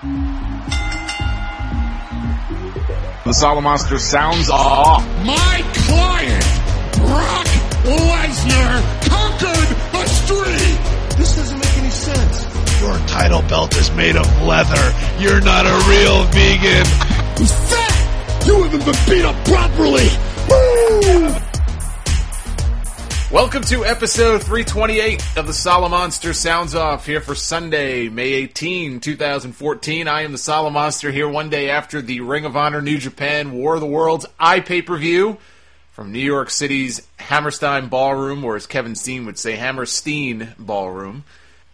The Solomonster sounds off. My client, Brock Lesnar, conquered the street. This doesn't make any sense. Your title belt is made of leather. You're not a real vegan. He's fat. You haven't been beat up properly. Woo! Welcome to episode 328 of the Solomonster Sounds Off, here for Sunday, May 18, 2014. I am the Solomonster, here one day after the Ring of Honor New Japan War of the Worlds iPay-per-view from New York City's Hammerstein Ballroom, or as Kevin Steen would say, Hammerstein Ballroom.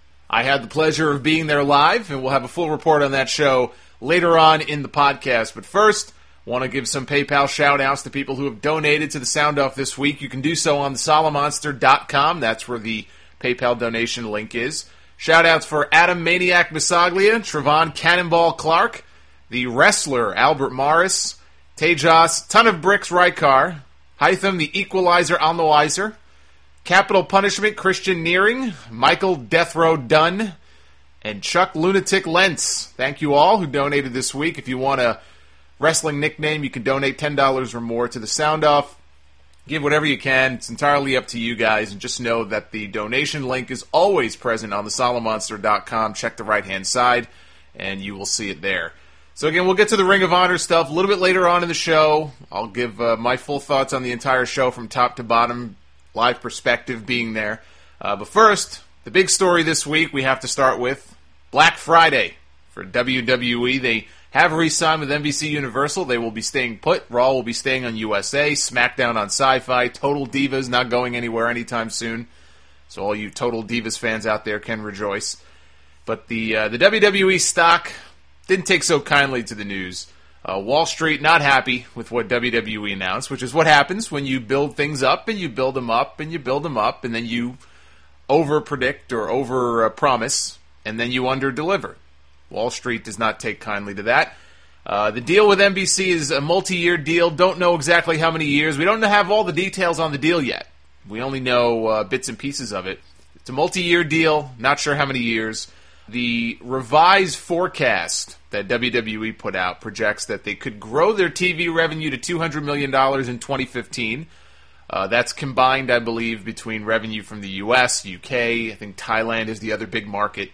I had the pleasure of being there live, and we'll have a full report on that show later on in the podcast. But first, want to give some PayPal shout-outs to people who have donated to the Sound Off this week. You can do so on thesolomonster.com. That's where the PayPal donation link is. Shout-outs for Adam Maniac Bisaglia, Trevon Cannonball Clark, the Wrestler Albert Morris, Tejas Ton of Bricks Rykar, Hytham the Equalizer on the Wiser, Capital Punishment Christian Nearing, Michael Death Row Dunn, and Chuck Lunatic Lentz. Thank you all who donated this week. If you want a wrestling nickname, you can donate $10 or more to the Sound Off. Give whatever you can. It's entirely up to you guys. And just know that the donation link is always present on thesolomonster.com. Check the right-hand side, and you will see it there. So again, we'll get to the Ring of Honor stuff a little bit later on in the show. I'll give my full thoughts on the entire show from top to bottom, live perspective being there. But first, the big story this week we have to start with Black Friday for WWE. They have re-signed with NBC Universal. They will be staying put. Raw will be staying on USA. SmackDown on Sci-Fi. Total Divas not going anywhere anytime soon. So all you Total Divas fans out there can rejoice. But the WWE stock didn't take so kindly to the news. Wall Street not happy with what WWE announced, which is what happens when you build things up and you build them up and you build them up and then you over-predict or over-promise and then you under-deliver. Wall Street does not take kindly to that. The deal with NBC is a multi-year deal. Don't know exactly how many years. We don't have all the details on the deal yet. We only know bits and pieces of it. It's a multi-year deal. Not sure how many years. The revised forecast that WWE put out projects that they could grow their TV revenue to $200 million in 2015. That's combined, I believe, between revenue from the U.S., UK, I think Thailand is the other big market.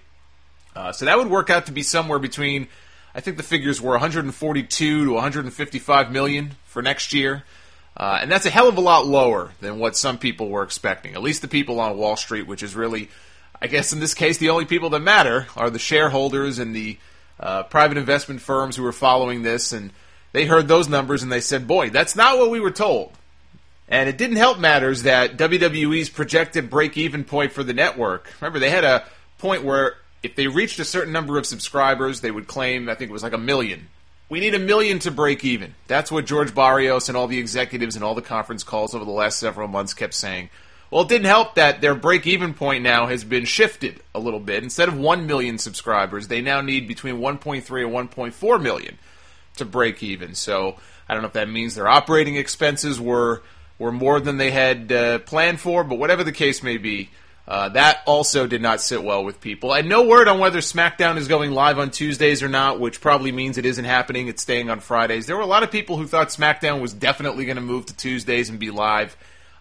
So that would work out to be somewhere between, I think the figures were 142 to 155 million for next year. And that's a hell of a lot lower than what some people were expecting. At least the people on Wall Street, which is really, I guess in this case, the only people that matter are the shareholders and the private investment firms who are following this. And they heard those numbers and they said, boy, that's not what we were told. And it didn't help matters that WWE's projected break-even point for the network. Remember, they had a point where if they reached a certain number of subscribers, they would claim, I think it was like 1 million. We need 1 million to break even. That's what George Barrios and all the executives and all the conference calls over the last several months kept saying. Well, it didn't help that their break-even point now has been shifted a little bit. Instead of 1 million subscribers, they now need between 1.3 and 1.4 million to break even. So I don't know if that means their operating expenses were more than they had planned for, but whatever the case may be, that also did not sit well with people. And no word on whether SmackDown is going live on Tuesdays or not, which probably means it isn't happening. It's staying on Fridays. There were a lot of people who thought SmackDown was definitely going to move to Tuesdays and be live.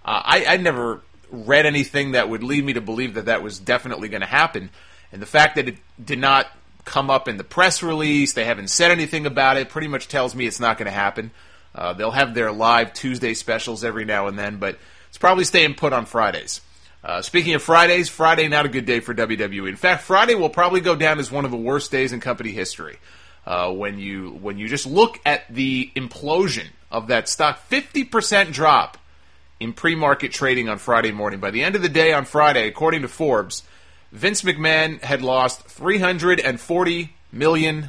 I never read anything that would lead me to believe that that was definitely going to happen. And the fact that it did not come up in the press release, they haven't said anything about it, pretty much tells me it's not going to happen. They'll have their live Tuesday specials every now and then, but it's probably staying put on Fridays. Speaking of Fridays, Friday not a good day for WWE. In fact, Friday will probably go down as one of the worst days in company history. When you just look at the implosion of that stock, 50% drop in pre-market trading on Friday morning. By the end of the day on Friday, according to Forbes, Vince McMahon had lost $340 million.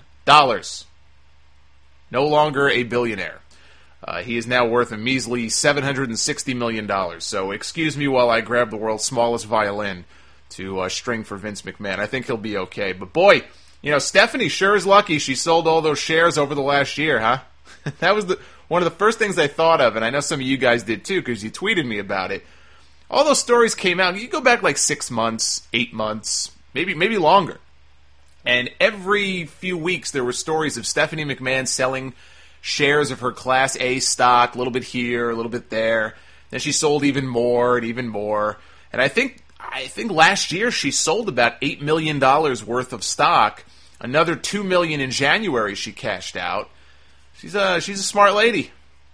No longer a billionaire. He is now worth a measly $760 million. So excuse me while I grab the world's smallest violin to string for Vince McMahon. I think he'll be okay. But boy, Stephanie sure is lucky she sold all those shares over the last year, huh? That was one of the first things I thought of, and I know some of you guys did too because you tweeted me about it. All those stories came out. You go back like 6 months, 8 months, maybe longer. And every few weeks there were stories of Stephanie McMahon selling shares of her Class A stock, a little bit here, a little bit there. Then she sold even more and even more. And I think last year she sold about $8 million worth of stock. Another $2 million in January she cashed out. She's a smart lady.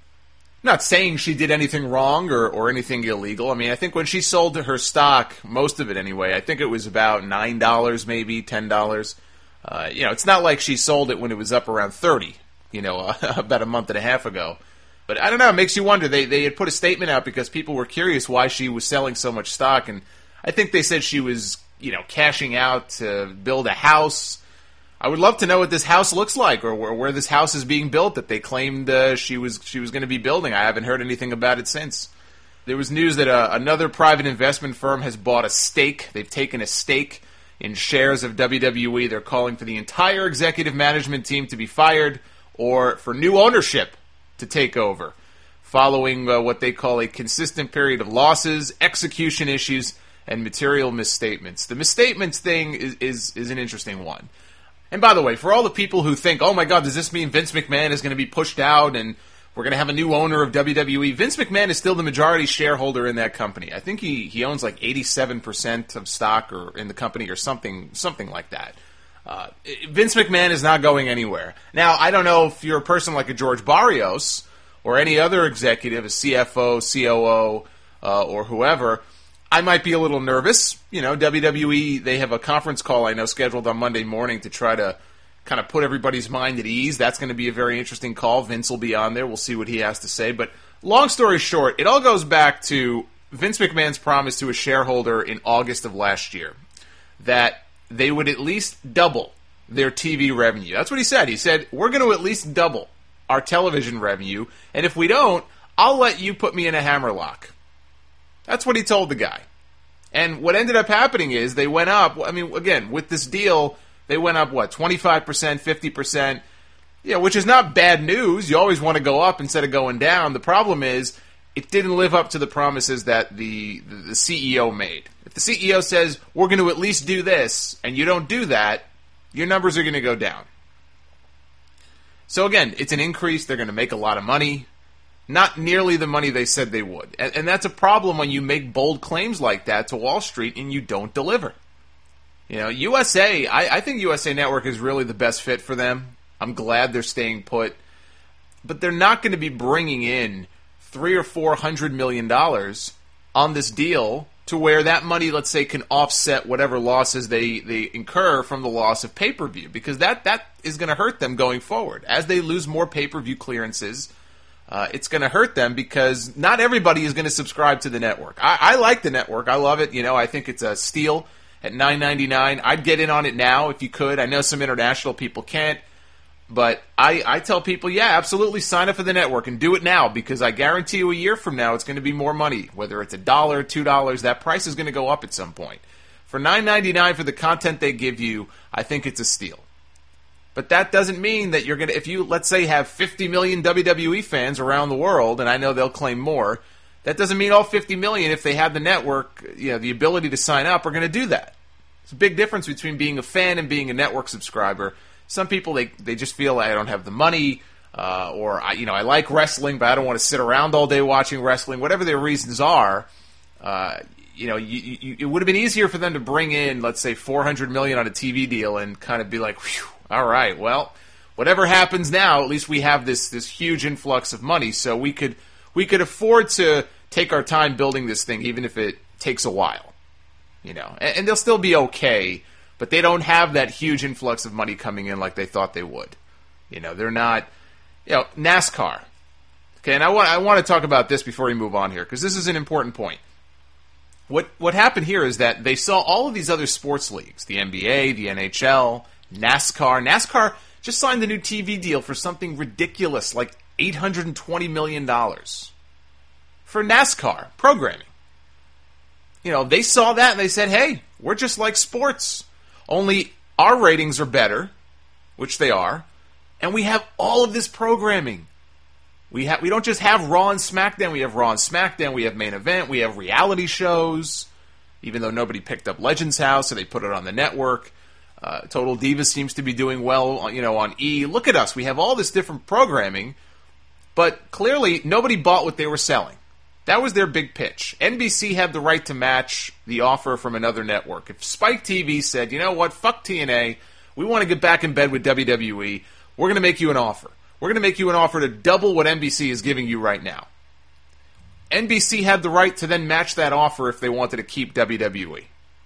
I'm not saying she did anything wrong or anything illegal. I mean, I think when she sold her stock, most of it anyway, I think it was about $9, maybe $10. It's not like she sold it when it was up around 30, about a month and a half ago. But I don't know, it makes you wonder. They had put a statement out because people were curious why she was selling so much stock, and I think they said she was, cashing out to build a house. I would love to know what this house looks like, or where this house is being built that they claimed she was going to be building. I haven't heard anything about it since. There was news that another private investment firm has bought a stake. They've taken a stake in shares of WWE. They're calling for the entire executive management team to be fired or for new ownership to take over, following what they call a consistent period of losses, execution issues, and material misstatements. The misstatements thing is an interesting one. And by the way, for all the people who think, oh my God, does this mean Vince McMahon is going to be pushed out and we're going to have a new owner of WWE? Vince McMahon is still the majority shareholder in that company. I think he owns like 87% of stock or in the company or something like that. Vince McMahon is not going anywhere. Now, I don't know if you're a person like a George Barrios or any other executive, a CFO, COO, or whoever, I might be a little nervous. WWE, they have a conference call I know scheduled on Monday morning to try to kind of put everybody's mind at ease. That's going to be a very interesting call. Vince will be on there. We'll see what he has to say. But long story short, it all goes back to Vince McMahon's promise to a shareholder in August of last year that they would at least double their TV revenue. That's what he said. He said, we're going to at least double our television revenue, and if we don't, I'll let you put me in a hammerlock. That's what he told the guy. And what ended up happening is they went up, again, with this deal, they went up, 25%, 50%, which is not bad news. You always want to go up instead of going down. The problem is it didn't live up to the promises that the CEO made. If the CEO says, we're going to at least do this, and you don't do that, your numbers are going to go down. So again, it's an increase. They're going to make a lot of money. Not nearly the money they said they would. And that's a problem when you make bold claims like that to Wall Street and you don't deliver. USA, I think USA Network is really the best fit for them. I'm glad they're staying put. But they're not going to be bringing in $300 or $400 million on this deal to where that money, let's say, can offset whatever losses they incur from the loss of pay-per-view. Because that is going to hurt them going forward. As they lose more pay-per-view clearances, it's going to hurt them because not everybody is going to subscribe to the network. I like the network. I love it. I think it's a steal at $9.99. I'd get in on it now if you could. I know some international people can't. But I tell people, yeah, absolutely sign up for the network and do it now because I guarantee you a year from now it's going to be more money. Whether it's $1, $2, that price is going to go up at some point. For $9.99 for the content they give you, I think it's a steal. But that doesn't mean that you're going to, if you, let's say, have 50 million WWE fans around the world, and I know they'll claim more, that doesn't mean all 50 million, if they have the network, the ability to sign up, are going to do that. It's a big difference between being a fan and being a network subscriber. Some people, they just feel like I don't have the money, or I like wrestling, but I don't want to sit around all day watching wrestling. Whatever their reasons are, it would have been easier for them to bring in, let's say, $400 million on a TV deal and kind of be like, whew, all right, well, whatever happens now, at least we have this huge influx of money, so we could afford to take our time building this thing, even if it takes a while, and they'll still be okay. But they don't have that huge influx of money coming in like they thought they would. They're not, NASCAR. Okay, and I want to talk about this before we move on here, because this is an important point. What happened here is that they saw all of these other sports leagues, the NBA, the NHL, NASCAR. NASCAR just signed the new TV deal for something ridiculous, like $820 million for NASCAR programming. They saw that and they said, hey, we're just like sports. Only our ratings are better, which they are, and we have all of this programming. We don't just have Raw and SmackDown. We have Raw and SmackDown. We have Main Event. We have reality shows, even though nobody picked up Legends House, so they put it on the network. Total Divas seems to be doing well, on E! Look at us. We have all this different programming, but clearly nobody bought what they were selling. That was their big pitch. NBC had the right to match the offer from another network. If Spike TV said, you know what, fuck TNA, we want to get back in bed with WWE, we're going to make you an offer. We're going to make you an offer to double what NBC is giving you right now. NBC had the right to then match that offer if they wanted to keep WWE.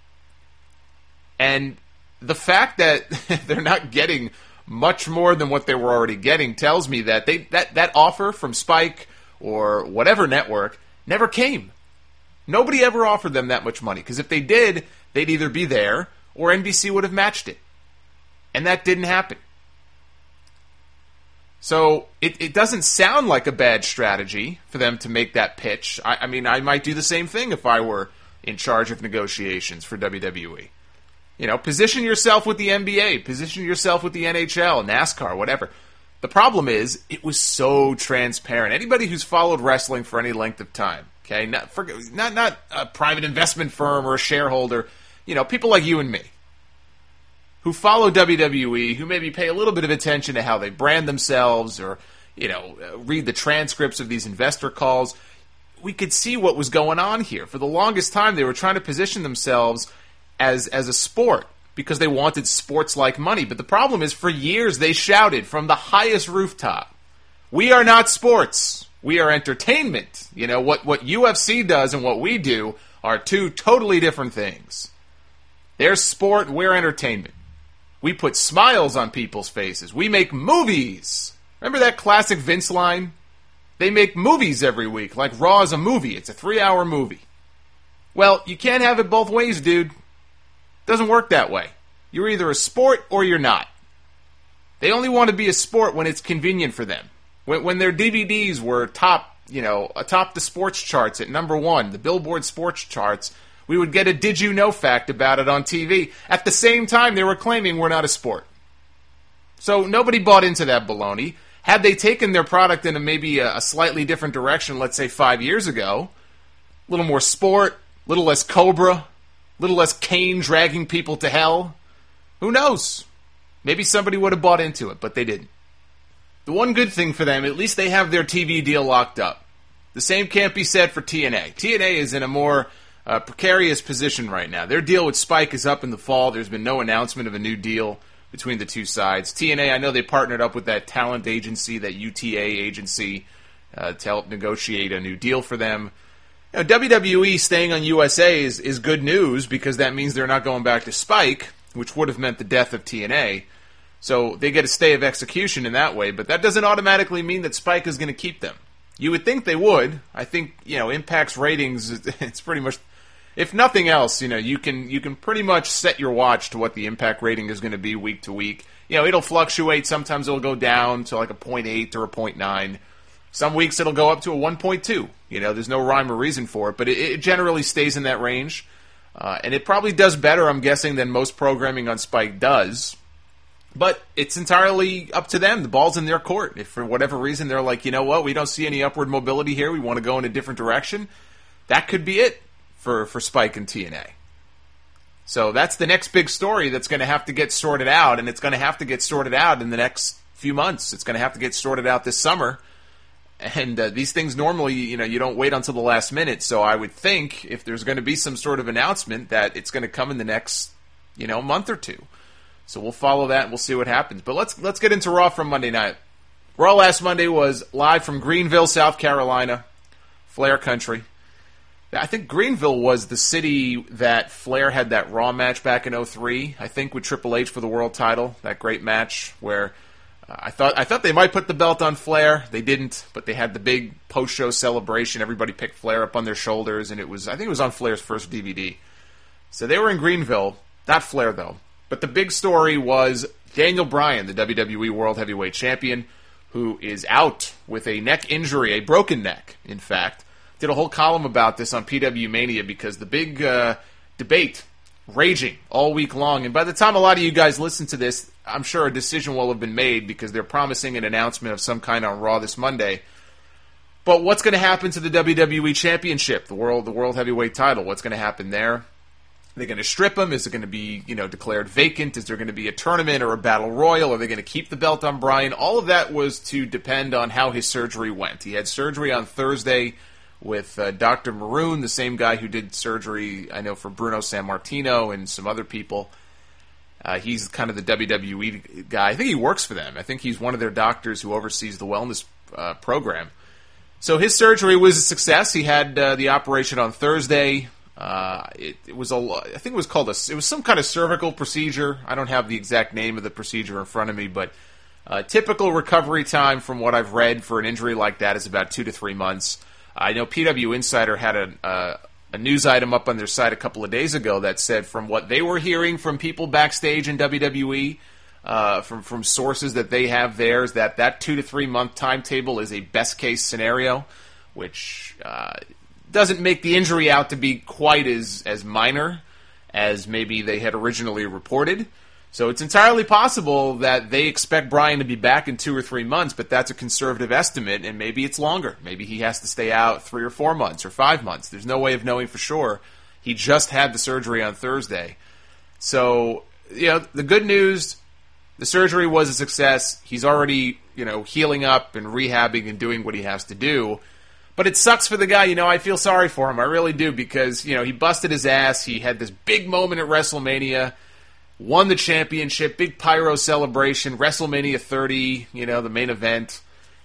And the fact that they're not getting much more than what they were already getting tells me that that offer from Spike or whatever network never came. Nobody ever offered them that much money, because if they did, they'd either be there or NBC would have matched it. And that didn't happen. So it doesn't sound like a bad strategy for them to make that pitch. I mean, I might do the same thing if I were in charge of negotiations for WWE. Position yourself with the NBA, position yourself with the NHL, NASCAR, whatever. The problem is, it was so transparent. Anybody who's followed wrestling for any length of time, okay, not a private investment firm or a shareholder, people like you and me, who follow WWE, who maybe pay a little bit of attention to how they brand themselves or, read the transcripts of these investor calls, we could see what was going on here. For the longest time, they were trying to position themselves as a sport because they wanted sports-like money. But the problem is, for years, they shouted from the highest rooftop, we are not sports. We are entertainment. What UFC does and what we do are two totally different things. They're sport, we're entertainment. We put smiles on people's faces. We make movies. Remember that classic Vince line? They make movies every week, like Raw is a movie. It's a 3-hour movie. Well, you can't have it both ways, dude. Doesn't work that way. You're either a sport or you're not. They only want to be a sport when it's convenient for them. When their DVDs were atop the sports charts at number 1, the Billboard sports charts, we would get a did you know fact about it on TV. At the same time, they were claiming we're not a sport. So nobody bought into that baloney. Had they taken their product in maybe a slightly different direction, let's say 5 years ago, a little more sport, a little less Cobra, a little less Kane dragging people to hell, who knows? Maybe somebody would have bought into it, but they didn't. The one good thing for them, at least they have their TV deal locked up. The same can't be said for TNA. TNA is in a more precarious position right now. Their deal with Spike is up in the fall. There's been no announcement of a new deal between the two sides. TNA, I know they partnered up with that talent agency, that UTA agency, to help negotiate a new deal for them. WWE staying on USA is good news because that means they're not going back to Spike, which would have meant the death of TNA. So they get a stay of execution in that way, but that doesn't automatically mean that Spike is going to keep them. You would think they would. I think, Impact's ratings, it's pretty much, if nothing else, you can pretty much set your watch to what the Impact rating is going to be week to week. It'll fluctuate. Sometimes it'll go down to like a 0.8 or a 0.9. Some weeks it'll go up to a 1.2. There's no rhyme or reason for it, but it generally stays in that range. And it probably does better, I'm guessing, than most programming on Spike does. But it's entirely up to them. The ball's in their court. If for whatever reason they're like, you know what, we don't see any upward mobility here, we want to go in a different direction, that could be it for Spike and TNA. So that's the next big story that's going to have to get sorted out, and it's going to have to get sorted out in the next few months. It's going to have to get sorted out this summer. And these things normally, you don't wait until the last minute. So I would think if there's going to be some sort of announcement that it's going to come in the next, month or two. So we'll follow that and we'll see what happens. But let's get into Raw from Monday night. Raw last Monday was live from Greenville, South Carolina, Flair country. I think Greenville was the city that Flair had that Raw match back in 2003, I think, with Triple H for the world title. That great match where I thought they might put the belt on Flair. They didn't, but they had the big post-show celebration. Everybody picked Flair up on their shoulders, and I think it was on Flair's first DVD. So they were in Greenville. Not Flair, though. But the big story was Daniel Bryan, the WWE World Heavyweight Champion, who is out with a neck injury, a broken neck, in fact. Did a whole column about this on PW Mania because the big debate raging all week long. And by the time a lot of you guys listen to this, I'm sure a decision will have been made because they're promising an announcement of some kind on Raw this Monday. But what's going to happen to the WWE Championship, the World Heavyweight title? What's going to happen there? they going to strip him? Is it going to be, declared vacant? Is there going to be a tournament or a battle royal? Are they going to keep the belt on Bryan? All of that was to depend on how his surgery went. He had surgery on Thursday with Dr. Maroon, the same guy who did surgery, I know, for Bruno Sammartino and some other people. He's kind of the WWE guy. I think he works for them. I think he's one of their doctors who oversees the wellness program. So his surgery was a success. He had the operation on Thursday. It was I think it was called it was some kind of cervical procedure. I don't have the exact name of the procedure in front of me, but typical recovery time from what I've read for an injury like that is about 2 to 3 months. I know PW Insider had a news item up on their site a couple of days ago that said from what they were hearing from people backstage in WWE, from sources that they have there, is that 2 to 3 month timetable is a best case scenario, which doesn't make the injury out to be quite as minor as maybe they had originally reported. So it's entirely possible that they expect Bryan to be back in 2 or 3 months, but that's a conservative estimate, and maybe it's longer. Maybe he has to stay out 3 or 4 months or 5 months. There's no way of knowing for sure. He just had the surgery on Thursday. So, the good news, the surgery was a success. He's already, healing up and rehabbing and doing what he has to do. But it sucks for the guy. I feel sorry for him. I really do, because, he busted his ass. He had this big moment at WrestleMania, won the championship, big pyro celebration, WrestleMania 30, the main event,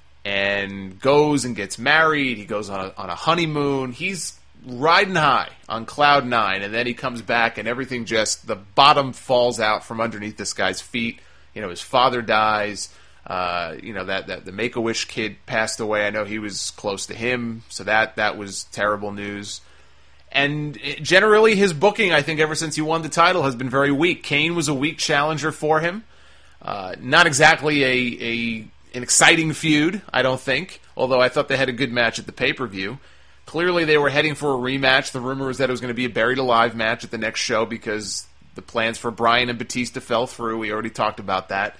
and goes and gets married. He goes on a honeymoon. He's riding high on cloud 9, and then he comes back and everything the bottom falls out from underneath this guy's feet. His father dies. That the Make-A-Wish kid passed away. I know he was close to him, so that was terrible news. And generally, his booking, I think, ever since he won the title, has been very weak. Kane was a weak challenger for him. Not exactly an exciting feud, I don't think, although I thought they had a good match at the pay-per-view. Clearly, they were heading for a rematch. The rumor was that it was going to be a Buried Alive match at the next show because the plans for Bryan and Batista fell through. We already talked about that.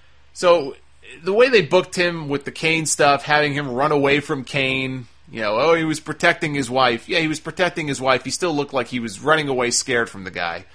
So the way they booked him with the Kane stuff, having him run away from Kane, he was protecting his wife. Yeah, he was protecting his wife. He still looked like he was running away scared from the guy.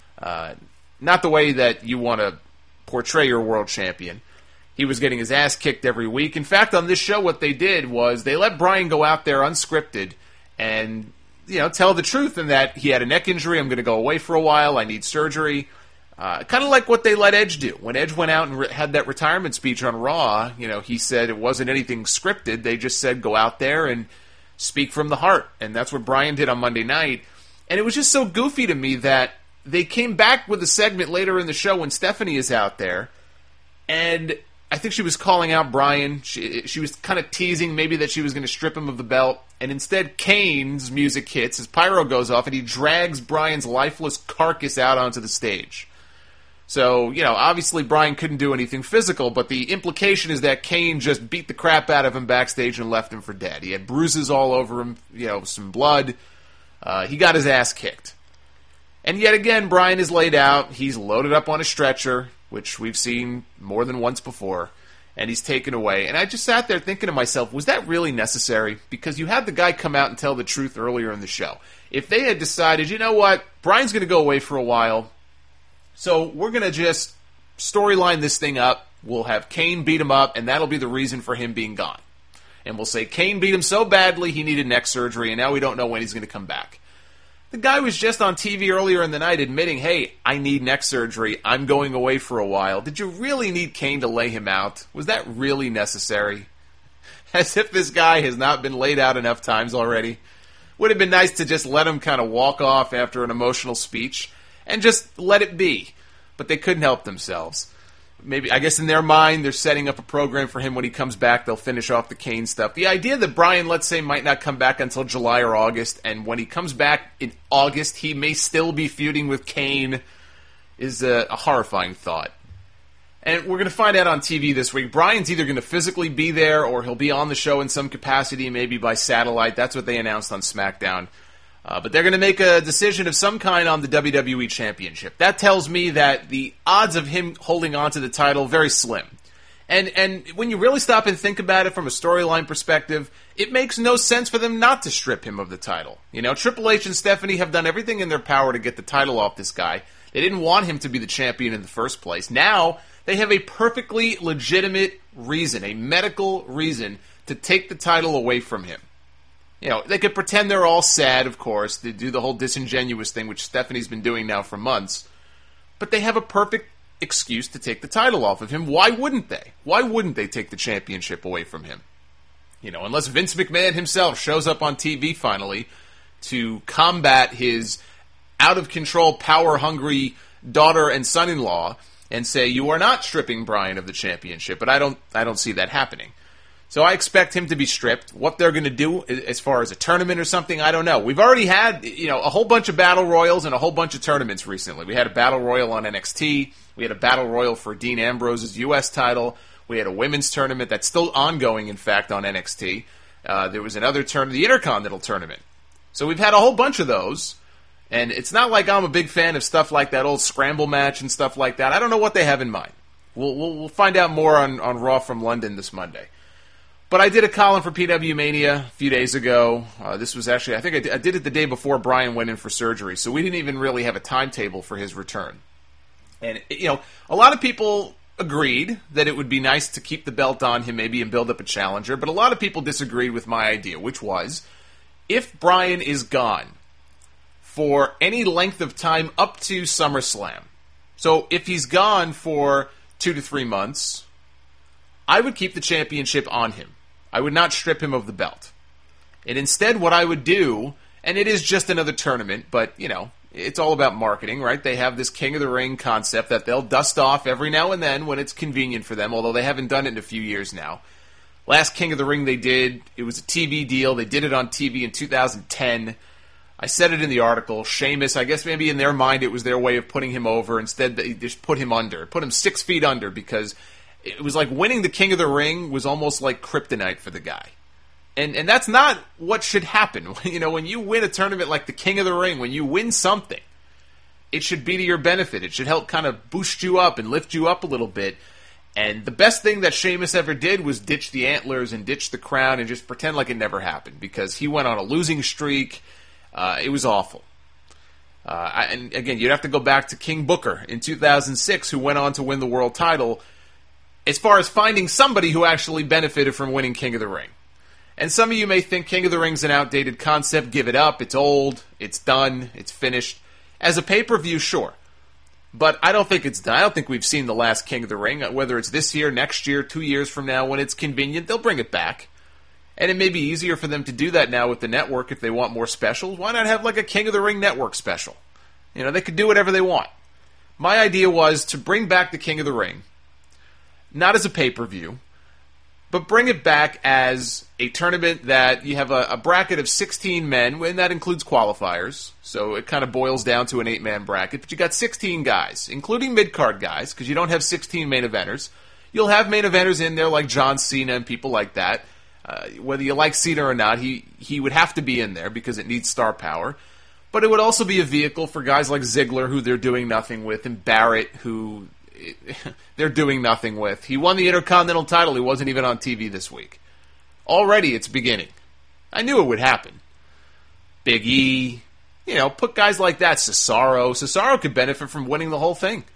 Not the way that you want to portray your world champion. He was getting his ass kicked every week. In fact, on this show, what they did was they let Bryan go out there unscripted and, tell the truth in that he had a neck injury. I'm going to go away for a while. I need surgery. Kind of like what they let Edge do. When Edge went out and had that retirement speech on Raw, he said it wasn't anything scripted. They just said go out there and speak from the heart. And that's what Bryan did on Monday night. And it was just so goofy to me that they came back with a segment later in the show when Stephanie is out there. And I think she was calling out Bryan. She was kind of teasing maybe that she was going to strip him of the belt. And instead, Kane's music hits, his pyro goes off, and he drags Bryan's lifeless carcass out onto the stage. So, obviously Bryan couldn't do anything physical, but the implication is that Kane just beat the crap out of him backstage and left him for dead. He had bruises all over him, some blood. He got his ass kicked. And yet again, Bryan is laid out. He's loaded up on a stretcher, which we've seen more than once before, and he's taken away. And I just sat there thinking to myself, was that really necessary? Because you had the guy come out and tell the truth earlier in the show. If they had decided, you know what, Bryan's going to go away for a while, so we're going to just storyline this thing up. We'll have Kane beat him up, and that'll be the reason for him being gone. And we'll say Kane beat him so badly he needed neck surgery, and now we don't know when he's going to come back. The guy was just on TV earlier in the night admitting, hey, I need neck surgery. I'm going away for a while. Did you really need Kane to lay him out? Was that really necessary? As if this guy has not been laid out enough times already. Would have been nice to just let him kind of walk off after an emotional speech and just let it be. But they couldn't help themselves. Maybe, I guess in their mind, they're setting up a program for him when he comes back. They'll finish off the Kane stuff. The idea that Bryan, let's say, might not come back until July or August, and when he comes back in August, he may still be feuding with Kane, is a horrifying thought. And we're going to find out on TV this week. Bryan's either going to physically be there, or he'll be on the show in some capacity, maybe by satellite. That's what they announced on SmackDown. But they're going to make a decision of some kind on the WWE Championship. That tells me that the odds of him holding on to the title very slim. And when you really stop and think about it from a storyline perspective, it makes no sense for them not to strip him of the title. You know, Triple H and Stephanie have done everything in their power to get the title off this guy. They didn't want him to be the champion in the first place. Now, they have a perfectly legitimate reason, a medical reason, to take the title away from him. You know, they could pretend they're all sad, of course. They do the whole disingenuous thing, which Stephanie's been doing now for months. But they have a perfect excuse to take the title off of him. Why wouldn't they? Why wouldn't they take the championship away from him? You know, unless Vince McMahon himself shows up on TV finally to combat his out-of-control, power-hungry daughter and son-in-law and say, you are not stripping Bryan of the championship, but I don't see that happening. So I expect him to be stripped. What they're going to do as far as a tournament or something, I don't know. We've already had, you know, a whole bunch of battle royals and a whole bunch of tournaments recently. We had a battle royal on NXT. We had a battle royal for Dean Ambrose's U.S. title. We had a women's tournament that's still ongoing, in fact, on NXT. There was another tournament, the Intercontinental Tournament. So we've had a whole bunch of those. And it's not like I'm a big fan of stuff like that old scramble match and stuff like that. I don't know what they have in mind. We'll find out more on Raw from London this Monday. But I did a column for PW Mania a few days ago. This was actually, I think I did it the day before Bryan went in for surgery, so we didn't even really have a timetable for his return. And, you know, a lot of people agreed that it would be nice to keep the belt on him maybe and build up a challenger, but a lot of people disagreed with my idea, which was, if Bryan is gone for any length of time up to SummerSlam, so if he's gone for 2 to 3 months, I would keep the championship on him. I would not strip him of the belt. And instead what I would do, and it is just another tournament, but, you know, it's all about marketing, right? They have this King of the Ring concept that they'll dust off every now and then when it's convenient for them, although they haven't done it in a few years now. Last King of the Ring they did, it was a TV deal. They did it on TV in 2010. I said it in the article. Sheamus, I guess maybe in their mind it was their way of putting him over. Instead, they just put him under. Put him 6 feet under because it was like winning the King of the Ring was almost like kryptonite for the guy. And that's not what should happen. You know, when you win a tournament like the King of the Ring, when you win something, it should be to your benefit. It should help kind of boost you up and lift you up a little bit. And the best thing that Sheamus ever did was ditch the antlers and ditch the crown and just pretend like it never happened because he went on a losing streak. It was awful. And again, you'd have to go back to King Booker in 2006, who went on to win the world title, as far as finding somebody who actually benefited from winning King of the Ring. And some of you may think King of the Ring's an outdated concept. Give it up. It's old. It's done. It's finished. As a pay-per-view, sure. But I don't think it's done. I don't think we've seen the last King of the Ring. Whether it's this year, next year, 2 years from now, when it's convenient, they'll bring it back. And it may be easier for them to do that now with the network if they want more specials. Why not have like a King of the Ring network special? You know, they could do whatever they want. My idea was to bring back the King of the Ring, not as a pay-per-view, but bring it back as a tournament that you have a bracket of 16 men, and that includes qualifiers, so it kind of boils down to an 8-man bracket, but you got 16 guys, including mid-card guys, because you don't have 16 main eventers. You'll have main eventers in there like John Cena and people like that. Whether you like Cena or not, he would have to be in there because it needs star power. But it would also be a vehicle for guys like Ziggler, who they're doing nothing with, and Barrett, who they're doing nothing with. He won the Intercontinental title. He wasn't even on TV this week. Already it's beginning. I knew it would happen. Big E, you know, put guys like that. Cesaro. Cesaro could benefit from winning the whole thing.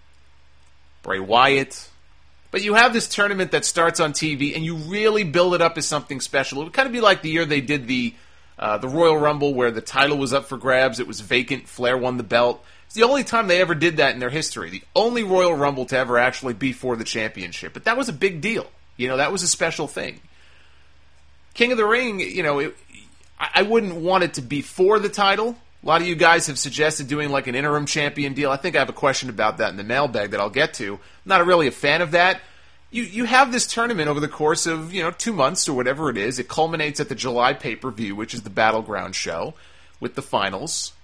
Bray Wyatt. But you have this tournament that starts on TV, and you really build it up as something special. It would kind of be like the year they did the Royal Rumble, where the title was up for grabs. It was vacant. Flair won the belt. It's the only time they ever did that in their history. The only Royal Rumble to ever actually be for the championship. But that was a big deal. You know, that was a special thing. King of the Ring, you know, I wouldn't want it to be for the title. A lot of you guys have suggested doing like an interim champion deal. I think I have a question about that in the mailbag that I'll get to. I'm not really a fan of that. You have this tournament over the course of, 2 months or whatever it is. It culminates at the July pay-per-view, which is the Battleground show, with the finals.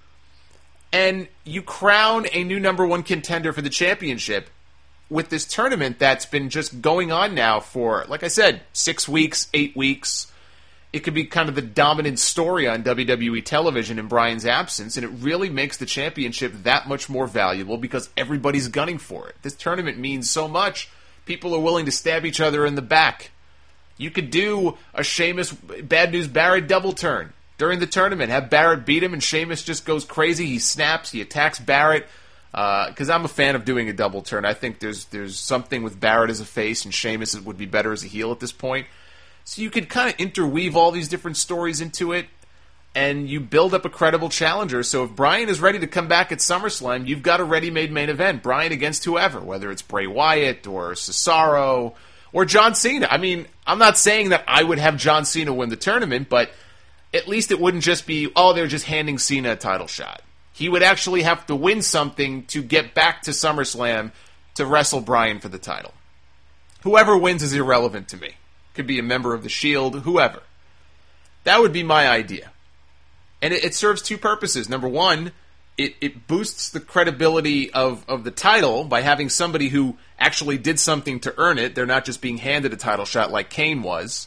And you crown a new number one contender for the championship with this tournament that's been just going on now for, like I said, 6 weeks, 8 weeks. It could be kind of the dominant story on WWE television in Bryan's absence, and it really makes the championship that much more valuable because everybody's gunning for it. This tournament means so much people are willing to stab each other in the back. You could do a Sheamus Bad News Barrett double turn during the tournament. Have Barrett beat him and Sheamus just goes crazy. He snaps, he attacks Barrett. Because I'm a fan of doing a double turn. I think there's something with Barrett as a face and Sheamus would be better as a heel at this point. So you could kind of interweave all these different stories into it, and you build up a credible challenger. So if Bryan is ready to come back at SummerSlam, you've got a ready-made main event. Bryan against whoever, whether it's Bray Wyatt or Cesaro or John Cena. I mean, I'm not saying that I would have John Cena win the tournament, but at least it wouldn't just be, oh, they're just handing Cena a title shot. He would actually have to win something to get back to SummerSlam to wrestle Bryan for the title. Whoever wins is irrelevant to me. Could be a member of the Shield, whoever. That would be my idea. And it serves two purposes. Number one, it boosts the credibility of the title by having somebody who actually did something to earn it. They're not just being handed a title shot like Kane was.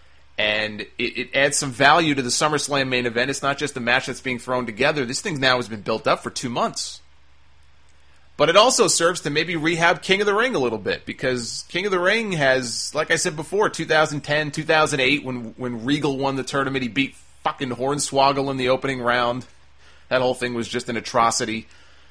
And it adds some value to the SummerSlam main event. It's not just a match that's being thrown together. This thing now has been built up for 2 months. But it also serves to maybe rehab King of the Ring a little bit, because King of the Ring has, like I said before, 2010, 2008, when Regal won the tournament, he beat fucking Hornswoggle in the opening round. That whole thing was just an atrocity.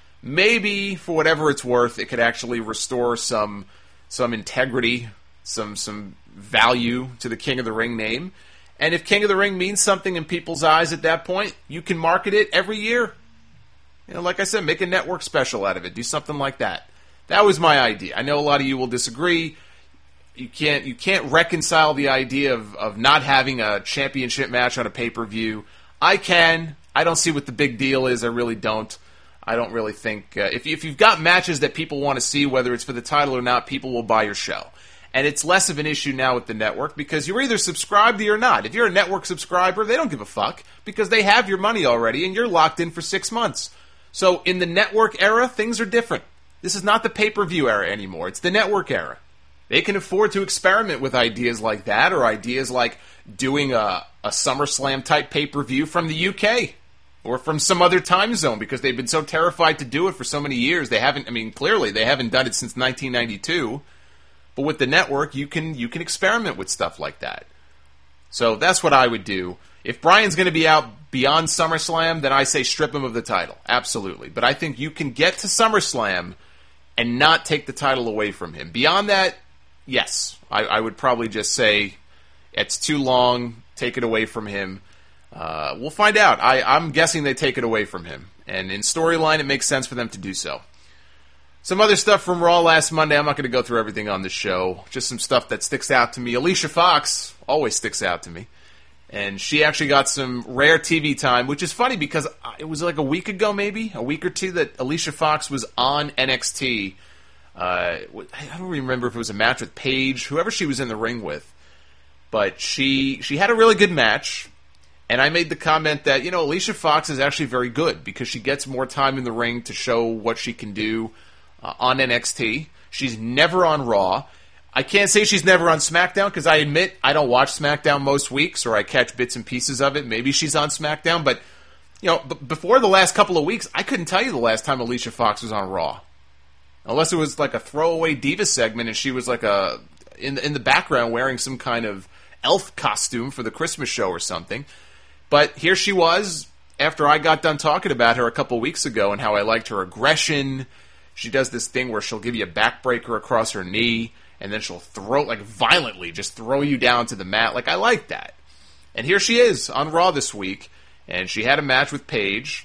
Maybe, for whatever it's worth, it could actually restore some integrity, some value to the King of the Ring name. And if King of the Ring means something in people's eyes at that point, you can market it every year. You know, like I said, make a network special out of it. Do something like that. That was my idea. I know a lot of you will disagree. You can't reconcile the idea of not having a championship match on a pay-per-view. I can. I don't see what the big deal is. I really don't. I don't really think... if you've got matches that people want to see, whether it's for the title or not, people will buy your show. And it's less of an issue now with the network because you're either subscribed or you're not. If you're a network subscriber, they don't give a fuck because they have your money already and you're locked in for 6 months. So in the network era, things are different. This is not the pay-per-view era anymore. It's the network era. They can afford to experiment with ideas like that or ideas like doing a SummerSlam-type pay-per-view from the UK or from some other time zone because they've been so terrified to do it for so many years. Clearly they haven't done it since 1992. But with the network, you can experiment with stuff like that. So that's what I would do. If Bryan's going to be out beyond SummerSlam, then I say strip him of the title. Absolutely. But I think you can get to SummerSlam and not take the title away from him. Beyond that, yes. I would probably just say it's too long, take it away from him. We'll find out. I'm guessing they take it away from him. And in storyline, it makes sense for them to do so. Some other stuff from Raw last Monday. I'm not going to go through everything on this show. Just some stuff that sticks out to me. Alicia Fox always sticks out to me. And she actually got some rare TV time, which is funny because it was like a week ago maybe, a week or two, that Alicia Fox was on NXT. I don't remember if it was a match with Paige, whoever she was in the ring with. But she had a really good match. And I made the comment that, Alicia Fox is actually very good because she gets more time in the ring to show what she can do on NXT. She's never on Raw. I can't say she's never on SmackDown because I admit I don't watch SmackDown most weeks or I catch bits and pieces of it. Maybe she's on SmackDown, but before the last couple of weeks, I couldn't tell you the last time Alicia Fox was on Raw. Unless it was like a throwaway diva segment and she was like in the background wearing some kind of elf costume for the Christmas show or something. But here she was after I got done talking about her a couple weeks ago and how I liked her aggression. She does this thing where she'll give you a backbreaker across her knee, and then she'll throw, violently, just throw you down to the mat. I like that. And here she is on Raw this week, and she had a match with Paige,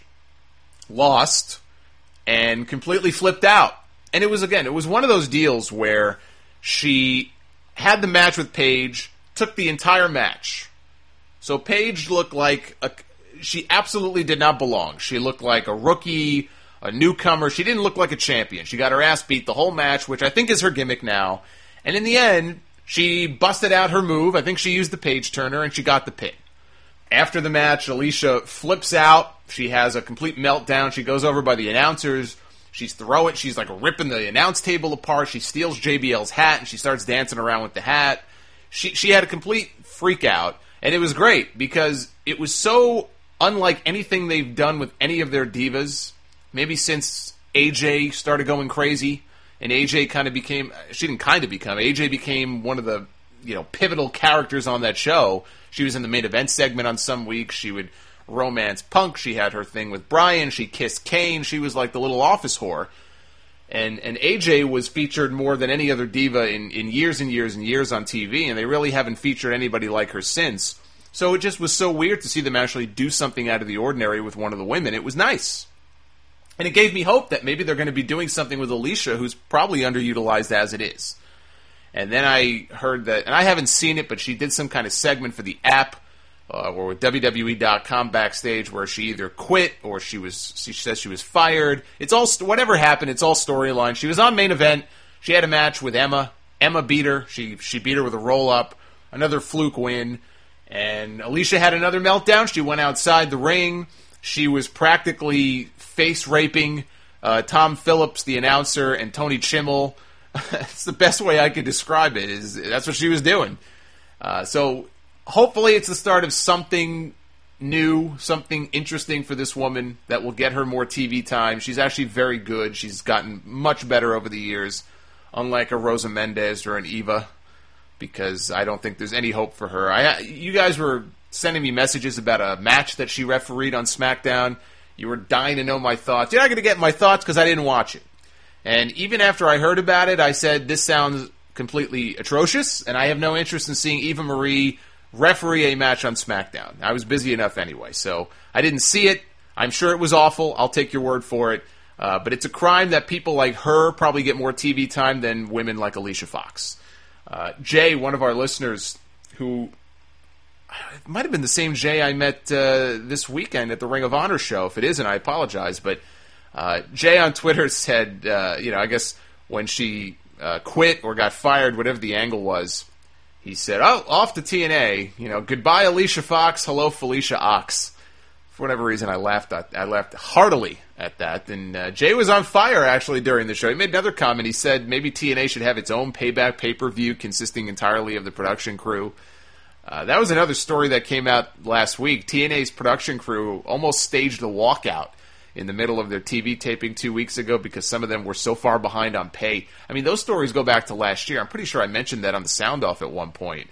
lost, and completely flipped out. And it was one of those deals where she had the match with Paige, took the entire match. So Paige looked like she absolutely did not belong. She looked like a rookie, a newcomer. She didn't look like a champion. She got her ass beat the whole match, which I think is her gimmick now. And in the end, she busted out her move. I think she used the page turner, and she got the pin. After the match, Alicia flips out. She has a complete meltdown. She goes over by the announcers. She's ripping the announce table apart. She steals JBL's hat, and she starts dancing around with the hat. She had a complete freak out, and it was great because it was so unlike anything they've done with any of their divas. Maybe since AJ started going crazy and AJ kind of became, she didn't kind of become, AJ became one of the, pivotal characters on that show. She was in the main event segment on some weeks. She would romance Punk. She had her thing with Bryan. She kissed Kane. She was like the little office whore. And AJ was featured more than any other diva in years and years and years on TV, and they really haven't featured anybody like her since. So it just was so weird to see them actually do something out of the ordinary with one of the women. It was nice. And it gave me hope that maybe they're going to be doing something with Alicia, who's probably underutilized as it is. And then I heard that, and I haven't seen it, but she did some kind of segment for the app, or with WWE.com backstage, where she either quit or she says she was fired. It's all, whatever happened, it's all storyline. She was on main event. She had a match with Emma. Emma beat her. She beat her with a roll-up. Another fluke win. And Alicia had another meltdown. She went outside the ring. She was practically face-raping Tom Phillips, the announcer, and Tony Chimmel. It's the best way I could describe it. That's what she was doing. So hopefully it's the start of something new, something interesting for this woman that will get her more TV time. She's actually very good. She's gotten much better over the years, unlike a Rosa Mendez or an Eva, because I don't think there's any hope for her. You guys were sending me messages about a match that she refereed on SmackDown. You were dying to know my thoughts. You're not going to get my thoughts because I didn't watch it. And even after I heard about it, I said, this sounds completely atrocious, and I have no interest in seeing Eva Marie referee a match on SmackDown. I was busy enough anyway, so I didn't see it. I'm sure it was awful. I'll take your word for it. But it's a crime that people like her probably get more TV time than women like Alicia Fox. Jay, one of our listeners, who it might have been the same Jay I met this weekend at the Ring of Honor show. If it isn't, I apologize, but Jay on Twitter said, I guess when she quit or got fired, whatever the angle was, he said, off to TNA, goodbye Alicia Fox, hello Felicia Ox. For whatever reason, I laughed heartily at that. And Jay was on fire, actually, during the show. He made another comment. He said maybe TNA should have its own Payback pay-per-view consisting entirely of the production crew. That was another story that came out last week. TNA's production crew almost staged a walkout in the middle of their TV taping 2 weeks ago because some of them were so far behind on pay. I mean, those stories go back to last year. I'm pretty sure I mentioned that on the sound-off at one point,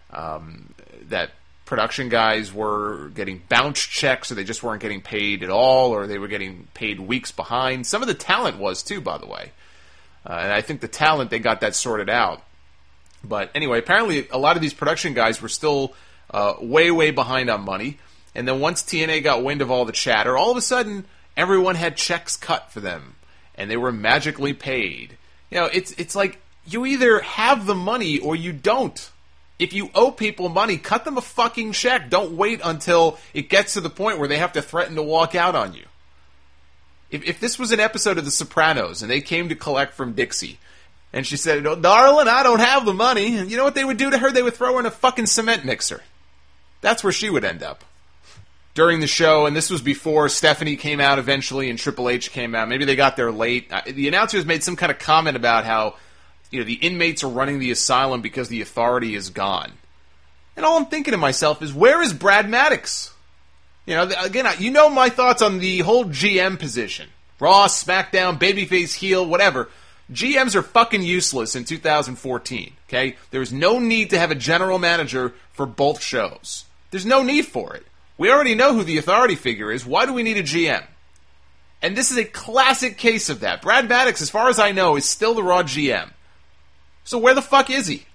that production guys were getting bounce checks, or they just weren't getting paid at all, or they were getting paid weeks behind. Some of the talent was, too, by the way. And I think the talent, they got that sorted out. But anyway, apparently a lot of these production guys were still way, way behind on money. And then once TNA got wind of all the chatter, all of a sudden everyone had checks cut for them, and they were magically paid. It's like you either have the money or you don't. If you owe people money, cut them a fucking check. Don't wait until it gets to the point where they have to threaten to walk out on you. If this was an episode of The Sopranos and they came to collect from Dixie, and she said, "Oh, darling, I don't have the money," and you know what they would do to her? They would throw her in a fucking cement mixer. That's where she would end up. During the show, and this was before Stephanie came out eventually and Triple H came out. Maybe they got there late. The announcers made some kind of comment about how the inmates are running the asylum because the authority is gone. And all I'm thinking to myself is, where is Brad Maddox? Again, my thoughts on the whole GM position. Raw, SmackDown, babyface, heel, whatever. GMs are fucking useless in 2014, okay? There's no need to have a general manager for both shows. There's no need for it. We already know who the authority figure is. Why do we need a GM? And this is a classic case of that. Brad Maddox, as far as I know, is still the Raw GM. So where the fuck is he?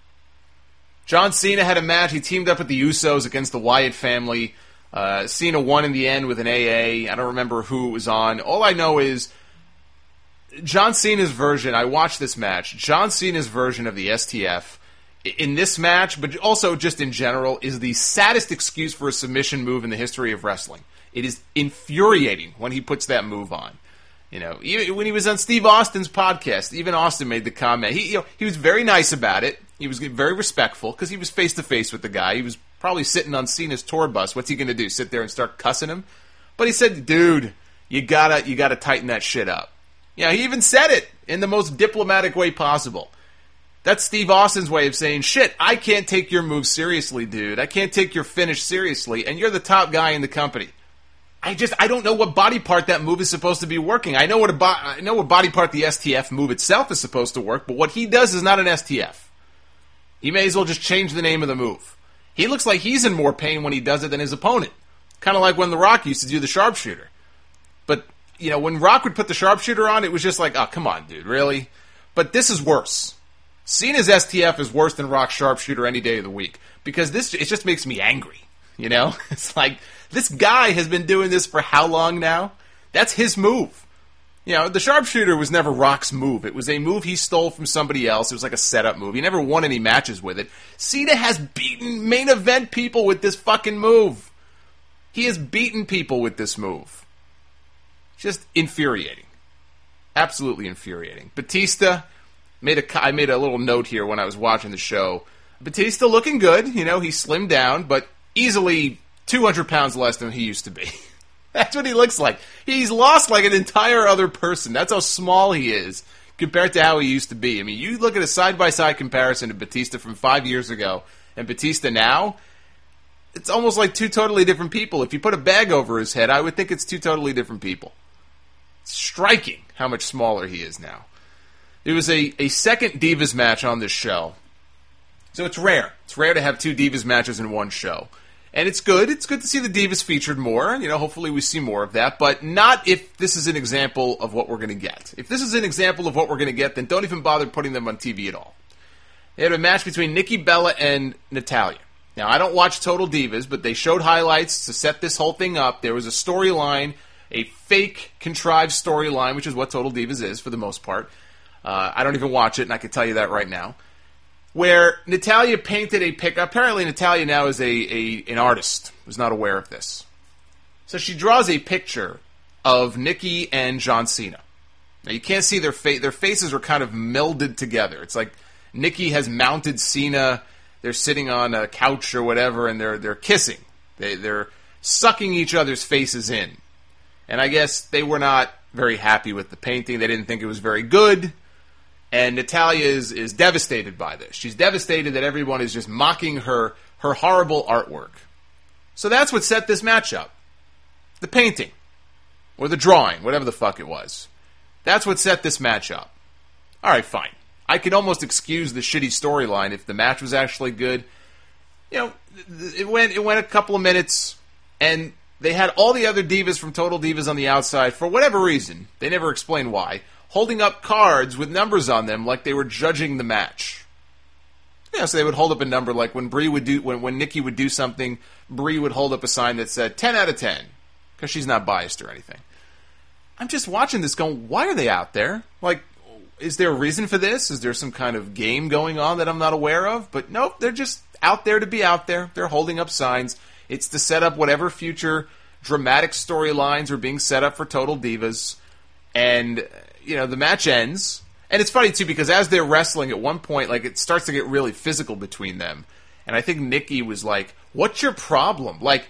John Cena had a match. He teamed up with the Usos against the Wyatt family. Cena won in the end with an AA. I don't remember who it was on. All I know is John Cena's version, I watched this match, John Cena's version of the STF in this match, but also just in general, is the saddest excuse for a submission move in the history of wrestling. It is infuriating when he puts that move on. When he was on Steve Austin's podcast, even Austin made the comment. He was very nice about it. He was very respectful because he was face-to-face with the guy. He was probably sitting on Cena's tour bus. What's he going to do, sit there and start cussing him? But he said, dude, you gotta tighten that shit up. He even said it in the most diplomatic way possible. That's Steve Austin's way of saying, shit, I can't take your move seriously, dude. I can't take your finish seriously, and you're the top guy in the company. I don't know what body part that move is supposed to be working. I know what body part the STF move itself is supposed to work, but what he does is not an STF. He may as well just change the name of the move. He looks like he's in more pain when he does it than his opponent. Kind of like when The Rock used to do the sharpshooter. But, when Rock would put the sharpshooter on, it was just like, oh, come on, dude, really? But this is worse. Cena's STF is worse than Rock's sharpshooter any day of the week. Because it just makes me angry, It's like, this guy has been doing this for how long now? That's his move. The sharpshooter was never Rock's move. It was a move he stole from somebody else. It was like a setup move. He never won any matches with it. Cena has beaten main event people with this fucking move. He has beaten people with this move. Just infuriating. Absolutely infuriating. Batista, I made a little note here when I was watching the show. Batista looking good. He slimmed down, but easily 200 pounds less than he used to be. That's what he looks like. He's lost like an entire other person. That's how small he is compared to how he used to be. I mean, you look at a side-by-side comparison of Batista from 5 years ago and Batista now, it's almost like two totally different people. If you put a bag over his head, I would think it's two totally different people. It's striking how much smaller he is now. It was a second Divas match on this show. So it's rare. It's rare to have two Divas matches in one show. And it's good. It's good to see the Divas featured more. Hopefully we see more of that. But not if this is an example of what we're going to get. If this is an example of what we're going to get, then don't even bother putting them on TV at all. They had a match between Nikki Bella and Natalya. Now, I don't watch Total Divas, but they showed highlights to set this whole thing up. There was a storyline, a fake, contrived storyline, which is what Total Divas is for the most part. I don't even watch it, and I can tell you that right now. Where Natalya painted a pic. Apparently, Natalya now is an artist. Was not aware of this. So she draws a picture of Nikki and John Cena. Now, you can't see their face. Their faces are kind of melded together. It's like Nikki has mounted Cena. They're sitting on a couch or whatever, and they're kissing. They're sucking each other's faces in. And I guess they were not very happy with the painting. They didn't think it was very good. And Natalya is devastated by this. She's devastated that everyone is just mocking her horrible artwork. So that's what set this match up. The painting. Or the drawing, whatever the fuck it was. That's what set this match up. Alright, fine. I could almost excuse the shitty storyline if the match was actually good. It went a couple of minutes, and they had all the other divas from Total Divas on the outside, for whatever reason, they never explained why, holding up cards with numbers on them like they were judging the match. So they would hold up a number like when when Nikki would do something, Brie would hold up a sign that said 10 out of 10, because she's not biased or anything. I'm just watching this going, why are they out there? Like, is there a reason for this? Is there some kind of game going on that I'm not aware of? But nope, they're just out there to be out there. They're holding up signs. It's to set up whatever future dramatic storylines are being set up for Total Divas. And, the match ends. And it's funny, too, because as they're wrestling, at one point, it starts to get really physical between them. And I think Nikki was like, what's your problem? Like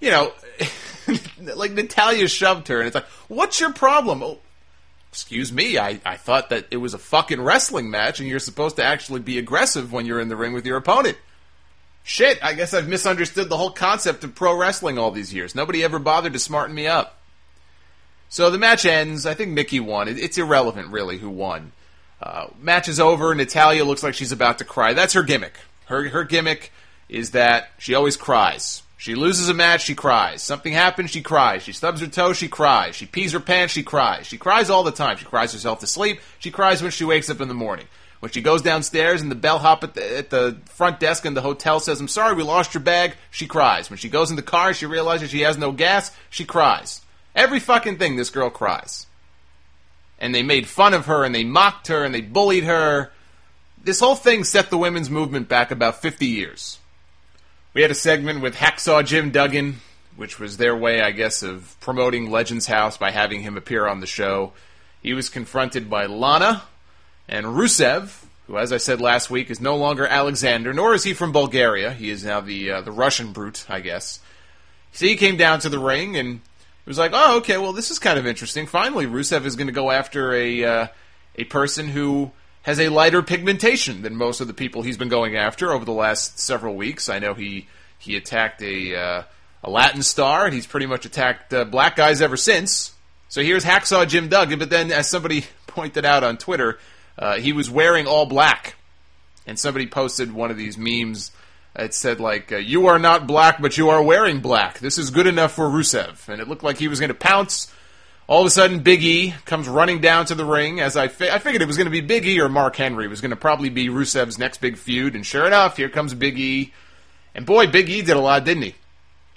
Natalya shoved her, and it's like, what's your problem? Oh, excuse me, I thought that it was a fucking wrestling match, and you're supposed to actually be aggressive when you're in the ring with your opponent. Shit, I guess I've misunderstood the whole concept of pro wrestling all these years. Nobody ever bothered to smarten me up. So the match ends. I think Nikki won. It's irrelevant, really, who won. Match is over. Natalya looks like she's about to cry. That's her gimmick. Her gimmick is that she always cries. She loses a match, she cries. Something happens, she cries. She stubs her toe, she cries. She pees her pants, she cries. She cries all the time. She cries herself to sleep. She cries when she wakes up in the morning. When she goes downstairs and the bellhop at the front desk in the hotel says, I'm sorry, we lost your bag, she cries. When she goes in the car, she realizes she has no gas, she cries. Every fucking thing, this girl cries. And they made fun of her, and they mocked her, and they bullied her. This whole thing set the women's movement back about 50 years. We had a segment with Hacksaw Jim Duggan, which was their way, I guess, of promoting Legends House by having him appear on the show. He was confronted by Lana and Rusev, who, as I said last week, is no longer Alexander, nor is he from Bulgaria. He is now the Russian brute, I guess. So he came down to the ring, and it was like, oh, okay, well, this is kind of interesting. Finally, Rusev is going to go after a person who has a lighter pigmentation than most of the people he's been going after over the last several weeks. I know he attacked a a Latin star, and he's pretty much attacked black guys ever since. So here's Hacksaw Jim Duggan, but then as somebody pointed out on Twitter, he was wearing all black. And somebody posted one of these memes. It said, like, you are not black, but you are wearing black. This is good enough for Rusev. And it looked like he was going to pounce. All of a sudden, Big E comes running down to the ring. As I figured it was going to be Big E or Mark Henry. It was going to probably be Rusev's next big feud. And sure enough, here comes Big E. And boy, Big E did a lot, didn't he?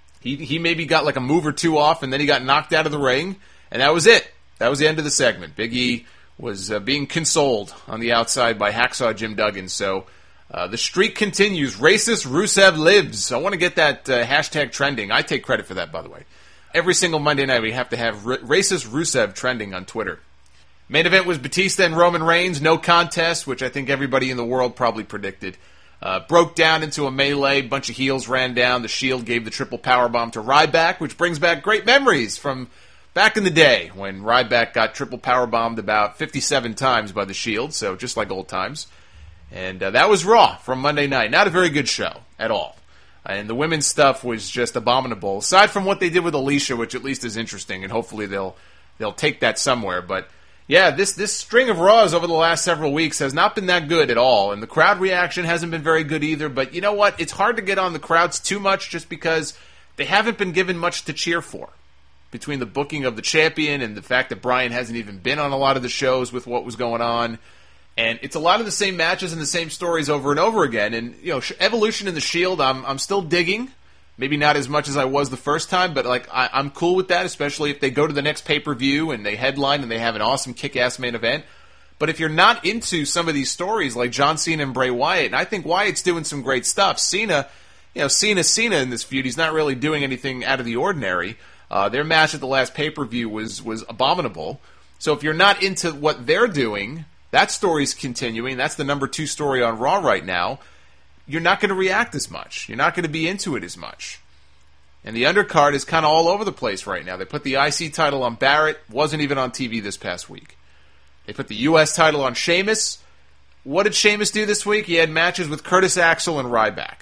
He maybe got like a move or two off, and then he got knocked out of the ring. And that was it. That was the end of the segment. Big E was being consoled on the outside by Hacksaw Jim Duggan. So the streak continues. Racist Rusev lives. I want to get that hashtag trending. I take credit for that, by the way. Every single Monday night we have to have racist Rusev trending on Twitter. Main event was Batista and Roman Reigns. No contest, which I think everybody in the world probably predicted. Broke down into a melee. Bunch of heels ran down. The Shield gave the triple powerbomb to Ryback, which brings back great memories from back in the day when Ryback got triple powerbombed about 57 times by the Shield, so just like old times. And that was Raw from Monday night. Not a very good show at all. And the women's stuff was just abominable, aside from what they did with Alicia, which at least is interesting, and hopefully they'll take that somewhere. But yeah, this string of Raws over the last several weeks has not been that good at all, and the crowd reaction hasn't been very good either. But you know what? It's hard to get on the crowds too much just because they haven't been given much to cheer for. Between the booking of the champion and the fact that Bryan hasn't even been on a lot of the shows with what was going on. And it's a lot of the same matches and the same stories over and over again. And, you know, Evolution in the Shield, I'm still digging. Maybe not as much as I was the first time, but, like, I'm cool with that, especially if they go to the next pay-per-view and they headline and they have an awesome kick-ass main event. But if you're not into some of these stories, like John Cena and Bray Wyatt, and I think Wyatt's doing some great stuff. Cena in this feud, he's not really doing anything out of the ordinary. Their match at the last pay-per-view was abominable. So if you're not into what they're doing, that story's continuing. That's the number 2 story on Raw right now. You're not going to react as much. You're not going to be into it as much. And the undercard is kind of all over the place right now. They put the IC title on Barrett. Wasn't even on TV this past week. They put the US title on Sheamus. What did Sheamus do this week? He had matches with Curtis Axel and Ryback.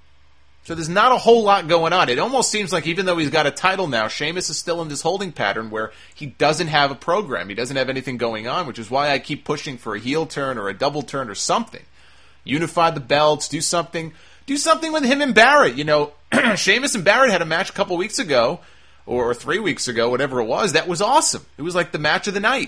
So there's not a whole lot going on. It almost seems like even though he's got a title now, Sheamus is still in this holding pattern where he doesn't have a program. He doesn't have anything going on, which is why I keep pushing for a heel turn or a double turn or something. Unify the belts, do something with him and Barrett. You know, Sheamus and Barrett had a match a couple weeks ago, or 3 weeks ago, whatever it was. That was awesome. It was like the match of the night.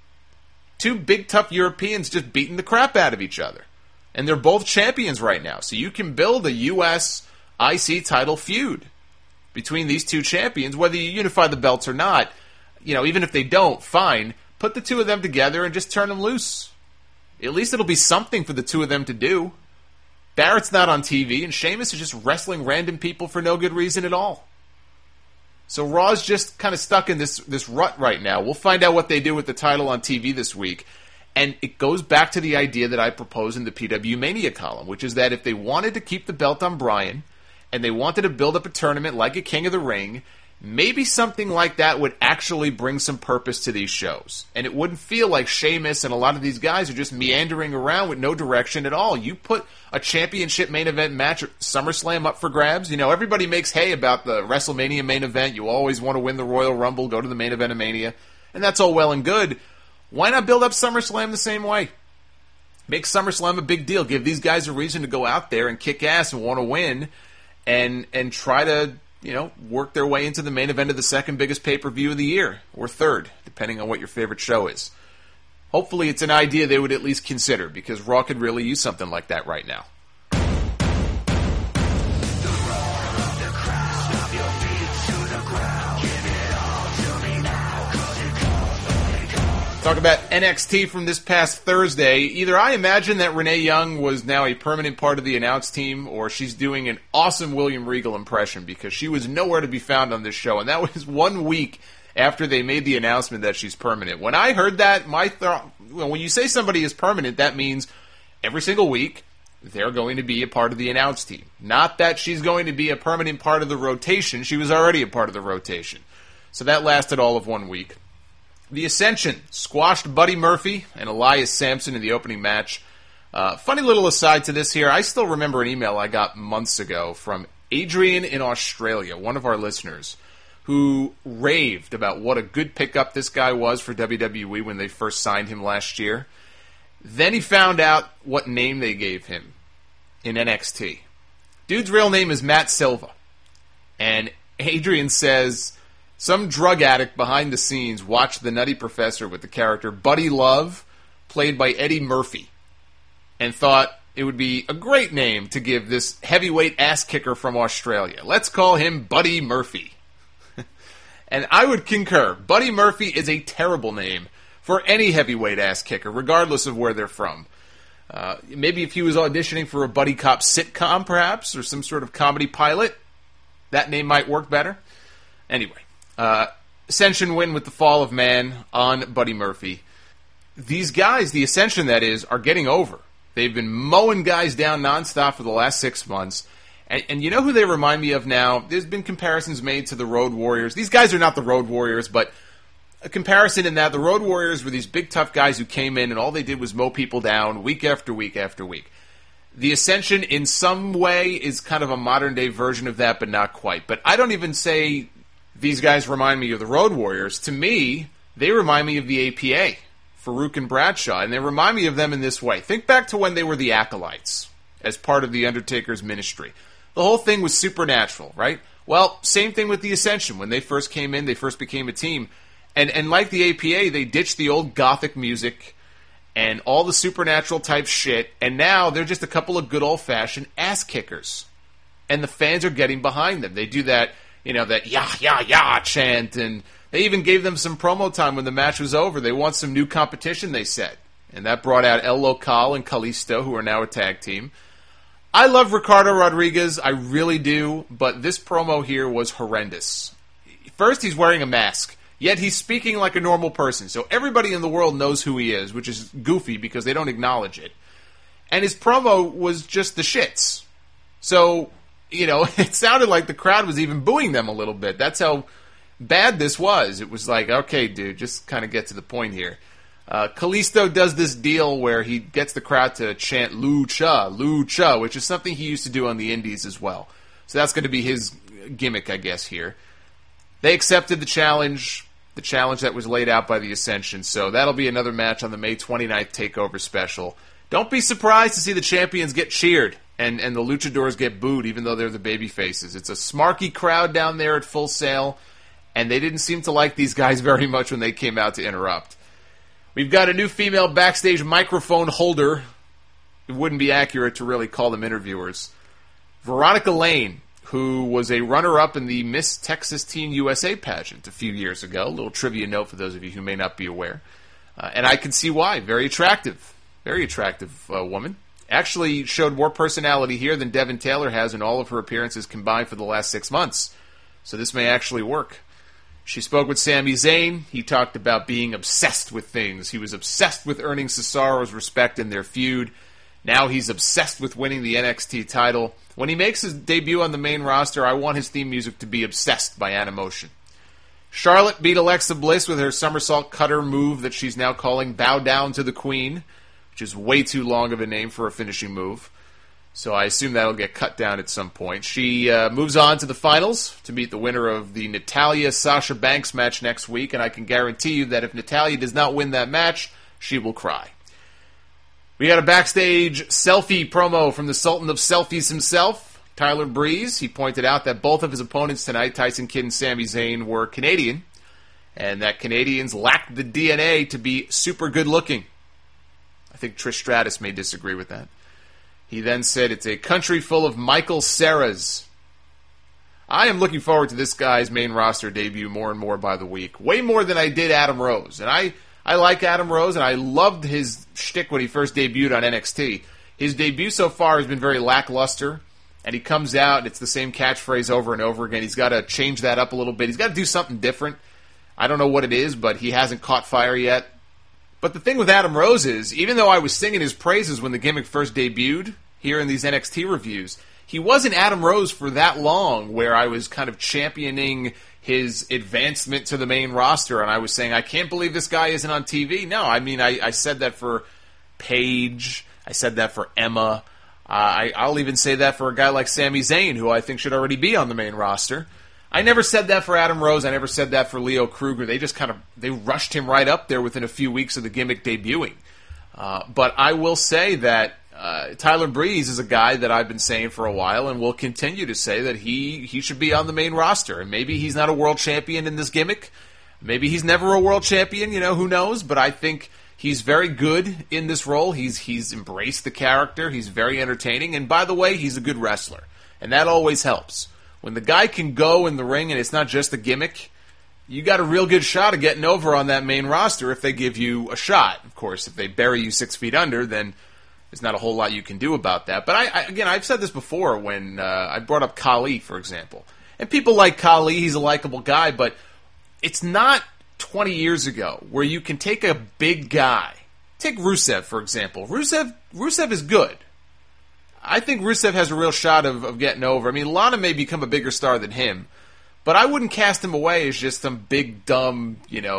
2 big, tough Europeans just beating the crap out of each other. And they're both champions right now. So you can build a U.S. IC title feud between these 2 champions, whether you unify the belts or not. You know, even if they don't, fine. Put the 2 of them together and just turn them loose. At least it'll be something for the 2 of them to do. Barrett's not on TV, and Sheamus is just wrestling random people for no good reason at all. So Raw's just kind of stuck in this rut right now. We'll find out what they do with the title on TV this week. And it goes back to the idea that I proposed in the PW Mania column, which is that if they wanted to keep the belt on Bryan, and they wanted to build up a tournament like a King of the Ring, maybe something like that would actually bring some purpose to these shows. And it wouldn't feel like Sheamus and a lot of these guys are just meandering around with no direction at all. You put a championship main event match at SummerSlam up for grabs. You know, everybody makes hay about the WrestleMania main event. You always want to win the Royal Rumble, go to the main event of Mania. And that's all well and good. Why not build up SummerSlam the same way? Make SummerSlam a big deal. Give these guys a reason to go out there and kick ass and want to win. And try to, you know, work their way into the main event of the second biggest pay-per-view of the year, or third, depending on what your favorite show is. Hopefully it's an idea they would at least consider, because Raw could really use something like that right now. Talk about NXT from this past Thursday. Either I imagine that Renee Young was now a permanent part of the announce team, or she's doing an awesome William Regal impression, because she was nowhere to be found on this show. And that was 1 week after they made the announcement that she's permanent. When I heard that, my thought, when you say somebody is permanent, that means every single week they're going to be a part of the announce team. Not that she's going to be a permanent part of the rotation. She was already a part of the rotation. So that lasted all of 1 week. The Ascension squashed Buddy Murphy and Elias Sampson in the opening match. Funny little aside to this here. I still remember an email I got months ago from Adrian in Australia, one of our listeners, who raved about what a good pickup this guy was for WWE when they first signed him last year. Then he found out what name they gave him in NXT. Dude's real name is Matt Silva. And Adrian says some drug addict behind the scenes watched The Nutty Professor with the character Buddy Love, played by Eddie Murphy, and thought it would be a great name to give this heavyweight ass kicker from Australia. Let's call him Buddy Murphy. And I would concur. Buddy Murphy is a terrible name for any heavyweight ass kicker, regardless of where they're from. Maybe if he was auditioning for a buddy cop sitcom, perhaps, or some sort of comedy pilot, that name might work better. Anyway, Ascension win with the Fall of Man on Buddy Murphy. These guys, the Ascension that is, are getting over. They've been mowing guys down nonstop for the last 6 months. And you know who they remind me of now? There's been comparisons made to the Road Warriors. These guys are not the Road Warriors, but a comparison in that the Road Warriors were these big tough guys who came in and all they did was mow people down week after week after week. The Ascension in some way is kind of a modern day version of that, but not quite. But I don't even say these guys remind me of the Road Warriors. To me, they remind me of the APA, Farouk and Bradshaw, and they remind me of them in this way. Think back to when they were the Acolytes as part of the Undertaker's ministry. The whole thing was supernatural, right? Well, same thing with the Ascension. When they first came in, they first became a team. And like the APA, they ditched the old gothic music and all the supernatural type shit, and now they're just a couple of good old-fashioned ass kickers. And the fans are getting behind them. They do that, that yah, yah, yah chant, and they even gave them some promo time when the match was over. They want some new competition, they said. And that brought out El Local and Kalisto, who are now a tag team. I love Ricardo Rodriguez, I really do, but this promo here was horrendous. First, he's wearing a mask, yet he's speaking like a normal person, so everybody in the world knows who he is, which is goofy because they don't acknowledge it. And his promo was just the shits. So, it sounded like the crowd was even booing them a little bit. That's how bad this was. It was like, okay, dude, just kind of get to the point here. Kalisto does this deal where he gets the crowd to chant Lucha, Lucha, which is something he used to do on the indies as well. So that's going to be his gimmick, I guess, here. They accepted the challenge that was laid out by the Ascension, so that'll be another match on the May 29th TakeOver special. Don't be surprised to see the champions get cheered and the luchadors get booed, even though they're the baby faces. It's a smarky crowd down there at Full Sail, and they didn't seem to like these guys very much when they came out to interrupt. We've got a new female backstage microphone holder. It wouldn't be accurate to really call them interviewers. Veronica Lane, who was a runner-up in the Miss Texas Teen USA pageant a few years ago. A little trivia note for those of you who may not be aware. And I can see why. Very attractive. Very attractive woman. Actually showed more personality here than Devin Taylor has in all of her appearances combined for the last 6 months. So this may actually work. She spoke with Sami Zayn. He talked about being obsessed with things. He was obsessed with earning Cesaro's respect in their feud. Now he's obsessed with winning the NXT title. When he makes his debut on the main roster, I want his theme music to be Obsessed by Animotion. Charlotte beat Alexa Bliss with her somersault cutter move that she's now calling Bow Down to the Queen, which is way too long of a name for a finishing move. So I assume that'll get cut down at some point. She moves on to the finals to meet the winner of the Natalya-Sasha Banks match next week, and I can guarantee you that if Natalya does not win that match, she will cry. We got a backstage selfie promo from the Sultan of Selfies himself, Tyler Breeze. He pointed out that both of his opponents tonight, Tyson Kidd and Sami Zayn, were Canadian, and that Canadians lacked the DNA to be super good looking. I think Trish Stratus may disagree with that. He then said it's a country full of Michael Ceras. I am looking forward to this guy's main roster debut more and more by the week. Way more than I did Adam Rose. And I like Adam Rose, and I loved his shtick when he first debuted on NXT. His debut so far has been very lackluster, and he comes out, and it's the same catchphrase over and over again. He's got to change that up a little bit. He's got to do something different. I don't know what it is, but he hasn't caught fire yet. But the thing with Adam Rose is, even though I was singing his praises when the gimmick first debuted here in these NXT reviews, he wasn't Adam Rose for that long where I was kind of championing his advancement to the main roster, and I was saying, I can't believe this guy isn't on TV. No, I mean, I said that for Paige. I said that for Emma. I'll even say that for a guy like Sami Zayn, who I think should already be on the main roster. I never said that for Adam Rose. I never said that for Leo Kruger. They just they rushed him right up there within a few weeks of the gimmick debuting. But I will say that Tyler Breeze is a guy that I've been saying for a while and will continue to say that he should be on the main roster. And maybe he's not a world champion in this gimmick. Maybe he's never a world champion, who knows? But I think he's very good in this role. He's embraced the character. He's very entertaining. And by the way, he's a good wrestler. And that always helps. When the guy can go in the ring and it's not just a gimmick, you got a real good shot of getting over on that main roster if they give you a shot. Of course, if they bury you 6 feet under, then there's not a whole lot you can do about that. But I've said this before when I brought up Khali, for example. And people like Khali, he's a likable guy, but it's not 20 years ago where you can take a big guy. Take Rusev, for example. Rusev is good. I think Rusev has a real shot of getting over. I mean, Lana may become a bigger star than him, but I wouldn't cast him away as just some big, dumb,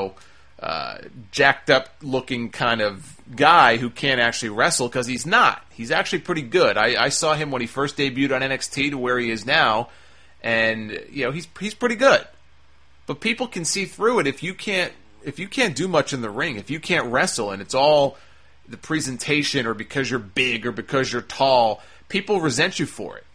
jacked up looking kind of guy who can't actually wrestle, because he's not. He's actually pretty good. I saw him when he first debuted on NXT to where he is now, and he's pretty good. But people can see through it if you can't do much in the ring, if you can't wrestle, and it's all the presentation or because you're big or because you're tall, people resent you for it.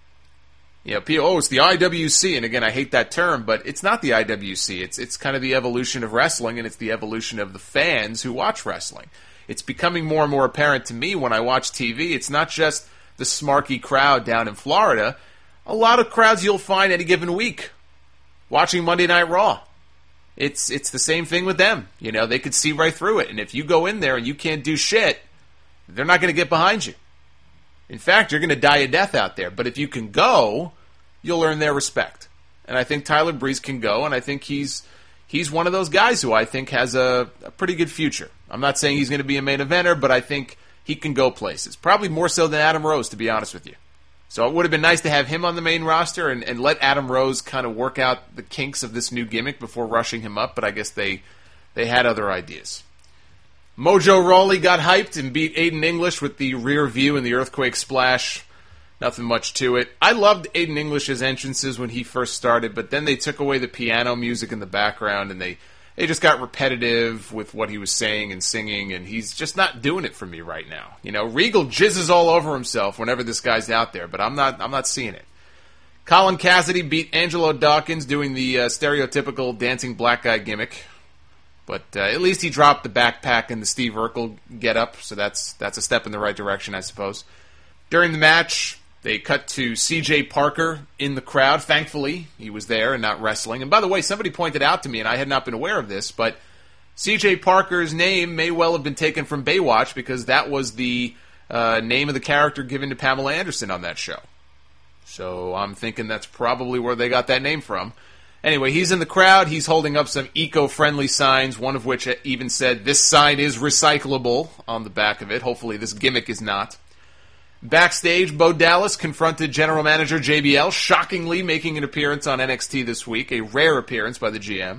People, it's the IWC, and again, I hate that term, but it's not the IWC. It's kind of the evolution of wrestling, and it's the evolution of the fans who watch wrestling. It's becoming more and more apparent to me when I watch TV. It's not just the smarky crowd down in Florida. A lot of crowds you'll find any given week watching Monday Night Raw. It's the same thing with them. They could see right through it, and if you go in there and you can't do shit, they're not going to get behind you. In fact, you're going to die a death out there. But if you can go, you'll earn their respect. And I think Tyler Breeze can go, and I think he's one of those guys who I think has a pretty good future. I'm not saying he's going to be a main eventer, but I think he can go places. Probably more so than Adam Rose, to be honest with you. So it would have been nice to have him on the main roster and let Adam Rose kind of work out the kinks of this new gimmick before rushing him up, but I guess they had other ideas. Mojo Rawley got hyped and beat Aiden English with the rear view and the earthquake splash. Nothing much to it. I loved Aiden English's entrances when he first started, but then they took away the piano music in the background, and they just got repetitive with what he was saying and singing, and he's just not doing it for me right now. Regal jizzes all over himself whenever this guy's out there, but I'm not seeing it. Colin Cassidy beat Angelo Dawkins doing the stereotypical dancing black guy gimmick, but at least he dropped the backpack and the Steve Urkel get-up, so that's a step in the right direction, I suppose. During the match, they cut to CJ Parker in the crowd. Thankfully, he was there and not wrestling. And by the way, somebody pointed out to me, and I had not been aware of this, but CJ Parker's name may well have been taken from Baywatch, because that was the name of the character given to Pamela Anderson on that show. So I'm thinking that's probably where they got that name from. Anyway, he's in the crowd. He's holding up some eco-friendly signs, one of which even said, "This sign is recyclable," on the back of it. Hopefully this gimmick is not. Backstage, Bo Dallas confronted General Manager JBL, shockingly making an appearance on NXT this week, a rare appearance by the GM.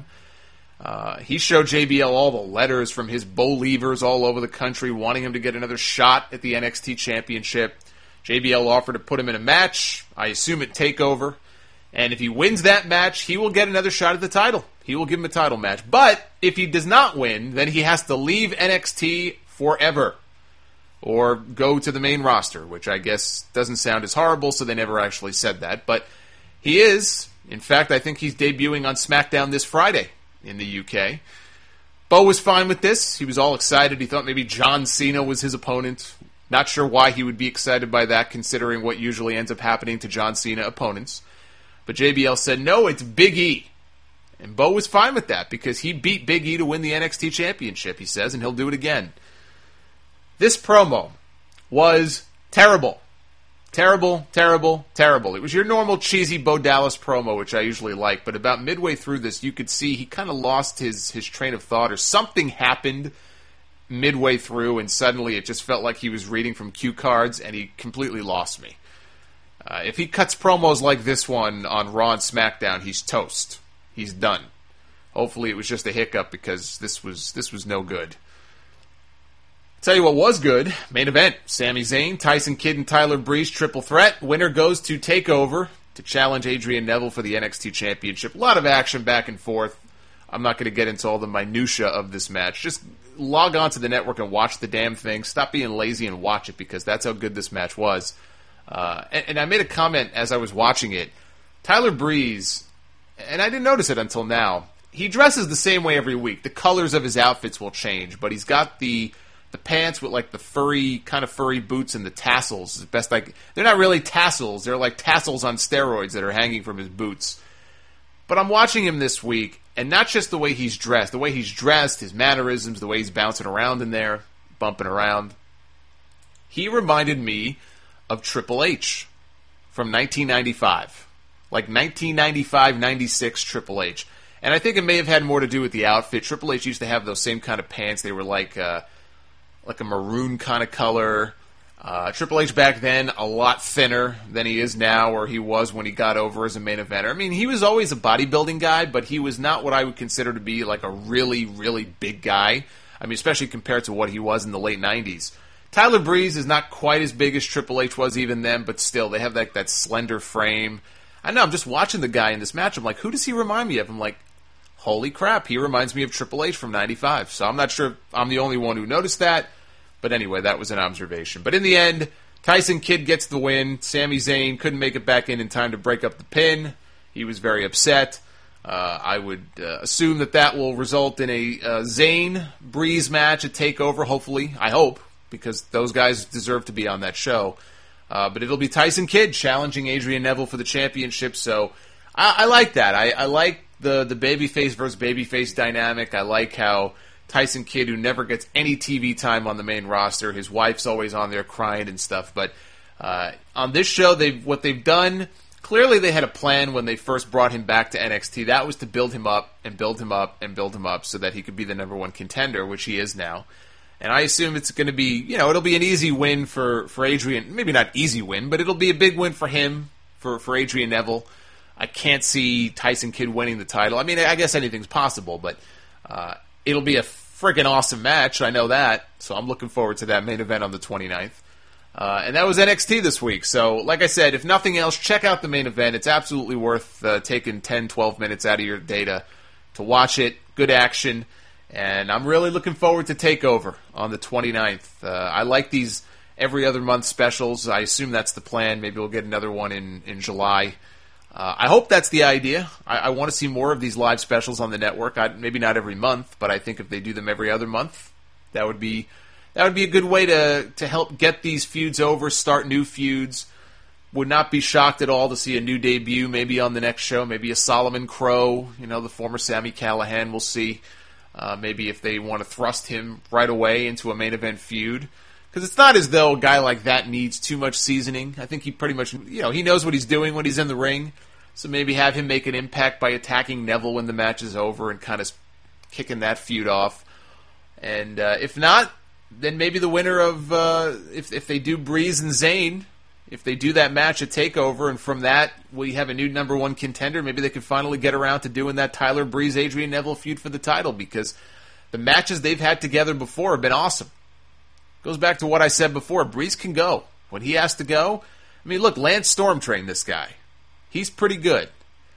He showed JBL all the letters from his Bo-Leavers all over the country, wanting him to get another shot at the NXT Championship. JBL offered to put him in a match, I assume at TakeOver, and if he wins that match, he will get another shot at the title. He will give him a title match. But if he does not win, then he has to leave NXT forever, or go to the main roster, which I guess doesn't sound as horrible, so they never actually said that. But he is. In fact, I think he's debuting on SmackDown this Friday in the UK. Bo was fine with this. He was all excited. He thought maybe John Cena was his opponent. Not sure why he would be excited by that, considering what usually ends up happening to John Cena opponents. But JBL said, no, it's Big E. And Bo was fine with that, because he beat Big E to win the NXT Championship, he says, and he'll do it again. This promo was terrible. Terrible, terrible, terrible. It was your normal cheesy Bo Dallas promo, which I usually like, but about midway through this, you could see he kind of lost his train of thought, or something happened midway through, and suddenly it just felt like he was reading from cue cards, and he completely lost me. If he cuts promos like this one on Raw and SmackDown, he's toast. He's done. Hopefully it was just a hiccup, because this was no good. Tell you what was good. Main event. Sami Zayn, Tyson Kidd, and Tyler Breeze triple threat. Winner goes to TakeOver to challenge Adrian Neville for the NXT Championship. A lot of action back and forth. I'm not going to get into all the minutia of this match. Just log on to the network and watch the damn thing. Stop being lazy and watch it, because that's how good this match was. And I made a comment as I was watching it. Tyler Breeze, and I didn't notice it until now, he dresses the same way every week. The colors of his outfits will change, but he's got the pants with like the furry boots and the tassels. They're not really tassels. They're like tassels on steroids that are hanging from his boots. But I'm watching him this week, and not just the way he's dressed. The way he's dressed, his mannerisms, the way he's bouncing around in there, bumping around. He reminded me of Triple H from 1995. Like 1995-96 Triple H. And I think it may have had more to do with the outfit. Triple H used to have those same kind of pants. They were like a maroon kind of color. Triple H back then, a lot thinner than he is now, or he was when he got over as a main eventer. I mean, he was always a bodybuilding guy, but he was not what I would consider to be like a really, really big guy. I mean, especially compared to what he was in the late 90s. Tyler Breeze is not quite as big as Triple H was even then, but still, they have that slender frame. I know, I'm just watching the guy in this match. I'm like, who does he remind me of? I'm like, holy crap, he reminds me of Triple H from 95. So I'm not sure if I'm the only one who noticed that. But anyway, that was an observation. But in the end, Tyson Kidd gets the win. Sami Zayn couldn't make it back in time to break up the pin. He was very upset. I would assume that will result in a Zayn-Breeze match at TakeOver, hopefully. I hope, because those guys deserve to be on that show. But it'll be Tyson Kidd challenging Adrian Neville for the championship. So I like that. I like the babyface versus babyface dynamic. I like how Tyson Kidd, who never gets any TV time on the main roster, his wife's always on there crying and stuff. But on this show, what they've done, clearly they had a plan when they first brought him back to NXT. That was to build him up and build him up and build him up so that he could be the number one contender, which he is now. And I assume it's going to be, it'll be an easy win for Adrian. Maybe not easy win, but it'll be a big win for him, for Adrian Neville. I can't see Tyson Kidd winning the title. I mean, I guess anything's possible, but it'll be a freaking awesome match. I know that. So I'm looking forward to that main event on the 29th. And that was NXT this week. So, like I said, if nothing else, check out the main event. It's absolutely worth taking 10, 12 minutes out of your day to watch it. Good action. And I'm really looking forward to TakeOver on the 29th. I like these every other month specials. I assume that's the plan. Maybe we'll get another one in July. I hope that's the idea. I want to see more of these live specials on the network. Maybe not every month, but I think if they do them every other month, that would be a good way to help get these feuds over, start new feuds. Would not be shocked at all to see a new debut maybe on the next show. Maybe a Solomon Crow, the former Sami Callihan. We'll see. Maybe if they want to thrust him right away into a main event feud. Because it's not as though a guy like that needs too much seasoning. I think he pretty much, he knows what he's doing when he's in the ring. So maybe have him make an impact by attacking Neville when the match is over and kind of kicking that feud off. And if not, then maybe the winner of, if they do Breeze and Zayn, if they do that match at TakeOver, and from that we have a new number one contender, maybe they can finally get around to doing that Tyler Breeze, Adrian Neville feud for the title, because the matches they've had together before have been awesome. Goes back to what I said before. Breeze can go. When he has to go, I mean, look, Lance Storm trained this guy. He's pretty good.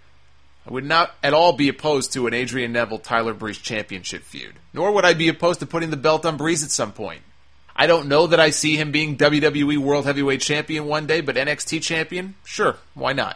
I would not at all be opposed to an Adrian Neville-Tyler Breeze championship feud. Nor would I be opposed to putting the belt on Breeze at some point. I don't know that I see him being WWE World Heavyweight Champion one day, but NXT Champion? Sure, why not?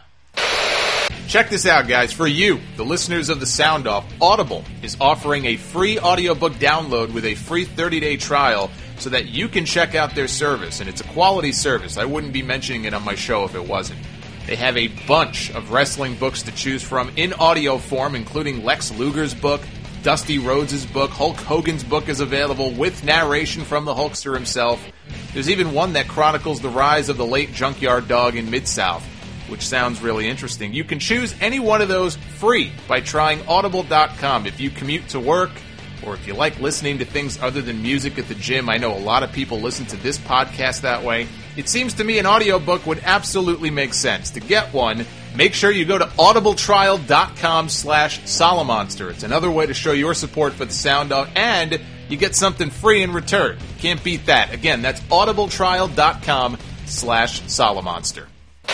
Check this out, guys. For you, the listeners of the Sound Off, Audible is offering a free audiobook download with a free 30-day trial so that you can check out their service. And it's a quality service. I wouldn't be mentioning it on my show if it wasn't. They have a bunch of wrestling books to choose from in audio form, including Lex Luger's book, Dusty Rhodes' book, Hulk Hogan's book is available with narration from the Hulkster himself. There's even one that chronicles the rise of the late Junkyard Dog in Mid-South, which sounds really interesting. You can choose any one of those free by trying Audible.com. If you commute to work, or if you like listening to things other than music at the gym, I know a lot of people listen to this podcast that way. It seems to me an audiobook would absolutely make sense. To get one, make sure you go to audibletrial.com/Solomonster. It's another way to show your support for the Sound Off, and you get something free in return. Can't beat that. Again, that's audibletrial.com/Solomonster.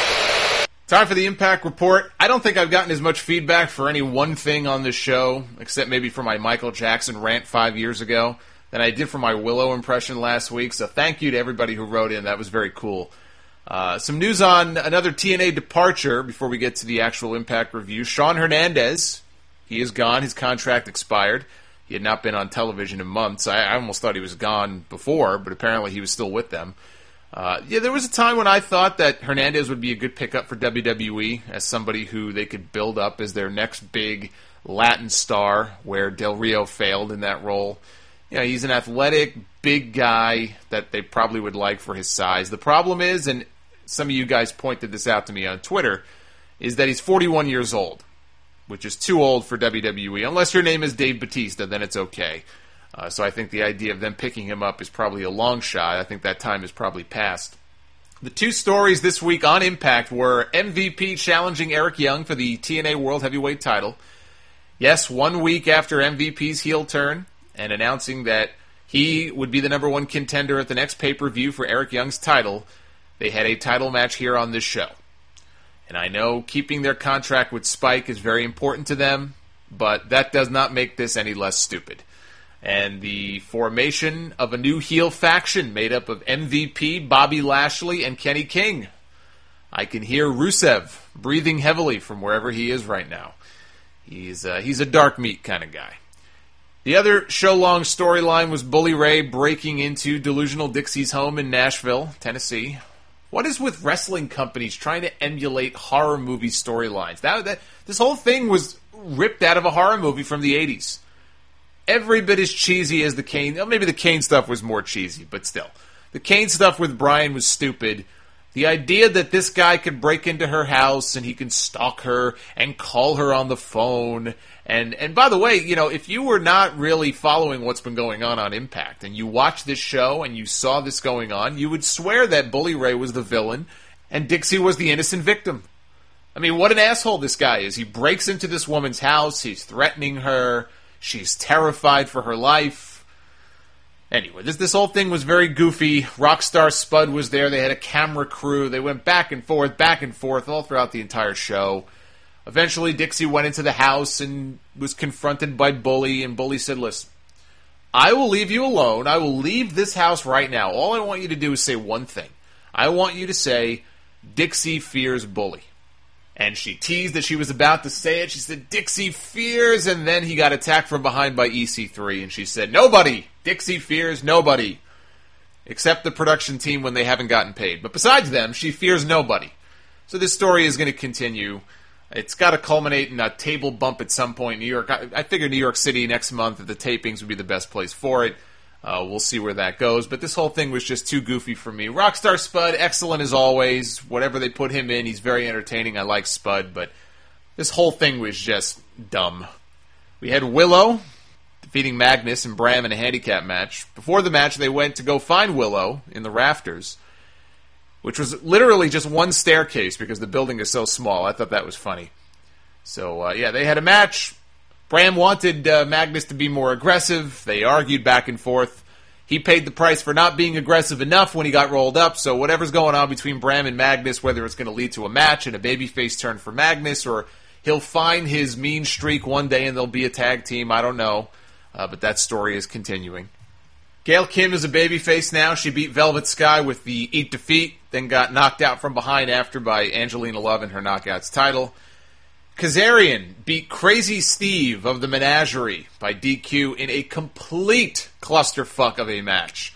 Time for the Impact Report. I don't think I've gotten as much feedback for any one thing on this show, except maybe for my Michael Jackson rant 5 years ago, than I did for my Willow impression last week. So thank you to everybody who wrote in. That was very cool. Some news on another TNA departure before we get to the actual Impact review. Sean Hernandez, he is gone. His contract expired. He had not been on television in months. I almost thought he was gone before, but apparently he was still with them. There was a time when I thought that Hernandez would be a good pickup for WWE as somebody who they could build up as their next big Latin star, where Del Rio failed in that role. He's an athletic, big guy that they probably would like for his size. The problem is, and some of you guys pointed this out to me on Twitter, is that he's 41 years old, which is too old for WWE. Unless your name is Dave Bautista, then it's okay. So I think the idea of them picking him up is probably a long shot. I think that time is probably past. The two stories this week on Impact were MVP challenging Eric Young for the TNA World Heavyweight title. Yes, 1 week after MVP's heel turn, and announcing that he would be the number one contender at the next pay-per-view for Eric Young's title, they had a title match here on this show. And I know keeping their contract with Spike is very important to them, but that does not make this any less stupid. And the formation of a new heel faction made up of MVP, Bobby Lashley, and Kenny King. I can hear Rusev breathing heavily from wherever he is right now. He's a dark meat kind of guy. The other show-long storyline was Bully Ray breaking into Delusional Dixie's home in Nashville, Tennessee. What is with wrestling companies trying to emulate horror movie storylines? This whole thing was ripped out of a horror movie from the 80s. Every bit as cheesy as the Kane. Well, maybe the Kane stuff was more cheesy, but still. The Kane stuff with Bryan was stupid. The idea that this guy could break into her house and he can stalk her and call her on the phone. And by the way, if you were not really following what's been going on Impact and you watched this show and you saw this going on, you would swear that Bully Ray was the villain and Dixie was the innocent victim. I mean, what an asshole this guy is. He breaks into this woman's house. He's threatening her. She's terrified for her life. Anyway, this whole thing was very goofy. Rockstar Spud was there. They had a camera crew. They went back and forth all throughout the entire show. Eventually, Dixie went into the house and was confronted by Bully, and Bully said, listen, I will leave you alone. I will leave this house right now. All I want you to do is say one thing. I want you to say, Dixie fears Bully. And she teased that she was about to say it. She said, Dixie fears, and then he got attacked from behind by EC3, and she said, nobody! Dixie fears nobody. Except the production team when they haven't gotten paid. But besides them, she fears nobody. So this story is going to continue. It's got to culminate in a table bump at some point in New York. I figure New York City next month at the tapings would be the best place for it. We'll see where that goes. But this whole thing was just too goofy for me. Rockstar Spud, excellent as always. Whatever they put him in, he's very entertaining. I like Spud, but this whole thing was just dumb. We had Willow defeating Magnus and Bram in a handicap match. Before the match, they went to go find Willow in the rafters, which was literally just one staircase because the building is so small. I thought that was funny. So, they had a match. Bram wanted Magnus to be more aggressive. They argued back and forth. He paid the price for not being aggressive enough when he got rolled up, so whatever's going on between Bram and Magnus, whether it's going to lead to a match and a babyface turn for Magnus, or he'll find his mean streak one day and they'll be a tag team, I don't know. But that story is continuing. Gail Kim is a babyface now. She beat Velvet Sky with the Eat Defeat, then got knocked out from behind after by Angelina Love in her Knockouts title. Kazarian beat Crazy Steve of the Menagerie by DQ in a complete clusterfuck of a match.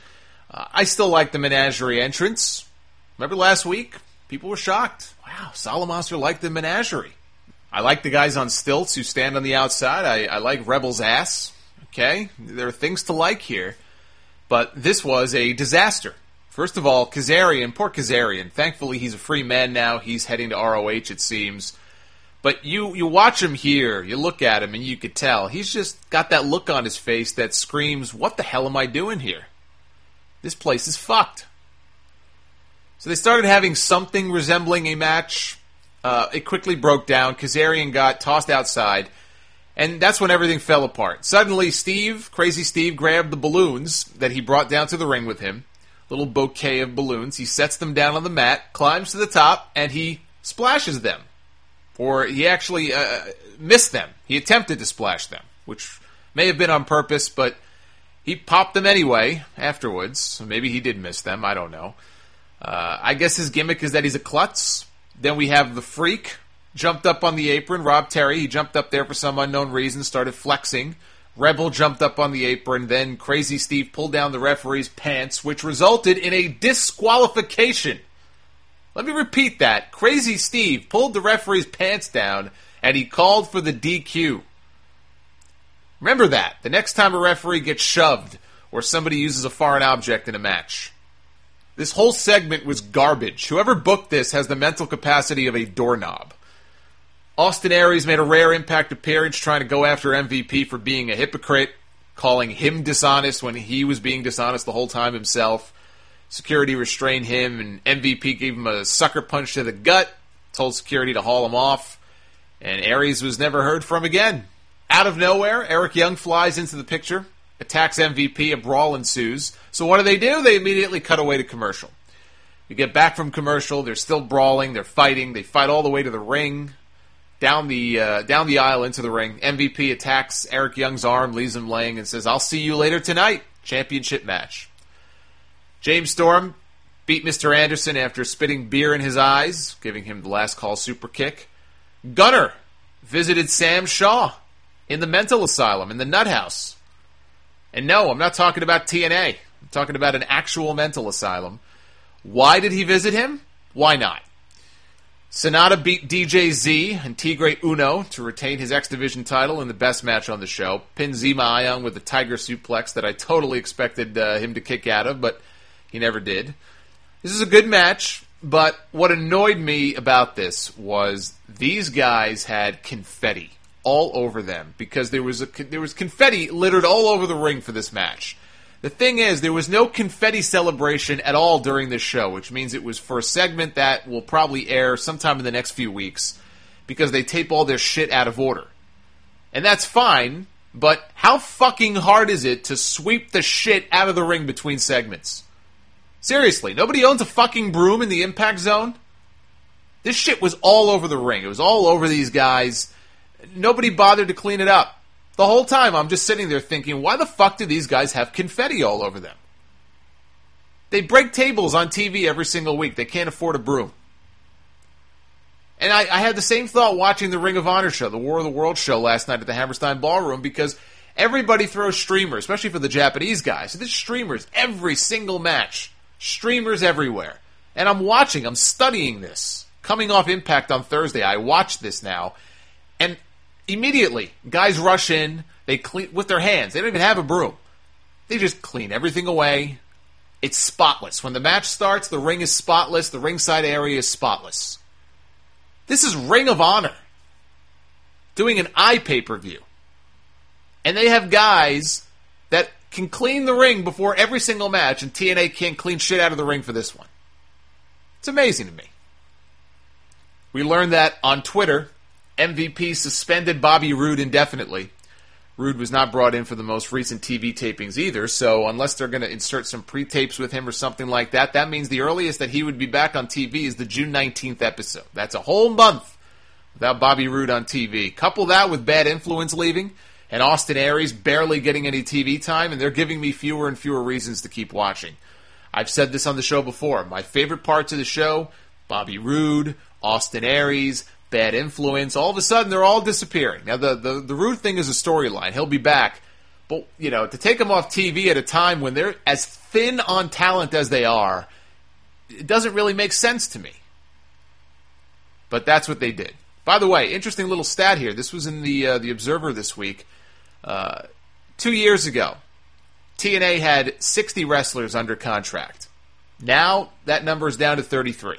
I still like the Menagerie entrance. Remember last week? People were shocked. Wow, Solomonster liked the Menagerie. I like the guys on stilts who stand on the outside. I like Rebel's ass. Okay? There are things to like here. But this was a disaster. First of all, Kazarian, poor Kazarian. Thankfully, he's a free man now. He's heading to ROH, it seems. But you watch him here, you look at him, and you could tell. He's just got that look on his face that screams, what the hell am I doing here? This place is fucked. So they started having something resembling a match. It quickly broke down. Kazarian got tossed outside. And that's when everything fell apart. Suddenly, Crazy Steve, grabbed the balloons that he brought down to the ring with him. Little bouquet of balloons. He sets them down on the mat, climbs to the top, and he splashes them. Or he actually missed them. He attempted to splash them, which may have been on purpose, but he popped them anyway afterwards. So maybe he did miss them. I don't know. I guess his gimmick is that he's a klutz. Then we have the Freak. Jumped up on the apron. Rob Terry, he jumped up there for some unknown reason, started flexing. Rebel jumped up on the apron. Then Crazy Steve pulled down the referee's pants, which resulted in a disqualification. Let me repeat that. Crazy Steve pulled the referee's pants down, and he called for the DQ. Remember that. The next time a referee gets shoved, or somebody uses a foreign object in a match. This whole segment was garbage. Whoever booked this has the mental capacity of a doorknob. Austin Aries made a rare Impact appearance trying to go after MVP for being a hypocrite, calling him dishonest when he was being dishonest the whole time himself. Security restrained him, and MVP gave him a sucker punch to the gut, told security to haul him off, and Aries was never heard from again. Out of nowhere, Eric Young flies into the picture, attacks MVP, a brawl ensues. So what do? They immediately cut away to commercial. We get back from commercial, they're still brawling, they're fighting, they fight all the way to the ring. Down the aisle into the ring. MVP attacks Eric Young's arm, leaves him laying, and says, "I'll see you later tonight." Championship match. James Storm beat Mr. Anderson after spitting beer in his eyes, giving him the last call super kick. Gunner visited Sam Shaw in the mental asylum, in the nut house. And no, I'm not talking about TNA. I'm talking about an actual mental asylum. Why did he visit him? Why not? Sonata beat DJ Z and Tigre Uno to retain his X Division title in the best match on the show. Pinned Zema Ion with a Tiger suplex that I totally expected him to kick out of, but he never did. This is a good match, but what annoyed me about this was these guys had confetti all over them because there was confetti littered all over the ring for this match. The thing is, there was no confetti celebration at all during this show, which means it was for a segment that will probably air sometime in the next few weeks because they tape all their shit out of order. And that's fine, but how fucking hard is it to sweep the shit out of the ring between segments? Seriously, nobody owns a fucking broom in the Impact Zone? This shit was all over the ring. It was all over these guys. Nobody bothered to clean it up. The whole time, I'm just sitting there thinking, why the fuck do these guys have confetti all over them? They break tables on TV every single week. They can't afford a broom. And I had the same thought watching the Ring of Honor show, the War of the Worlds show last night at the Hammerstein Ballroom, because everybody throws streamers, especially for the Japanese guys. So there's streamers every single match. Streamers everywhere. And I'm watching, I'm studying this. Coming off Impact on Thursday, I watched this now, and immediately, guys rush in, they clean with their hands. They don't even have a broom. They just clean everything away. It's spotless. When the match starts, the ring is spotless. The ringside area is spotless. This is Ring of Honor doing an iPay-per-view. And they have guys that can clean the ring before every single match, and TNA can't clean shit out of the ring for this one. It's amazing to me. We learned that on Twitter. MVP suspended Bobby Roode indefinitely. Roode was not brought in for the most recent TV tapings either, so unless they're going to insert some pre-tapes with him or something like that, that means the earliest that he would be back on TV is the June 19th episode. That's a whole month without Bobby Roode on TV. Couple that with Bad Influence leaving, and Austin Aries barely getting any TV time, and they're giving me fewer and fewer reasons to keep watching. I've said this on the show before. My favorite parts of the show, Bobby Roode, Austin Aries, Bad Influence, all of a sudden they're all disappearing. Now, the Roode thing is a storyline. He'll be back. But, to take them off TV at a time when they're as thin on talent as they are, it doesn't really make sense to me. But that's what they did. By the way, interesting little stat here. This was in the Observer this week. 2 years ago, TNA had 60 wrestlers under contract. Now, that number is down to 33.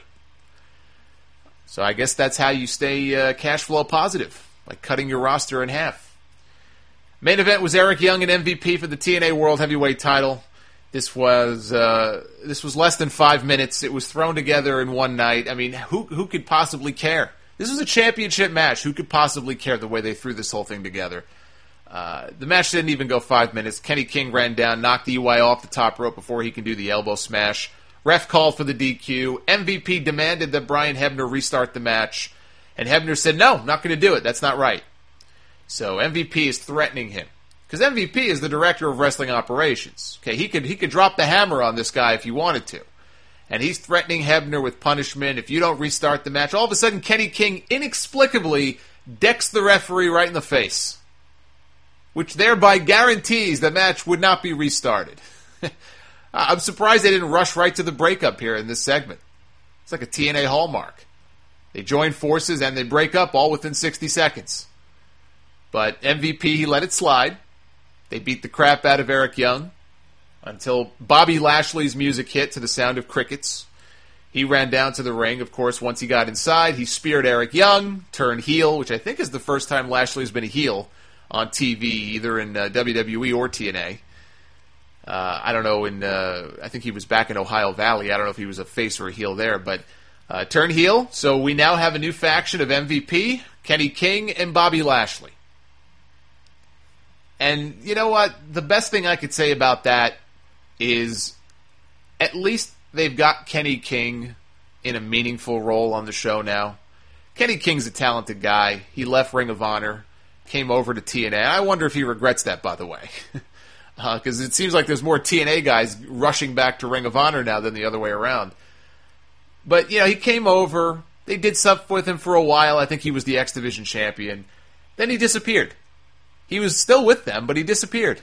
So I guess that's how you stay cash flow positive, by cutting your roster in half. Main event was Eric Young and MVP for the TNA World Heavyweight title. This was less than 5 minutes. It was thrown together in one night. I mean, who could possibly care? This was a championship match. Who could possibly care the way they threw this whole thing together? The match didn't even go 5 minutes. Kenny King ran down, knocked EY off the top rope before he can do the elbow smash. Ref called for the DQ. MVP demanded that Brian Hebner restart the match. And Hebner said, no, I'm not going to do it. That's not right. So MVP is threatening him. Because MVP is the director of wrestling operations. Okay, he could drop the hammer on this guy if he wanted to. And he's threatening Hebner with punishment if you don't restart the match. All of a sudden, Kenny King inexplicably decks the referee right in the face, which thereby guarantees the match would not be restarted. I'm surprised they didn't rush right to the breakup here in this segment. It's like a TNA hallmark. They join forces and they break up all within 60 seconds. But MVP, he let it slide. They beat the crap out of Eric Young until Bobby Lashley's music hit to the sound of crickets. He ran down to the ring. Of course, once he got inside, he speared Eric Young, turned heel, which I think is the first time Lashley's been a heel on TV, either in WWE or TNA. I don't know, I think he was back in Ohio Valley. I don't know if he was a face or a heel there, but turned heel. So we now have a new faction of MVP, Kenny King, and Bobby Lashley. And you know what? The best thing I could say about that is at least they've got Kenny King in a meaningful role on the show now. Kenny King's a talented guy. He left Ring of Honor, came over to TNA. I wonder if he regrets that, by the way. Because it seems like there's more TNA guys rushing back to Ring of Honor now than the other way around. But, you know, he came over. They did stuff with him for a while. I think he was the X Division champion. Then he disappeared. He was still with them, but he disappeared.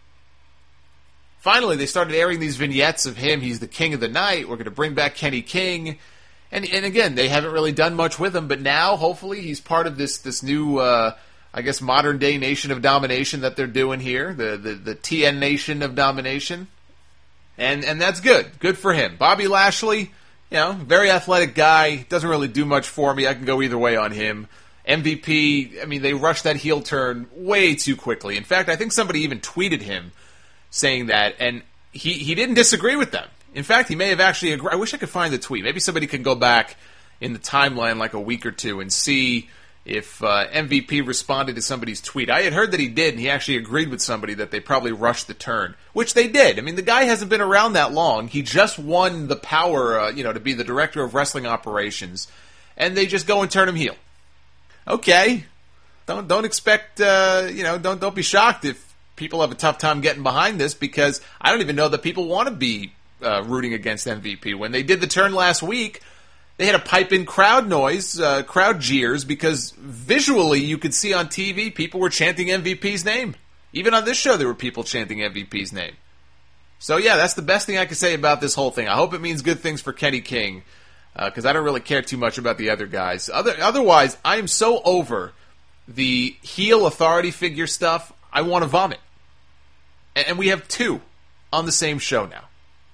Finally, they started airing these vignettes of him. He's the king of the night. We're going to bring back Kenny King. And again, they haven't really done much with him, but now, hopefully, he's part of this new, I guess, modern-day Nation of Domination that they're doing here, the TN Nation of Domination. And that's good. Good for him. Bobby Lashley, you know, very athletic guy, doesn't really do much for me. I can go either way on him. MVP, I mean, they rushed that heel turn way too quickly. In fact, I think somebody even tweeted him saying that, and he didn't disagree with them. In fact, he may have actually agreed. I wish I could find the tweet. Maybe somebody can go back in the timeline like a week or two and see if MVP responded to somebody's tweet. I had heard that he did, and he actually agreed with somebody that they probably rushed the turn, which they did. I mean, the guy hasn't been around that long. He just won the power, to be the director of wrestling operations, and they just go and turn him heel. Okay, don't expect, don't be shocked if people have a tough time getting behind this, because I don't even know that people want to be rooting against MVP. When they did the turn last week, they had a pipe-in crowd noise, crowd jeers, because visually you could see on TV people were chanting MVP's name. Even on this show there were people chanting MVP's name. So yeah, that's the best thing I can say about this whole thing. I hope it means good things for Kenny King, because I don't really care too much about the other guys. Otherwise, I am so over the heel authority figure stuff, I want to vomit. And we have two on the same show now.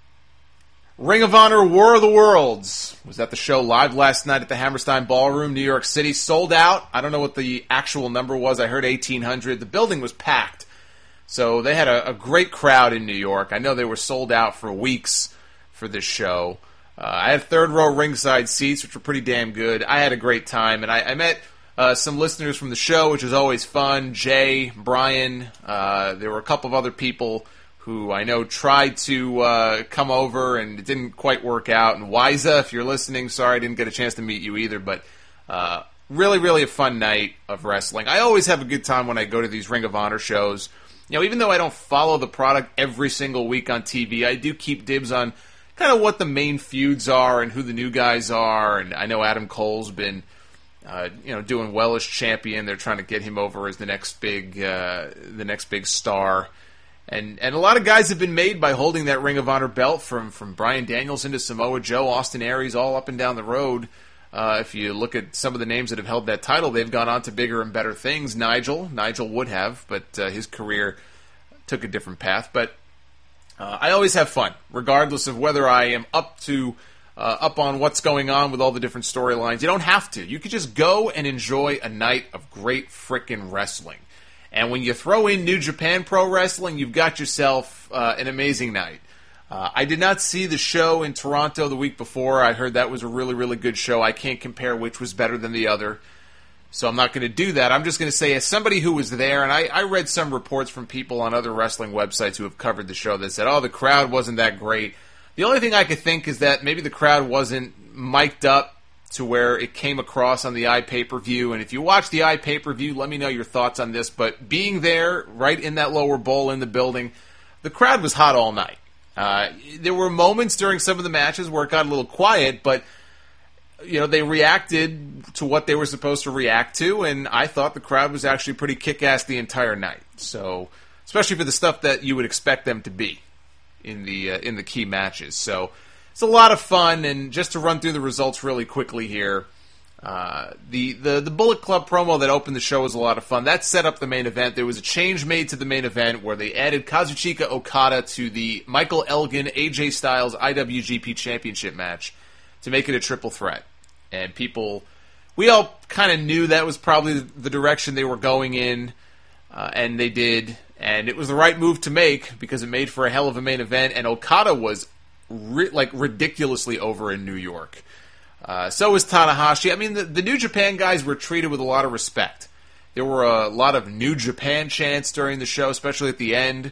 Ring of Honor War of the Worlds was at the show live last night at the Hammerstein Ballroom, New York City. Sold out. I don't know what the actual number was. I heard 1,800. The building was packed. So they had a great crowd in New York. I know they were sold out for weeks for this show. I had third row ringside seats, which were pretty damn good. I had a great time, and I met some listeners from the show, which was always fun. Jay, Brian, there were a couple of other people who I know tried to come over, and it didn't quite work out. And Wiza, if you're listening, sorry I didn't get a chance to meet you either, but really, really a fun night of wrestling. I always have a good time when I go to these Ring of Honor shows. You know, even though I don't follow the product every single week on TV, I do keep dibs on kind of what the main feuds are and who the new guys are. And I know Adam Cole's been doing well as champion. They're trying to get him over as the next big star. And a lot of guys have been made by holding that Ring of Honor belt, from Bryan Danielson to Samoa Joe, Austin Aries, all up and down the road. If you look at some of the names that have held that title, they've gone on to bigger and better things. Nigel would have, but his career took a different path. But I always have fun, regardless of whether I am up on what's going on with all the different storylines. You don't have to. You could just go and enjoy a night of great frickin' wrestling. And when you throw in New Japan Pro Wrestling, you've got yourself an amazing night. I did not see the show in Toronto the week before. I heard that was a really, really good show. I can't compare which was better than the other, so I'm not going to do that. I'm just going to say, as somebody who was there, and I read some reports from people on other wrestling websites who have covered the show that said, oh, the crowd wasn't that great. The only thing I could think is that maybe the crowd wasn't mic'd up to where it came across on the iPay-per-view. And if you watch the iPay-per-view, let me know your thoughts on this. But being there, right in that lower bowl in the building, the crowd was hot all night. There were moments during some of the matches where it got a little quiet, but they reacted to what they were supposed to react to, and I thought the crowd was actually pretty kick-ass the entire night. So, especially for the stuff that you would expect them to be in the key matches. So it's a lot of fun, and just to run through the results really quickly here, the Bullet Club promo that opened the show was a lot of fun. That set up the main event. There was a change made to the main event where they added Kazuchika Okada to the Michael Elgin AJ Styles IWGP Championship match to make it a triple threat. And we all kind of knew that was probably the direction they were going in, and they did. And it was the right move to make because it made for a hell of a main event, and Okada was ridiculously over in New York. So was Tanahashi. I mean, the New Japan guys were treated with a lot of respect. There were a lot of New Japan chants during the show, especially at the end.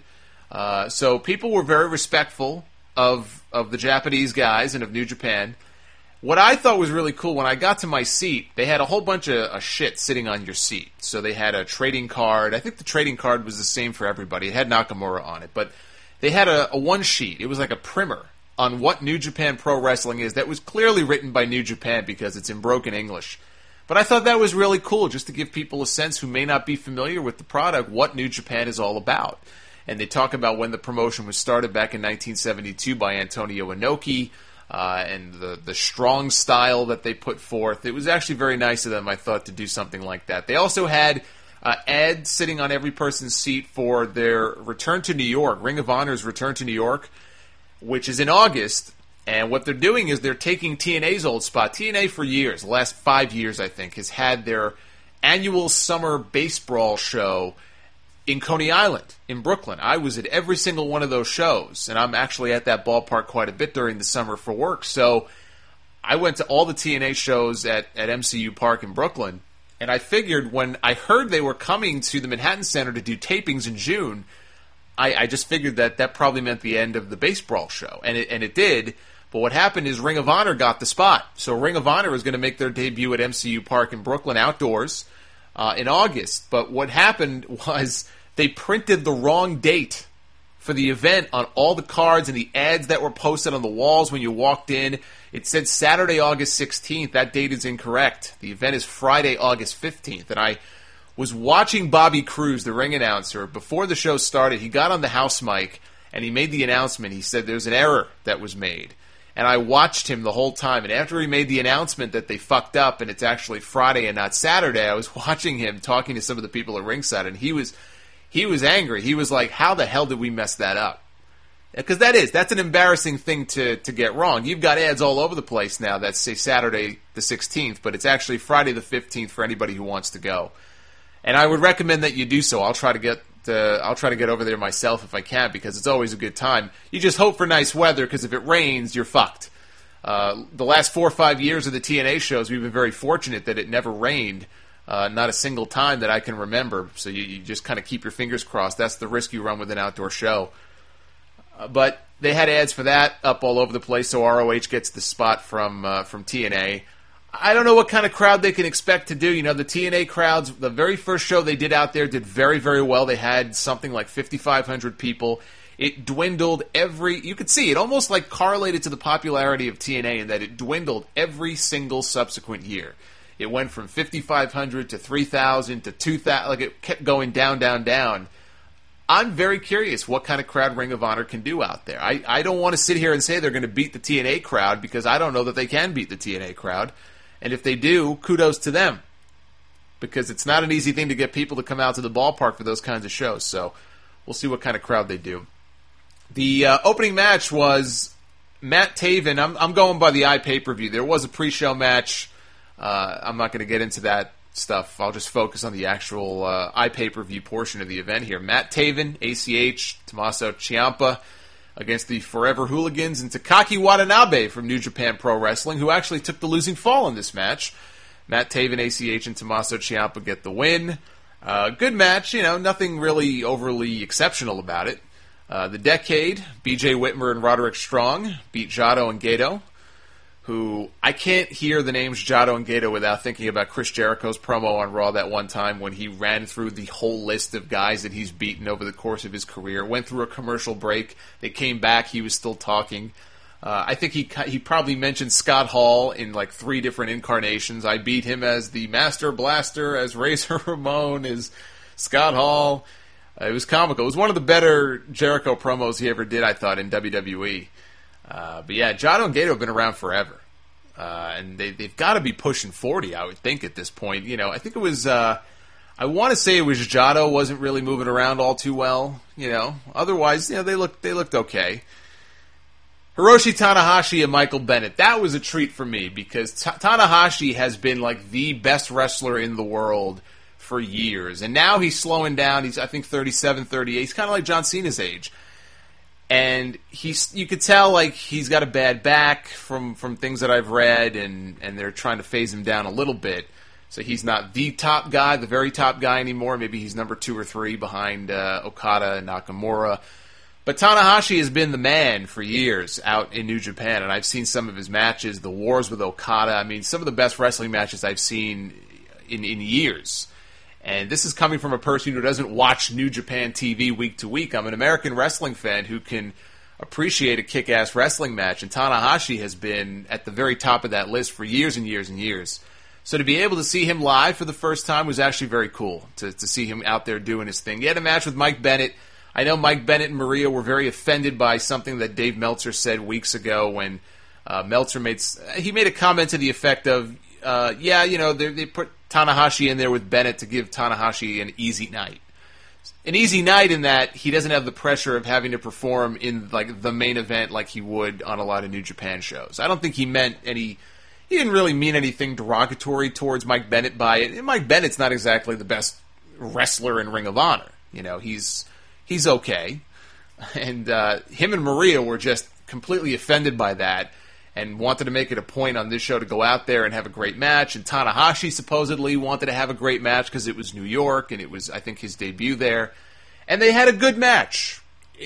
So people were very respectful of the Japanese guys and of New Japan. What I thought was really cool, when I got to my seat, they had a whole bunch of shit sitting on your seat. So they had a trading card. I think the trading card was the same for everybody. It had Nakamura on it. But they had a one sheet. It was like a primer on what New Japan Pro Wrestling is that was clearly written by New Japan because it's in broken English. But I thought that was really cool, just to give people a sense who may not be familiar with the product what New Japan is all about. And they talk about when the promotion was started back in 1972 by Antonio Inoki, and the strong style that they put forth. It was actually very nice of them, I thought, to do something like that. They also had ads sitting on every person's seat for their return to New York, Ring of Honor's return to New York, which is in August. And what they're doing is they're taking TNA's old spot. TNA for years, the last 5 years, I think, has had their annual summer base brawl show in Coney Island, in Brooklyn. I was at every single one of those shows, and I'm actually at that ballpark quite a bit during the summer for work. So I went to all the TNA shows at MCU Park in Brooklyn, and I figured when I heard they were coming to the Manhattan Center to do tapings in June, I just figured that probably meant the end of the base brawl show, and it did. But what happened is Ring of Honor got the spot. So Ring of Honor is going to make their debut at MCU Park in Brooklyn outdoors in August. But what happened was they printed the wrong date for the event on all the cards and the ads that were posted on the walls when you walked in. It said Saturday, August 16th. That date is incorrect. The event is Friday, August 15th. And I was watching Bobby Cruz, the ring announcer, before the show started. He got on the house mic and he made the announcement. He said there's an error that was made. And I watched him the whole time. And after he made the announcement that they fucked up and it's actually Friday and not Saturday, I was watching him talking to some of the people at ringside, and he was angry. He was like, how the hell did we mess that up? Because that's an embarrassing thing to get wrong. You've got ads all over the place now that say Saturday the 16th, but it's actually Friday the 15th for anybody who wants to go. And I would recommend that you do so. I'll try to get over there myself if I can, because it's always a good time. You just hope for nice weather, because if it rains, you're fucked. The last 4 or 5 years of the TNA shows, we've been very fortunate that it never rained. Not a single time that I can remember. So you just kind of keep your fingers crossed. That's the risk you run with an outdoor show. But they had ads for that up all over the place, so ROH gets the spot from TNA. I don't know what kind of crowd they can expect to do. You know, the TNA crowds, the very first show they did out there did very, very well. They had something like 5,500 people. It dwindled you could see it almost like correlated to the popularity of TNA in that it dwindled every single subsequent year. It went from 5,500 to 3,000 to 2,000. Like, it kept going down, down, down. I'm very curious what kind of crowd Ring of Honor can do out there. I don't want to sit here and say they're going to beat the TNA crowd, because I don't know that they can beat the TNA crowd. And if they do, kudos to them, because it's not an easy thing to get people to come out to the ballpark for those kinds of shows. So we'll see what kind of crowd they do. The opening match was Matt Taven. I'm going by the iPay-per-view. There was a pre-show match. I'm not going to get into that stuff. I'll just focus on the actual iPay-per-view portion of the event here. Matt Taven, ACH, Tommaso Ciampa against the Forever Hooligans and Takaki Watanabe from New Japan Pro Wrestling, who actually took the losing fall in this match. Matt Taven, ACH, and Tommaso Ciampa get the win. Good match, nothing really overly exceptional about it. The Decade, BJ Whitmer and Roderick Strong beat Jado and Gato, who I can't hear the names Jado and Gato without thinking about Chris Jericho's promo on Raw that one time when he ran through the whole list of guys that he's beaten over the course of his career. Went through a commercial break. They came back. He was still talking. I think he probably mentioned Scott Hall in like 3 different incarnations. I beat him as the Master Blaster, as Razor Ramon, as Scott Hall. It was comical. It was one of the better Jericho promos he ever did, I thought, in WWE. But yeah, Jado and Gato have been around forever. And they've got to be pushing 40, I would think, at this point. I think it was, I want to say it was Jado wasn't really moving around all too well, Otherwise, they looked okay. Hiroshi Tanahashi and Michael Bennett. That was a treat for me because Tanahashi has been like the best wrestler in the world for years. And now he's slowing down. He's, I think, 37, 38. He's kind of like John Cena's age. And you could tell like he's got a bad back from things that I've read, and they're trying to phase him down a little bit. So he's not the top guy, the very top guy anymore. Maybe he's number 2 or 3 behind Okada and Nakamura. But Tanahashi has been the man for years out in New Japan, and I've seen some of his matches, the wars with Okada. I mean, some of the best wrestling matches I've seen in years. And this is coming from a person who doesn't watch New Japan TV week to week. I'm an American wrestling fan who can appreciate a kick-ass wrestling match, and Tanahashi has been at the very top of that list for years and years and years. So to be able to see him live for the first time was actually very cool, to see him out there doing his thing. He had a match with Mike Bennett. I know Mike Bennett and Maria were very offended by something that Dave Meltzer said weeks ago when Meltzer made a comment to the effect of, they put Tanahashi in there with Bennett to give Tanahashi an easy night. An easy night in that he doesn't have the pressure of having to perform in like the main event like he would on a lot of New Japan shows. I don't think he didn't really mean anything derogatory towards Mike Bennett by it. And Mike Bennett's not exactly the best wrestler in Ring of Honor. He's okay. And him and Maria were just completely offended by that and wanted to make it a point on this show to go out there and have a great match. And Tanahashi supposedly wanted to have a great match because it was New York and it was, I think, his debut there. And they had a good match.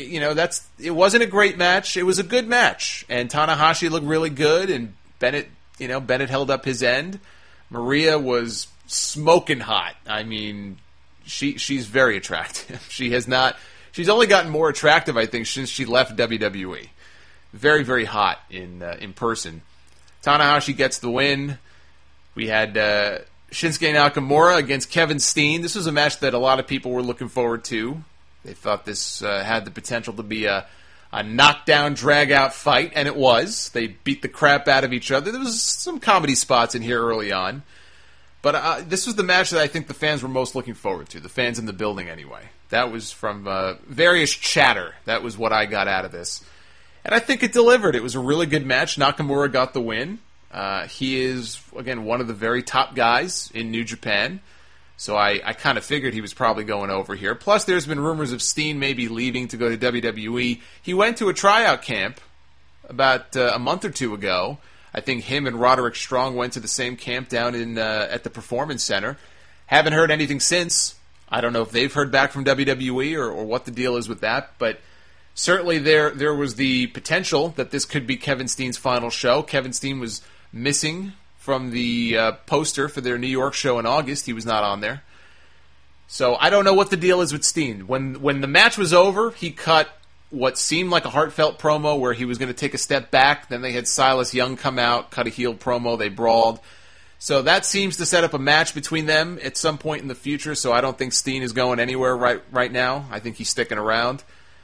It wasn't a great match. It was a good match. And Tanahashi looked really good, and Bennett held up his end. Maria was smoking hot. I mean, she's very attractive. She's only gotten more attractive, I think, since she left WWE. Very, very hot in person. Tanahashi gets the win. We had Shinsuke Nakamura against Kevin Steen. This was a match that a lot of people were looking forward to. They thought this had the potential to be a knockdown, drag-out fight, and it was. They beat the crap out of each other. There was some comedy spots in here early on. But this was the match that I think the fans were most looking forward to, the fans in the building anyway. That was from various chatter. That was what I got out of this. And I think it delivered. It was a really good match. Nakamura got the win. He is, again, one of the very top guys in New Japan. So I kind of figured he was probably going over here. Plus, there's been rumors of Steen maybe leaving to go to WWE. He went to a tryout camp about a month or 2 ago. I think him and Roderick Strong went to the same camp down in at the Performance Center. Haven't heard anything since. I don't know if they've heard back from WWE or what the deal is with that, but certainly there was the potential that this could be Kevin Steen's final show. Kevin Steen was missing from the poster for their New York show in August. He was not on there. So I don't know what the deal is with Steen. When the match was over, he cut what seemed like a heartfelt promo where he was going to take a step back. Then they had Silas Young come out, cut a heel promo. They brawled. So that seems to set up a match between them at some point in the future. So I don't think Steen is going anywhere right now. I think he's sticking around.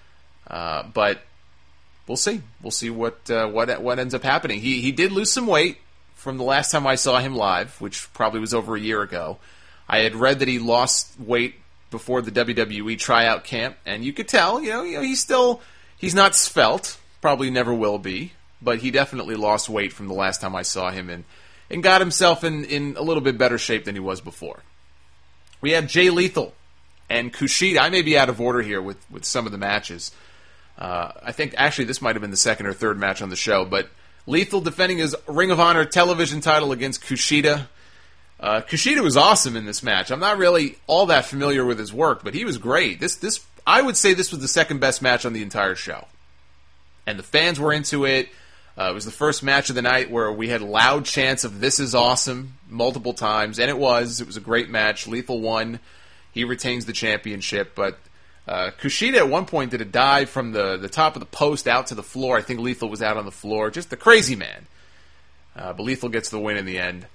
But we'll see. We'll see what ends up happening. He did lose some weight from the last time I saw him live, which probably was over a year ago. I had read that he lost weight before the WWE tryout camp, and you could tell, he's not svelte, probably never will be, but he definitely lost weight from the last time I saw him and got himself in a little bit better shape than he was before. We had Jay Lethal and Kushida. I may be out of order here with some of the matches. I think actually this might have been the second or third match on the show, but Lethal defending his Ring of Honor television title against Kushida. Kushida was awesome in this match. I'm not really all that familiar with his work, but he was great. I would say this was the second best match on the entire show. And the fans were into it. It was the first match of the night where we had loud chants of "This is awesome" multiple times, and it was. It was a great match. Lethal won. He retains the championship, but Kushida at one point did a dive from the top of the post out to the floor. I think Lethal was out on the floor. Just a crazy man. But Lethal gets the win in the end.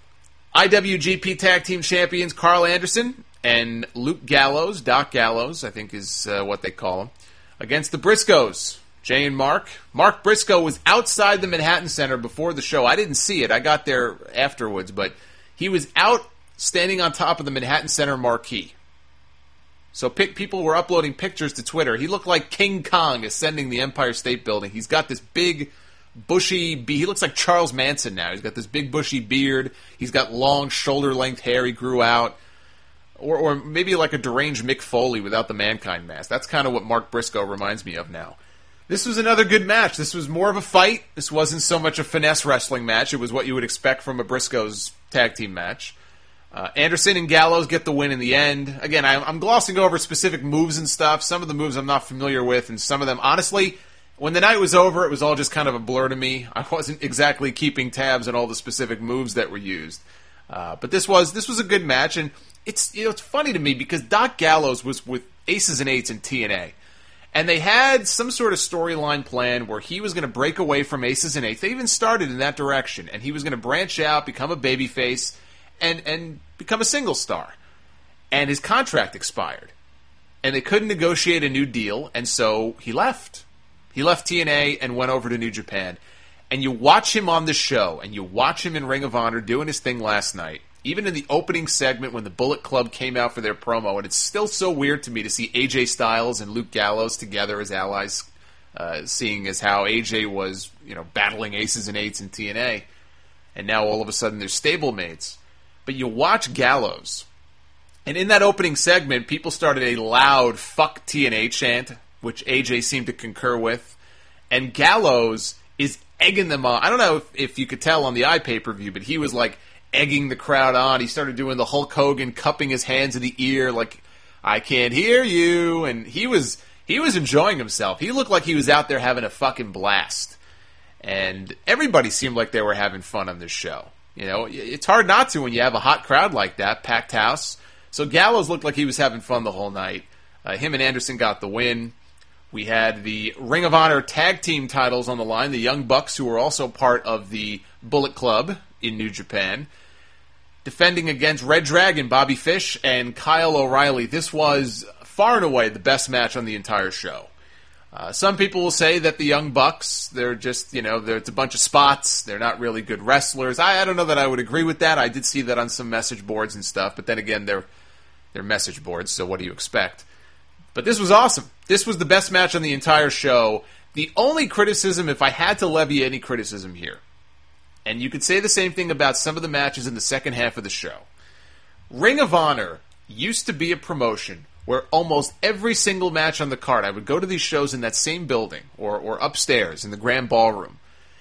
IWGP Tag Team Champions Carl Anderson and Luke Gallows, Doc Gallows, I think is what they call him, against the Briscoes, Jay and Mark. Mark Briscoe was outside the Manhattan Center before the show. I didn't see it. I got there afterwards, but he was out standing on top of the Manhattan Center marquee. So people were uploading pictures to Twitter. He looked like King Kong ascending the Empire State Building. He's got this big, bushy he looks like Charles Manson now. He's got this big, bushy beard. He's got long, shoulder-length hair he grew out. Or maybe like a deranged Mick Foley without the Mankind mask. That's kind of what Mark Briscoe reminds me of now. This was another good match. This was more of a fight. This wasn't so much a finesse wrestling match. It was what you would expect from a Briscoes tag team match. Anderson and Gallows get the win in the end. Again, I'm glossing over specific moves and stuff. Some of the moves I'm not familiar with, and some of them, honestly, when the night was over, it was all just kind of a blur to me. I wasn't exactly keeping tabs on all the specific moves that were used. But this was a good match, and it's funny to me because Doc Gallows was with Aces and Eights in TNA. And they had some sort of storyline plan where he was going to break away from Aces and Eights. They even started in that direction, and he was going to branch out, become a babyface, and become a single star. And his contract expired. And they couldn't negotiate a new deal, and so he left. He left TNA and went over to New Japan. And you watch him on the show, and you watch him in Ring of Honor doing his thing last night. Even in the opening segment when the Bullet Club came out for their promo, and it's still so weird to me to see AJ Styles and Luke Gallows together as allies, seeing as how AJ was, battling Aces and Eights in TNA, and now all of a sudden they're stablemates. But you watch Gallows, and in that opening segment, people started a loud "fuck TNA" chant, which AJ seemed to concur with, and Gallows is egging them on. I don't know if you could tell on the iPay-per-view, but he was like egging the crowd on. He started doing the Hulk Hogan, cupping his hands in the ear, like, "I can't hear you," and he was enjoying himself. He looked like he was out there having a fucking blast. And everybody seemed like they were having fun on this show. It's hard not to when you have a hot crowd like that, packed house. So Gallows looked like he was having fun the whole night. Him and Anderson got the win. We had the Ring of Honor tag team titles on the line. The Young Bucks, who were also part of the Bullet Club in New Japan, defending against Red Dragon, Bobby Fish, and Kyle O'Reilly. This was far and away the best match on the entire show. Some people will say that the Young Bucks, they're just, it's a bunch of spots. They're not really good wrestlers. I don't know that I would agree with that. I did see that on some message boards and stuff, but then again, they're message boards, so what do you expect? But this was awesome. This was the best match on the entire show. The only criticism, if I had to levy any criticism here, and you could say the same thing about some of the matches in the second half of the show, Ring of Honor used to be a promotion where almost every single match on the card, I would go to these shows in that same building or upstairs in the Grand Ballroom,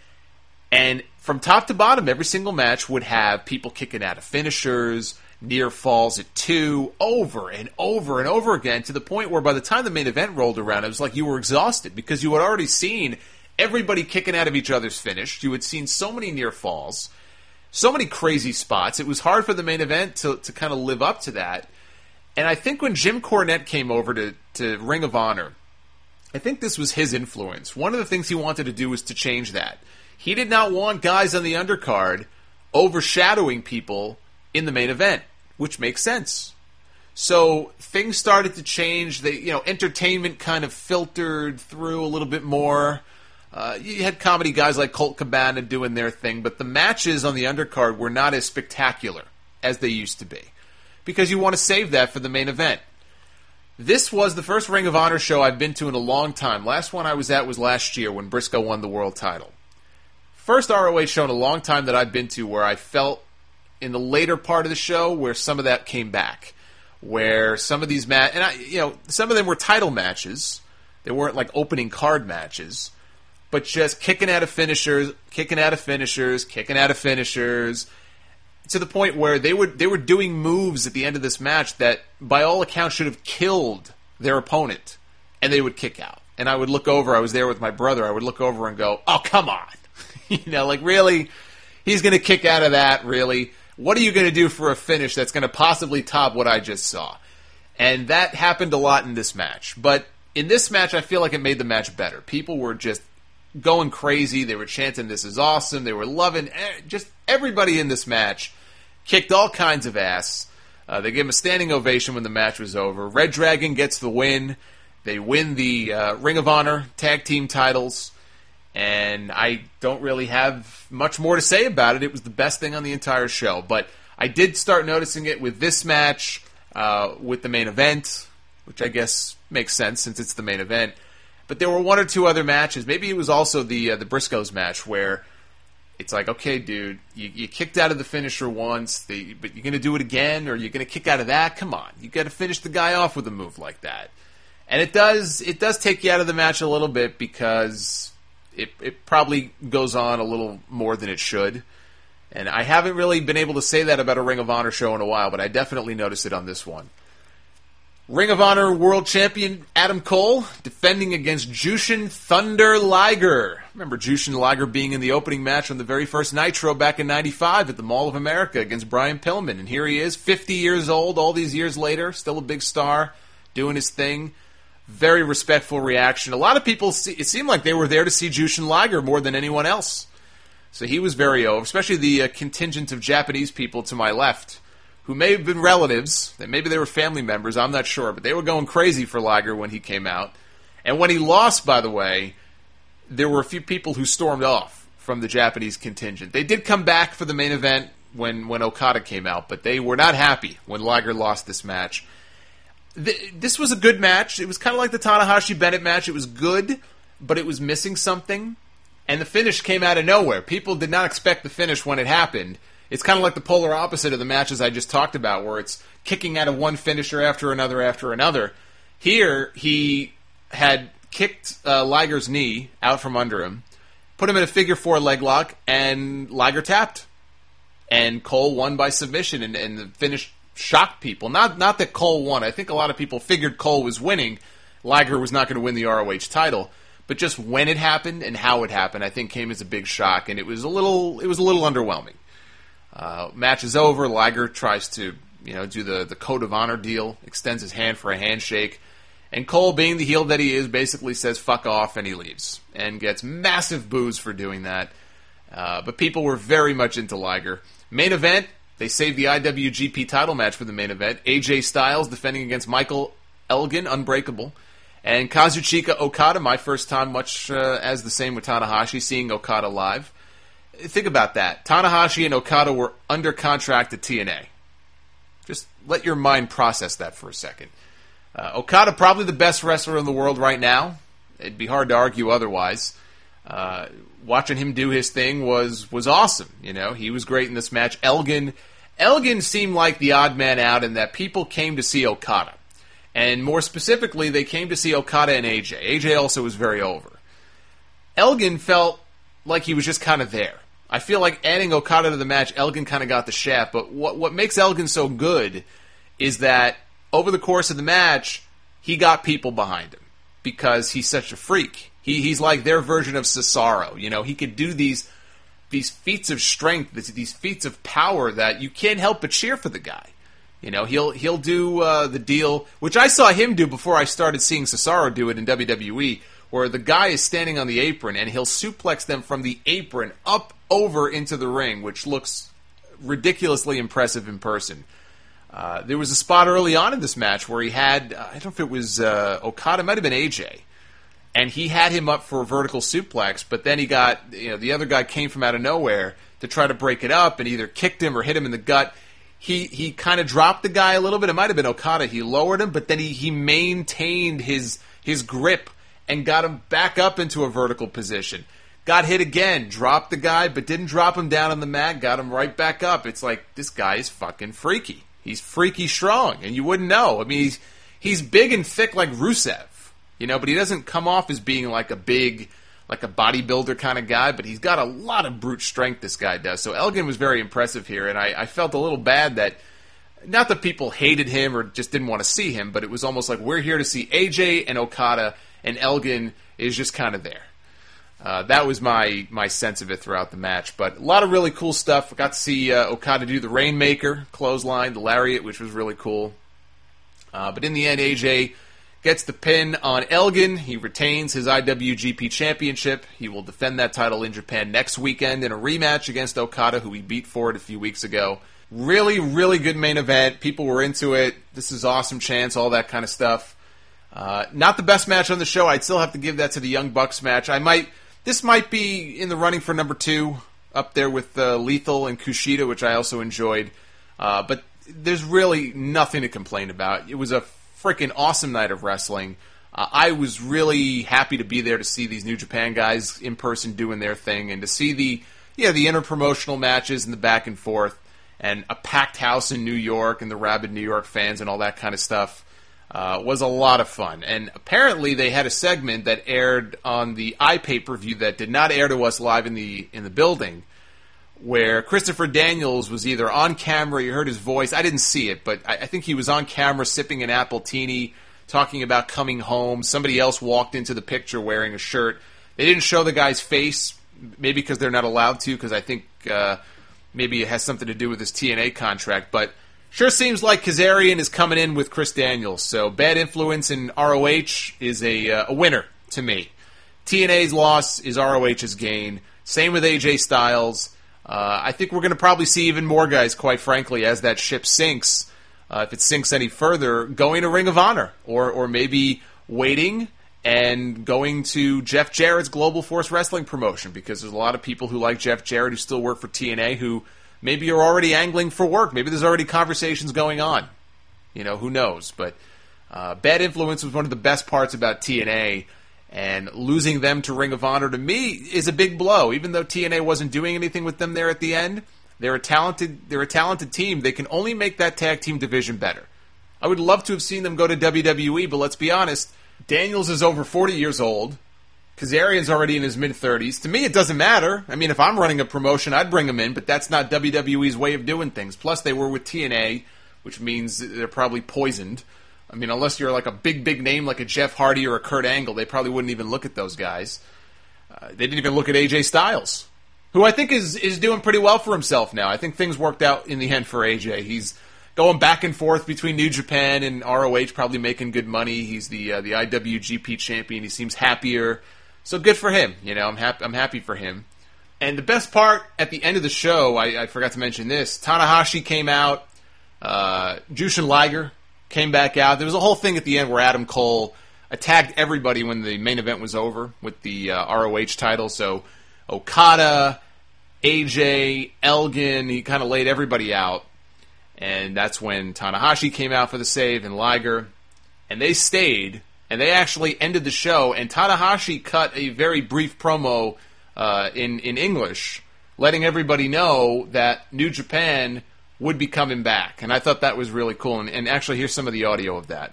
and from top to bottom, every single match would have people kicking out of finishers, near falls at 2, over and over and over again, to the point where by the time the main event rolled around, it was like you were exhausted because you had already seen everybody kicking out of each other's finish. You had seen so many near falls, so many crazy spots. It was hard for the main event to kind of live up to that. And I think when Jim Cornette came over to Ring of Honor, I think this was his influence. One of the things he wanted to do was to change that. He did not want guys on the undercard overshadowing people in the main event, which makes sense. So things started to change. Entertainment kind of filtered through a little bit more. You had comedy guys like Colt Cabana doing their thing, but the matches on the undercard were not as spectacular as they used to be, because you want to save that for the main event. This was the first Ring of Honor show I've been to in a long time. Last one I was at was last year when Briscoe won the world title. First ROH show in a long time that I've been to where I felt in the later part of the show where some of that came back, where some of these some of them were title matches. They weren't like opening card matches, but just kicking out of finishers, to the point where they were doing moves at the end of this match that, by all accounts, should have killed their opponent, and they would kick out. And I would look over, I was there with my brother, I would look over and go, oh, come on. Like, really? He's going to kick out of that, really? What are you going to do for a finish that's going to possibly top what I just saw? And that happened a lot in this match. But in this match, I feel like it made the match better. People were just going crazy. They were chanting, this is awesome. They were loving just everybody in this match. Kicked all kinds of ass. They gave him a standing ovation when the match was over. Red Dragon gets the win. They win the Ring of Honor tag team titles. And I don't really have much more to say about it. It was the best thing on the entire show. But I did start noticing it with this match, with the main event, which I guess makes sense since it's the main event. But there were one or two other matches. Maybe it was also the Briscoes match where it's like, okay, dude, you kicked out of the finisher once, but you're going to do it again, or you're going to kick out of that? Come on. You got to finish the guy off with a move like that. And it does take you out of the match a little bit because it probably goes on a little more than it should. And I haven't really been able to say that about a Ring of Honor show in a while, but I definitely noticed it on this one. Ring of Honor World Champion Adam Cole defending against Jushin Thunder Liger. Remember Jushin Liger being in the opening match on the very first Nitro back in '95 at the Mall of America against Brian Pillman. And here he is, 50 years old, all these years later, still a big star, doing his thing. Very respectful reaction. A lot of people, it seemed like they were there to see Jushin Liger more than anyone else. So he was very over, especially the contingent of Japanese people to my left, who may have been relatives, maybe they were family members, I'm not sure, but they were going crazy for Liger when he came out. And when he lost, by the way, there were a few people who stormed off from the Japanese contingent. They did come back for the main event when Okada came out, but they were not happy when Liger lost this match. This was a good match. It was kind of like the Tanahashi-Bennett match. It was good, but it was missing something. And the finish came out of nowhere. People did not expect the finish when it happened. It's kind of like the polar opposite of the matches I just talked about, where it's kicking out of one finisher after another. Here, he had kicked Liger's knee out from under him, put him in a figure four leg lock, and Liger tapped. And Cole won by submission, and the finish shocked people. Not that Cole won. I think a lot of people figured Cole was winning. Liger was not going to win the ROH title. But just when it happened and how it happened, I think came as a big shock, and it was a little underwhelming. Match is over. Liger tries to, do the code of honor deal, extends his hand for a handshake, and Cole, being the heel that he is, basically says "fuck off" and he leaves, and gets massive boos for doing that. But people were very much into Liger. Main event, they saved the IWGP title match for the main event. AJ Styles defending against Michael Elgin, Unbreakable. And Kazuchika Okada, my first time, much as the same with Tanahashi, seeing Okada live. Think about that. Tanahashi and Okada were under contract at TNA. Just let your mind process that for a second. Okada, probably the best wrestler in the world right now. It'd be hard to argue otherwise. Watching him do his thing was awesome. He was great in this match. Elgin seemed like the odd man out in that people came to see Okada. And more specifically, they came to see Okada and AJ. AJ also was very over. Elgin felt like he was just kind of there. I feel like adding Okada to the match, Elgin kind of got the shaft. But what makes Elgin so good is that over the course of the match, he got people behind him because he's such a freak. He's like their version of Cesaro. He could do these feats of strength, these feats of power that you can't help but cheer for the guy. He'll do the deal, which I saw him do before I started seeing Cesaro do it in WWE, where the guy is standing on the apron and he'll suplex them from the apron up over into the ring, which looks ridiculously impressive in person. There was a spot early on in this match where he had, I don't know if it was Okada, it might have been AJ, and he had him up for a vertical suplex, but then he got, the other guy came from out of nowhere to try to break it up and either kicked him or hit him in the gut. He kind of dropped the guy a little bit. It might have been Okada. He lowered him, but then he maintained his grip and got him back up into a vertical position. Got hit again, dropped the guy, but didn't drop him down on the mat, got him right back up. It's like, this guy is fucking freaky. He's freaky strong, and you wouldn't know. I mean, he's big and thick like Rusev. but he doesn't come off as being like a bodybuilder kind of guy, but he's got a lot of brute strength, this guy does. So Elgin was very impressive here, and I felt a little bad that, not that people hated him or just didn't want to see him, but it was almost like we're here to see AJ and Okada, and Elgin is just kind of there. That was my sense of it throughout the match. But a lot of really cool stuff. I got to see Okada do the Rainmaker clothesline, the Lariat, which was really cool. But in the end, AJ gets the pin on Elgin. He retains his IWGP Championship. He will defend that title in Japan next weekend in a rematch against Okada, who he beat for it a few weeks ago. Really, really good main event. People were into it. This is awesome chance, all that kind of stuff. Not the best match on the show. I'd still have to give that to the Young Bucks match. This might be in the running for number 2, up there with Lethal and Kushida, which I also enjoyed. But there's really nothing to complain about. It was a freaking awesome night of wrestling. I was really happy to be there to see these New Japan guys in person doing their thing, and to see the interpromotional matches and the back and forth, and a packed house in New York and the rabid New York fans and all that kind of stuff. Was a lot of fun. And apparently they had a segment that aired on the iPay-per-view that did not air to us live in the building, where Christopher Daniels was either on camera, you heard his voice, I didn't see it, but I think he was on camera sipping an Appletini, talking about coming home. Somebody else walked into the picture wearing a shirt. They didn't show the guy's face, maybe because they're not allowed to, because I think maybe it has something to do with his TNA contract, but sure seems like Kazarian is coming in with Chris Daniels, so Bad Influence in ROH is a winner to me. TNA's loss is ROH's gain. Same with AJ Styles. I think we're going to probably see even more guys, quite frankly, as that ship sinks, if it sinks any further, going to Ring of Honor, or maybe waiting and going to Jeff Jarrett's Global Force Wrestling promotion, because there's a lot of people who like Jeff Jarrett who still work for TNA who maybe are already angling for work. Maybe there's already conversations going on. Who knows? But Bad Influence was one of the best parts about TNA, and losing them to Ring of Honor, to me, is a big blow. Even though TNA wasn't doing anything with them there at the end, they're a talented team. They can only make that tag team division better. I would love to have seen them go to WWE, but let's be honest, Daniels is over 40 years old. Kazarian's already in his mid-30s. To me, it doesn't matter. I mean, if I'm running a promotion, I'd bring him in, but that's not WWE's way of doing things. Plus, they were with TNA, which means they're probably poisoned. I mean, unless you're like a big name like a Jeff Hardy or a Kurt Angle, they probably wouldn't even look at those guys. They didn't even look at AJ Styles, who I think is doing pretty well for himself now. I think things worked out in the end for AJ. He's going back and forth between New Japan and ROH, probably making good money. He's the IWGP champion. He seems happier. So good for him, I'm happy for him. And the best part at the end of the show, I forgot to mention this, Tanahashi came out, Jushin Liger came back out. There was a whole thing at the end where Adam Cole attacked everybody when the main event was over with the ROH title. So Okada, AJ, Elgin, he kind of laid everybody out. And that's when Tanahashi came out for the save and Liger. And they stayed. And they actually ended the show, and Tanahashi cut a very brief promo in English, letting everybody know that New Japan would be coming back. And I thought that was really cool. And actually, here's some of the audio of that.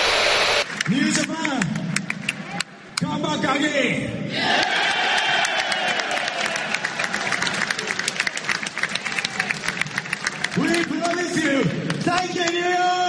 New Japan, come back again. Yeah! We promise you, thank you.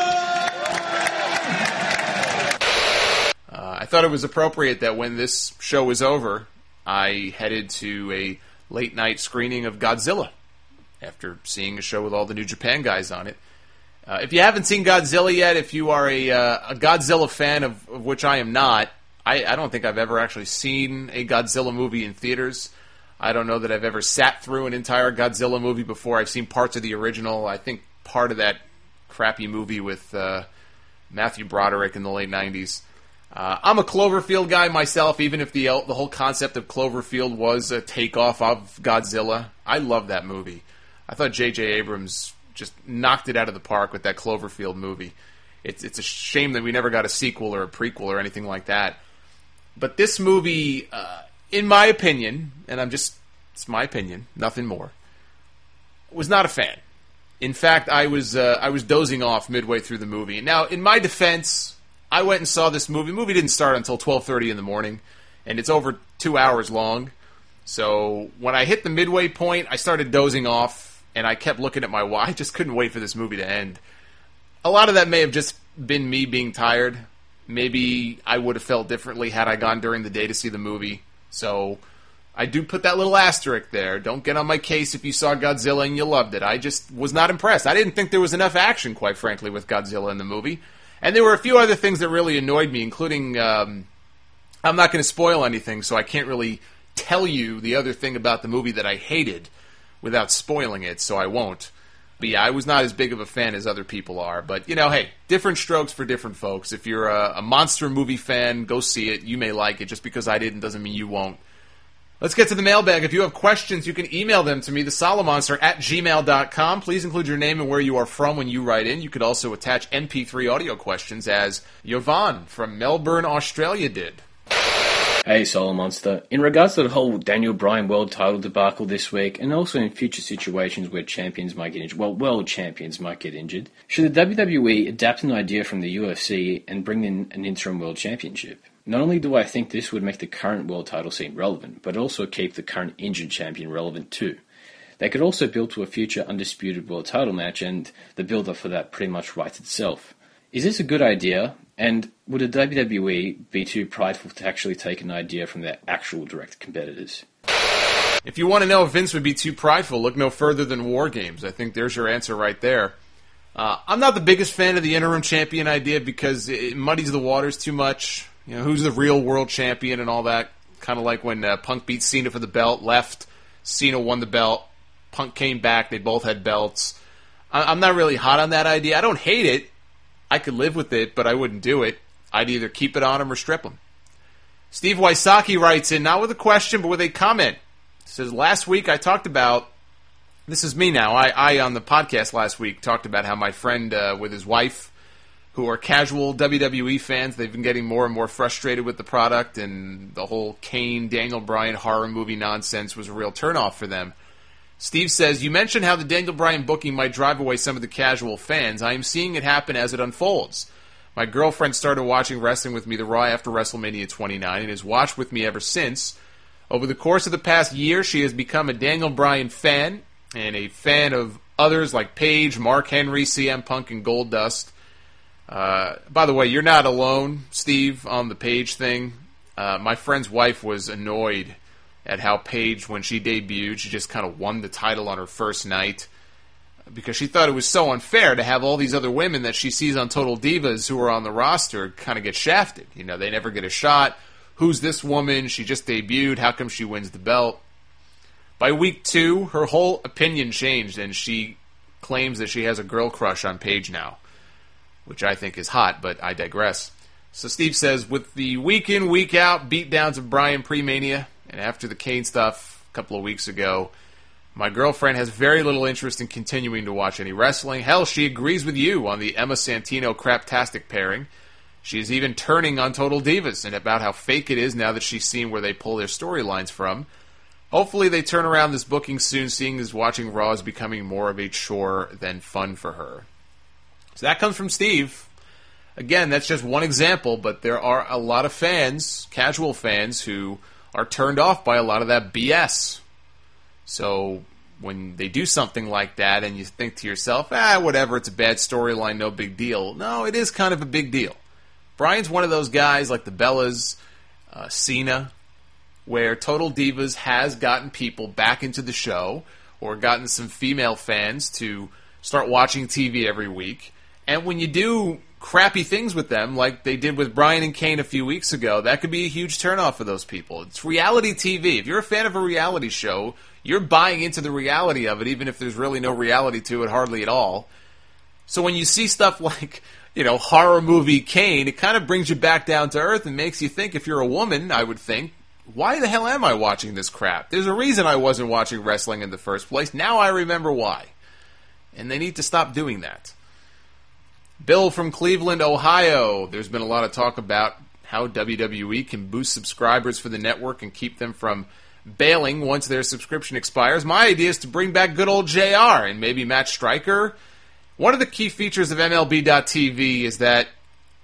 I thought it was appropriate that when this show was over, I headed to a late-night screening of Godzilla after seeing a show with all the New Japan guys on it. If you haven't seen Godzilla yet, if you are a Godzilla fan, of which I am not, I don't think I've ever actually seen a Godzilla movie in theaters. I don't know that I've ever sat through an entire Godzilla movie before. I've seen parts of the original. I think part of that crappy movie with Matthew Broderick in the late 90s. I'm a Cloverfield guy myself, even if the whole concept of Cloverfield was a takeoff of Godzilla. I love that movie. I thought J.J. Abrams just knocked it out of the park with that Cloverfield movie. It's a shame that we never got a sequel or a prequel or anything like that. But this movie, in my opinion, and it's my opinion, nothing more, was not a fan. In fact, I was dozing off midway through the movie. Now, in my defense, I went and saw this movie. The movie didn't start until 12:30 in the morning, and it's over 2 hours long. So when I hit the midway point, I started dozing off, and I kept looking at my watch. I just couldn't wait for this movie to end. A lot of that may have just been me being tired. Maybe I would have felt differently had I gone during the day to see the movie. So I do put that little asterisk there. Don't get on my case if you saw Godzilla and you loved it. I just was not impressed. I didn't think there was enough action, quite frankly, with Godzilla in the movie. And there were a few other things that really annoyed me, including, I'm not going to spoil anything, so I can't really tell you the other thing about the movie that I hated without spoiling it, so I won't. But yeah, I was not as big of a fan as other people are. But, hey, different strokes for different folks. If you're a monster movie fan, go see it. You may like it. Just because I didn't doesn't mean you won't. Let's get to the mailbag. If you have questions, you can email them to me, thesolomonster@gmail.com. Please include your name and where you are from when you write in. You could also attach MP3 audio questions, as Yovan from Melbourne, Australia did. Hey, Solo Monster. In regards to the whole Daniel Bryan world title debacle this week, and also in future situations where champions might get injured, world champions might get injured, should the WWE adapt an idea from the UFC and bring in an interim world championship? Not only do I think this would make the current world title scene relevant, but also keep the current injured champion relevant too. They could also build to a future undisputed world title match, and the build-up for that pretty much writes itself. Is this a good idea? And would the WWE be too prideful to actually take an idea from their actual direct competitors? If you want to know if Vince would be too prideful, look no further than War Games. I think there's your answer right there. I'm not the biggest fan of the interim champion idea because it muddies the waters too much. Who's the real world champion and all that. Kind of like when Punk beat Cena for the belt, left, Cena won the belt, Punk came back, they both had belts. I'm not really hot on that idea. I don't hate it. I could live with it, but I wouldn't do it. I'd either keep it on him or strip him. Steve Wysocki writes in, not with a question, but with a comment. He says, last week I talked about, this is me now, I on the podcast last week talked about how my friend with his wife, who are casual WWE fans, they've been getting more and more frustrated with the product, and the whole Kane, Daniel Bryan horror movie nonsense was a real turnoff for them. Steve says, you mentioned how the Daniel Bryan booking might drive away some of the casual fans. I am seeing it happen as it unfolds. My girlfriend started watching wrestling with me the Raw after WrestleMania 29 and has watched with me ever since. Over the course of the past year, she has become a Daniel Bryan fan and a fan of others like Paige, Mark Henry, CM Punk, and Goldust. By the way, you're not alone, Steve, on the Paige thing. My friend's wife was annoyed at how Paige, when she debuted, she just kind of won the title on her first night because she thought it was so unfair to have all these other women that she sees on Total Divas who are on the roster kind of get shafted. They never get a shot. Who's this woman? She just debuted. How come she wins the belt? By week 2, her whole opinion changed, and she claims that she has a girl crush on Paige now, which I think is hot, but I digress. So Steve says, with the week in, week out beatdowns of Bryan pre-Mania, and after the Kane stuff a couple of weeks ago, my girlfriend has very little interest in continuing to watch any wrestling. Hell, she agrees with you on the Emma Santino craptastic pairing. She is even turning on Total Divas and about how fake it is now that she's seen where they pull their storylines from. Hopefully they turn around this booking soon, seeing as watching Raw is becoming more of a chore than fun for her. So that comes from Steve. Again, that's just one example, but there are a lot of fans, casual fans, who are turned off by a lot of that BS. So when they do something like that and you think to yourself, whatever, it's a bad storyline, no big deal. No, it is kind of a big deal. Bryan's one of those guys like the Bellas, Cena, where Total Divas has gotten people back into the show or gotten some female fans to start watching TV every week. And when you do crappy things with them, like they did with Bryan and Kane a few weeks ago, that could be a huge turnoff for those people. It's reality TV. If you're a fan of a reality show, you're buying into the reality of it, even if there's really no reality to it, hardly at all. So when you see stuff like, horror movie Kane, it kind of brings you back down to earth and makes you think, if you're a woman, I would think, why the hell am I watching this crap? There's a reason I wasn't watching wrestling in the first place. Now I remember why. And they need to stop doing that. Bill from Cleveland, Ohio. There's been a lot of talk about how WWE can boost subscribers for the network and keep them from bailing once their subscription expires. My idea is to bring back good old JR and maybe Matt Stryker. One of the key features of MLB.TV is that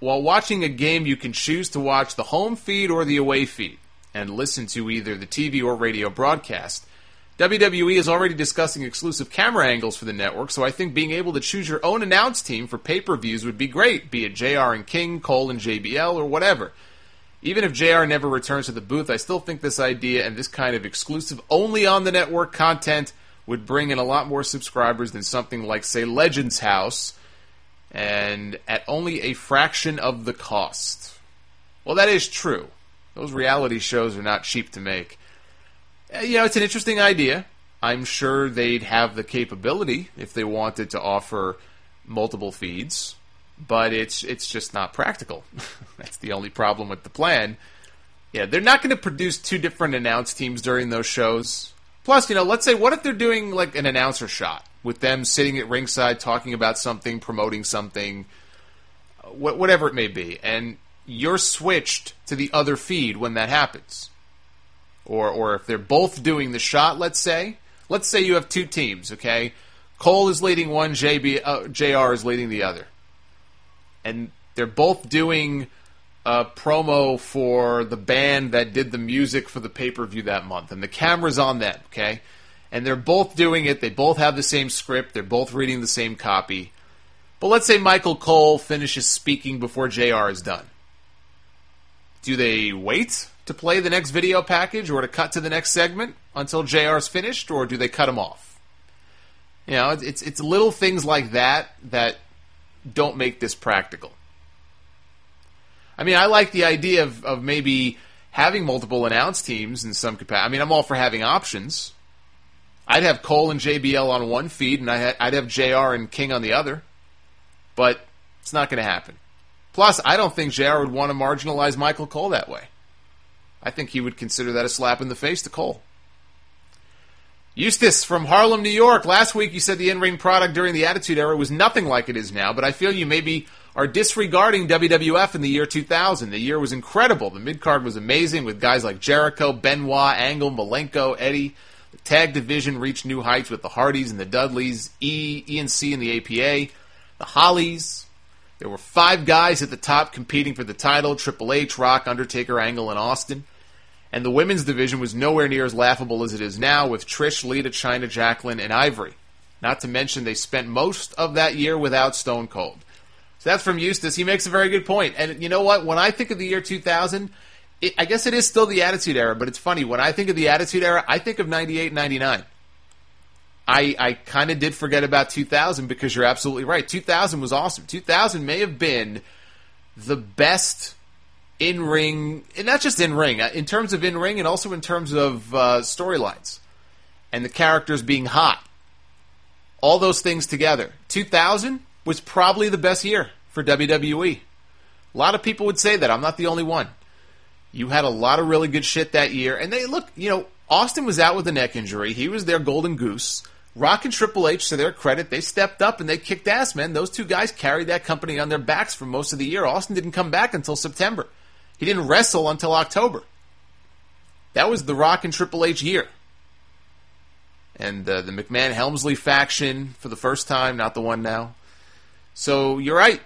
while watching a game, you can choose to watch the home feed or the away feed and listen to either the TV or radio broadcast. WWE is already discussing exclusive camera angles for the network, so I think being able to choose your own announce team for pay-per-views would be great, be it JR and King, Cole and JBL, or whatever. Even if JR never returns to the booth, I still think this idea and this kind of exclusive only-on-the-network content would bring in a lot more subscribers than something like, say, Legends House, and at only a fraction of the cost. Well, that is true. Those reality shows are not cheap to make. It's an interesting idea. I'm sure they'd have the capability if they wanted to offer multiple feeds, but it's just not practical. That's the only problem with the plan. Yeah, they're not going to produce two different announce teams during those shows. Plus, let's say, what if they're doing like an announcer shot with them sitting at ringside talking about something, promoting something, whatever it may be, and you're switched to the other feed when that happens. Or if they're both doing the shot, let's say you have two teams, okay? Cole is leading one, JR is leading the other. And they're both doing a promo for the band that did the music for the pay-per-view that month. And the camera's on them, okay? And they're both doing it. They both have the same script. They're both reading the same copy. But let's say Michael Cole finishes speaking before JR is done. Do they wait to play the next video package or to cut to the next segment until JR's finished, or do they cut him off? It's little things like that don't make this practical. I mean, I like the idea of maybe having multiple announce teams in some capacity. I mean, I'm all for having options. I'd have Cole and JBL on one feed, and I'd have JR and King on the other. But it's not going to happen. Plus, I don't think JR would want to marginalize Michael Cole that way. I think he would consider that a slap in the face to Cole. Eustace from Harlem, New York. Last week you said the in-ring product during the Attitude Era was nothing like it is now, but I feel you maybe are disregarding WWF in the year 2000. The year was incredible. The mid-card was amazing with guys like Jericho, Benoit, Angle, Malenko, Eddie. The tag division reached new heights with the Hardys and the Dudleys, ENC and the APA, the Hollies. There were 5 guys at the top competing for the title: Triple H, Rock, Undertaker, Angle, and Austin. And the women's division was nowhere near as laughable as it is now, with Trish, Lita, Chyna, Jacqueline, and Ivory. Not to mention they spent most of that year without Stone Cold. So that's from Eustace. He makes a very good point. And you know what? When I think of the year 2000, I guess it is still the Attitude Era, but it's funny. When I think of the Attitude Era, I think of 98 and 99. I kind of did forget about 2000 because you're absolutely right. 2000 was awesome. 2000 may have been the best in-ring, and not just in-ring, in terms of in-ring and also in terms of storylines and the characters being hot. All those things together. 2000 was probably the best year for WWE. A lot of people would say that. I'm not the only one. You had a lot of really good shit that year. And Austin was out with a neck injury. He was their golden goose. Rock and Triple H, to their credit, they stepped up and they kicked ass, man. Those two guys carried that company on their backs for most of the year. Austin didn't come back until September. He didn't wrestle until October. That was the Rock and Triple H year. And the McMahon-Helmsley faction for the first time, not the one now. So you're right.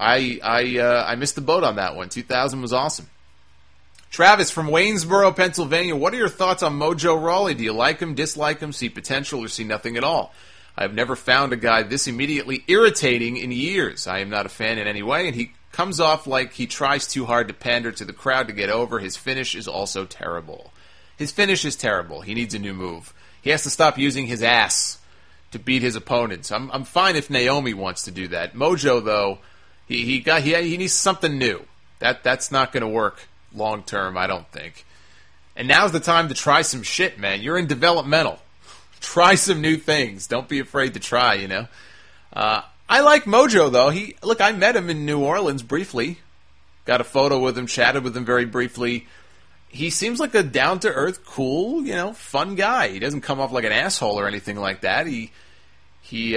I missed the boat on that one. 2000 was awesome. Travis from Waynesboro, Pennsylvania. What are your thoughts on Mojo Rawley? Do you like him, dislike him, see potential, or see nothing at all? I've never found a guy this immediately irritating in years. I am not a fan in any way, and he comes off like he tries too hard to pander to the crowd to get over. His finish is also terrible. His finish is terrible. He needs a new move. He has to stop using his ass to beat his opponents. I'm fine if Naomi wants to do that. Mojo, though, he needs something new. That's not going to work long term, I don't think. And now's the time to try some shit, man. You're in developmental. Try some new things. Don't be afraid to try, I like Mojo, though. I met him in New Orleans briefly. Got a photo with him, chatted with him very briefly. He seems like a down-to-earth, cool, fun guy. He doesn't come off like an asshole or anything like that. He's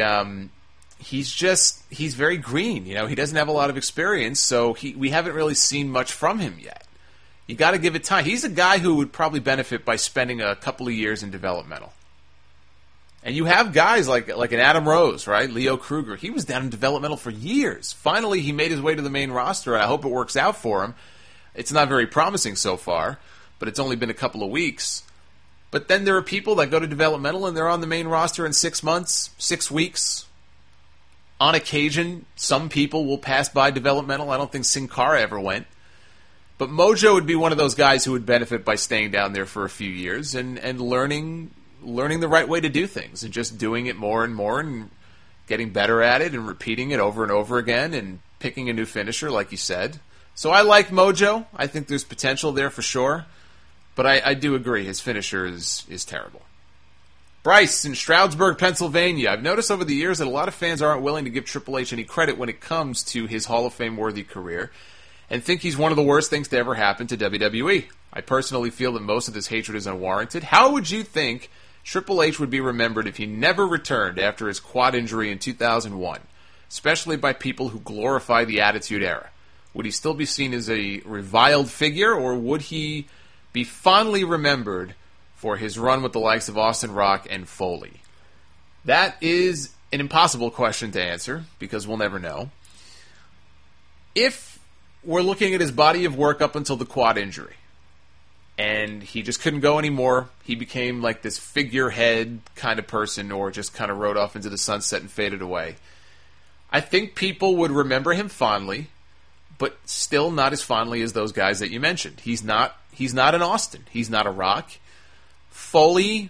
very green. He doesn't have a lot of experience, so we haven't really seen much from him yet. You got to give it time. He's a guy who would probably benefit by spending a couple of years in developmental. And you have guys like an Adam Rose, right? Leo Kruger. He was down in developmental for years. Finally, he made his way to the main roster, and I hope it works out for him. It's not very promising so far, but it's only been a couple of weeks. But then there are people that go to developmental, and they're on the main roster in 6 months, 6 weeks. On occasion, some people will pass by developmental. I don't think Sin Cara ever went. But Mojo would be one of those guys who would benefit by staying down there for a few years and learning the right way to do things and just doing it more and more and getting better at it and repeating it over and over again and picking a new finisher, like you said. So I like Mojo. I think there's potential there for sure. But I do agree, his finisher is terrible. Bryce in Stroudsburg, Pennsylvania. I've noticed over the years that a lot of fans aren't willing to give Triple H any credit when it comes to his Hall of Fame-worthy career and think he's one of the worst things to ever happen to WWE. I personally feel that most of this hatred is unwarranted. How would you think Triple H would be remembered if he never returned after his quad injury in 2001, especially by people who glorify the Attitude Era? Would he still be seen as a reviled figure, or would he be fondly remembered for his run with the likes of Austin Rock and Foley? That is an impossible question to answer, because we'll never know. If we're looking at his body of work up until the quad injury, and he just couldn't go anymore, he became like this figurehead kind of person, or just kind of rode off into the sunset and faded away, I think people would remember him fondly, but still not as fondly as those guys that you mentioned. He's not an Austin. He's not a Rock. Foley,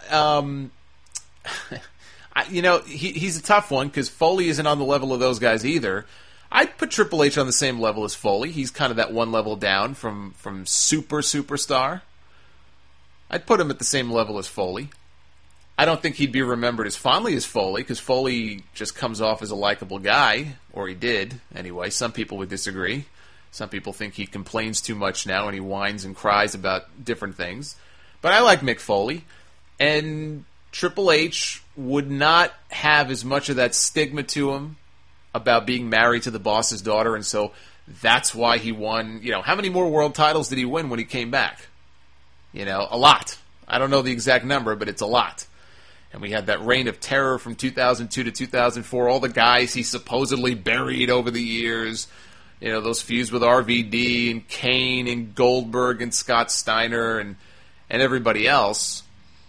he's a tough one because Foley isn't on the level of those guys either. I'd put Triple H on the same level as Foley. He's kind of that one level down from superstar. I'd put him at the same level as Foley. I don't think he'd be remembered as fondly as Foley, because Foley just comes off as a likable guy, or he did, anyway. Some people would disagree. Some people think he complains too much now and he whines and cries about different things. But I like Mick Foley, and Triple H would not have as much of that stigma to him about being married to the boss's daughter, and so that's why he won. How many more world titles did he win when he came back? A lot. I don't know the exact number, but it's a lot. And we had that reign of terror from 2002 to 2004, all the guys he supposedly buried over the years, those feuds with RVD and Kane and Goldberg and Scott Steiner and everybody else.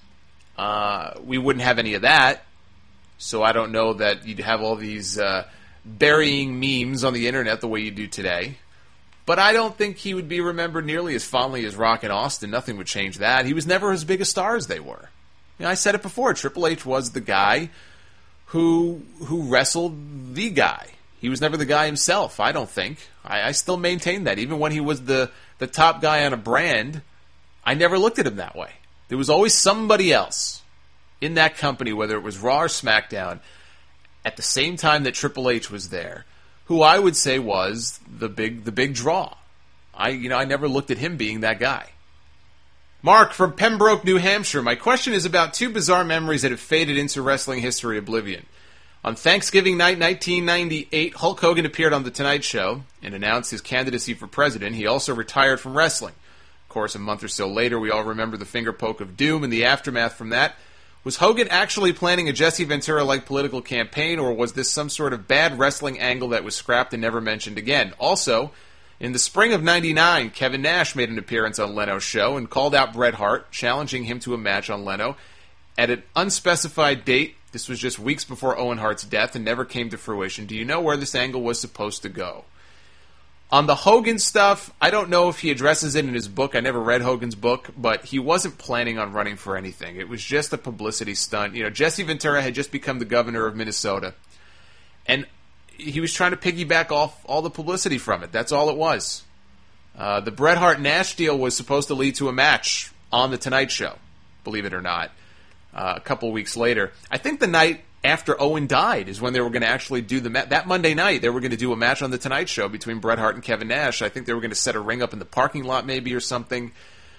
We wouldn't have any of that, so I don't know that you'd have all these burying memes on the internet the way you do today. But I don't think he would be remembered nearly as fondly as Rock and Austin. Nothing would change that. He was never as big a star as they were. I said it before, Triple H was the guy who wrestled the guy. He was never the guy himself, I don't think. I still maintain that. Even when he was the top guy on a brand, I never looked at him that way. There was always somebody else in that company, whether it was Raw or SmackDown, at the same time that Triple H was there, who I would say was the big draw. I never looked at him being that guy. Mark from Pembroke, New Hampshire. My question is about two bizarre memories that have faded into wrestling history oblivion. On Thanksgiving night 1998, Hulk Hogan appeared on The Tonight Show and announced his candidacy for president. He also retired from wrestling. Of course, a month or so later, we all remember the finger poke of doom and the aftermath from that. Was Hogan actually planning a Jesse Ventura-like political campaign, or was this some sort of bad wrestling angle that was scrapped and never mentioned again? Also, in the spring of '99, Kevin Nash made an appearance on Leno's show and called out Bret Hart, challenging him to a match on Leno at an unspecified date. This was just weeks before Owen Hart's death and never came to fruition. Do you know where this angle was supposed to go? On the Hogan stuff, I don't know if he addresses it in his book. I never read Hogan's book, but he wasn't planning on running for anything. It was just a publicity stunt. Jesse Ventura had just become the governor of Minnesota, and he was trying to piggyback off all the publicity from it. That's all it was. The Bret Hart-Nash deal was supposed to lead to a match on The Tonight Show, believe it or not, a couple weeks later. I think the night after Owen died is when they were going to actually do that Monday night. They were going to do a match on The Tonight Show between Bret Hart and Kevin Nash. I think they were going to set a ring up in the parking lot maybe or something.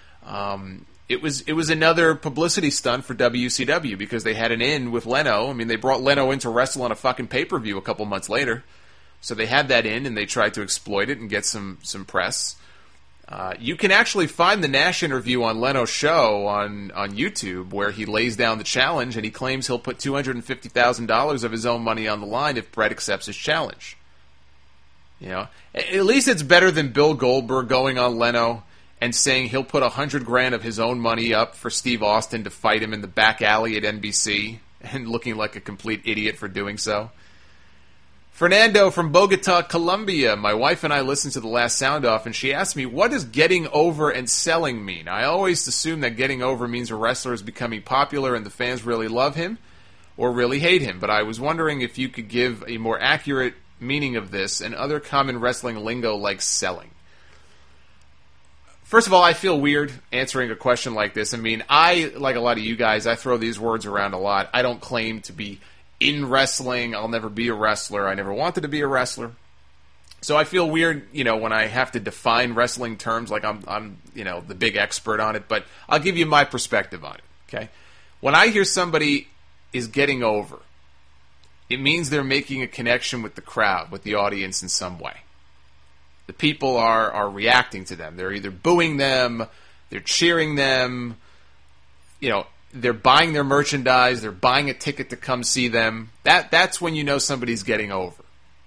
It was another publicity stunt for WCW because they had an in with Leno. I mean, they brought Leno in to wrestle on a fucking pay-per-view a couple months later. So they had that in, and they tried to exploit it and get some press. You can actually find the Nash interview on Leno's show on YouTube, where he lays down the challenge and he claims he'll put $250,000 of his own money on the line if Bret accepts his challenge. You know, at least it's better than Bill Goldberg going on Leno and saying he'll put $100,000 of his own money up for Steve Austin to fight him in the back alley at NBC and looking like a complete idiot for doing so. Fernando from Bogota, Colombia. My wife and I listened to the last Sound Off, and she asked me, what does getting over and selling mean? I always assume that getting over means a wrestler is becoming popular and the fans really love him or really hate him, but I was wondering if you could give a more accurate meaning of this and other common wrestling lingo like selling. First of all, I feel weird answering a question like this. I mean, like a lot of you guys, I throw these words around a lot. I don't claim to be in wrestling. I'll never be a wrestler. I never wanted to be a wrestler. So I feel weird, when I have to define wrestling terms like I'm the big expert on it, but I'll give you my perspective on it, okay? When I hear somebody is getting over, it means they're making a connection with the crowd, with the audience in some way. The people are reacting to them. They're either booing them, they're cheering them, they're buying their merchandise, they're buying a ticket to come see them. That's when you know somebody's getting over.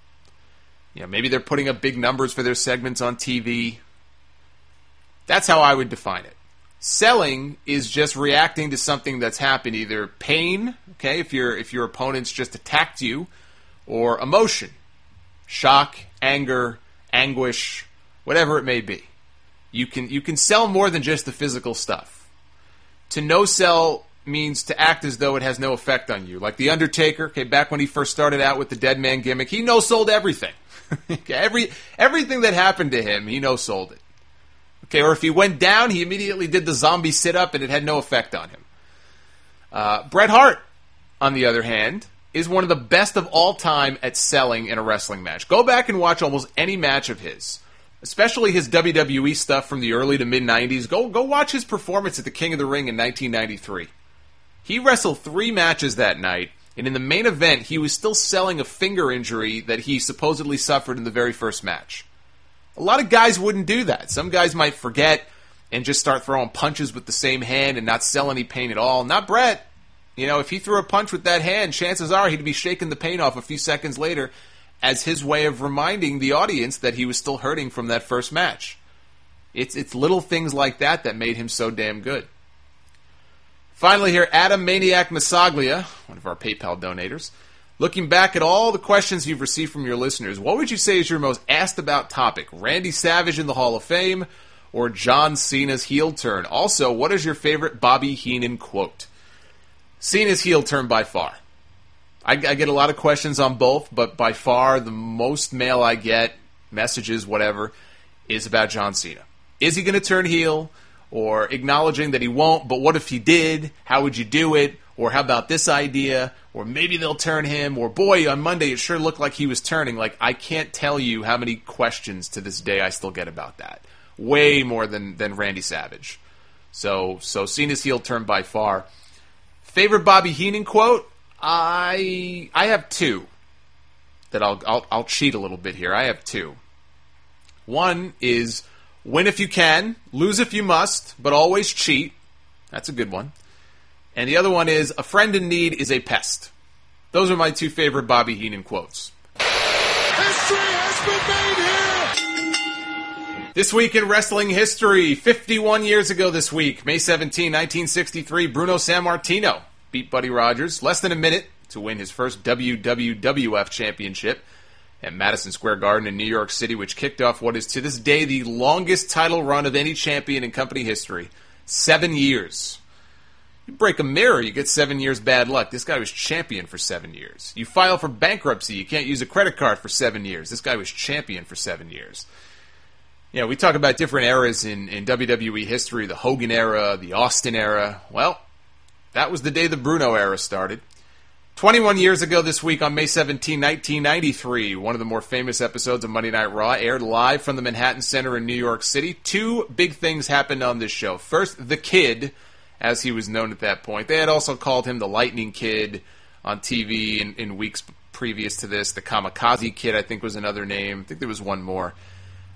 Maybe they're putting up big numbers for their segments on TV. That's how I would define it. Selling is just reacting to something that's happened, either pain, okay, if your opponent's just attacked you, or emotion, shock, anger, anguish, whatever it may be. You can sell more than just the physical stuff. To no sell means to act as though it has no effect on you. Like The Undertaker, okay, back when he first started out with the dead man gimmick, he no-sold everything. Okay, everything that happened to him, he no-sold it. Okay, or if he went down, he immediately did the zombie sit-up and it had no effect on him. Bret Hart, on the other hand, is one of the best of all time at selling in a wrestling match. Go back and watch almost any match of his, especially his WWE stuff from the early to mid-90s. Go watch his performance at the King of the Ring in 1993. He wrestled 3 matches that night, and in the main event, he was still selling a finger injury that he supposedly suffered in the very first match. A lot of guys wouldn't do that. Some guys might forget and just start throwing punches with the same hand and not sell any pain at all. Not Bret. If he threw a punch with that hand, chances are he'd be shaking the pain off a few seconds later as his way of reminding the audience that he was still hurting from that first match. It's little things like that that made him so damn good. Finally here, Adam Maniac Masaglia, one of our PayPal donators. Looking back at all the questions you've received from your listeners, what would you say is your most asked about topic? Randy Savage in the Hall of Fame or John Cena's heel turn? Also, what is your favorite Bobby Heenan quote? Cena's heel turn by far. I get a lot of questions on both, but by far the most mail I get, messages, whatever, is about John Cena. Is he going to turn heel? Or acknowledging that he won't, but what if he did? How would you do it? Or how about this idea? Or maybe they'll turn him. Or boy, on Monday it sure looked like he was turning. Like, I can't tell you how many questions to this day I still get about that. Way more than Randy Savage. So Cena's heel turn by far. Favorite Bobby Heenan quote? I have 2 that I'll cheat a little bit here. I have 2. One is, win if you can, lose if you must, but always cheat. That's a good one. And the other one is, a friend in need is a pest. Those are my 2 favorite Bobby Heenan quotes. History has been made here! This week in wrestling history, 51 years ago this week, May 17, 1963, Bruno Sammartino beat Buddy Rogers less than a minute to win his first WWF championship at Madison Square Garden in New York City, which kicked off what is to this day the longest title run of any champion in company history. 7 years. You break a mirror, you get 7 years bad luck. This guy was champion for 7 years. You file for bankruptcy, you can't use a credit card for 7 years. This guy was champion for 7 years. We talk about different eras in WWE history, the Hogan era, the Austin era. Well, that was the day the Bruno era started. 21 years ago this week on May 17, 1993, one of the more famous episodes of Monday Night Raw aired live from the Manhattan Center in New York City. 2 big things happened on this show. First, The Kid, as he was known at that point. They had also called him the Lightning Kid on TV in weeks previous to this. The Kamikaze Kid, I think, was another name. I think there was one more.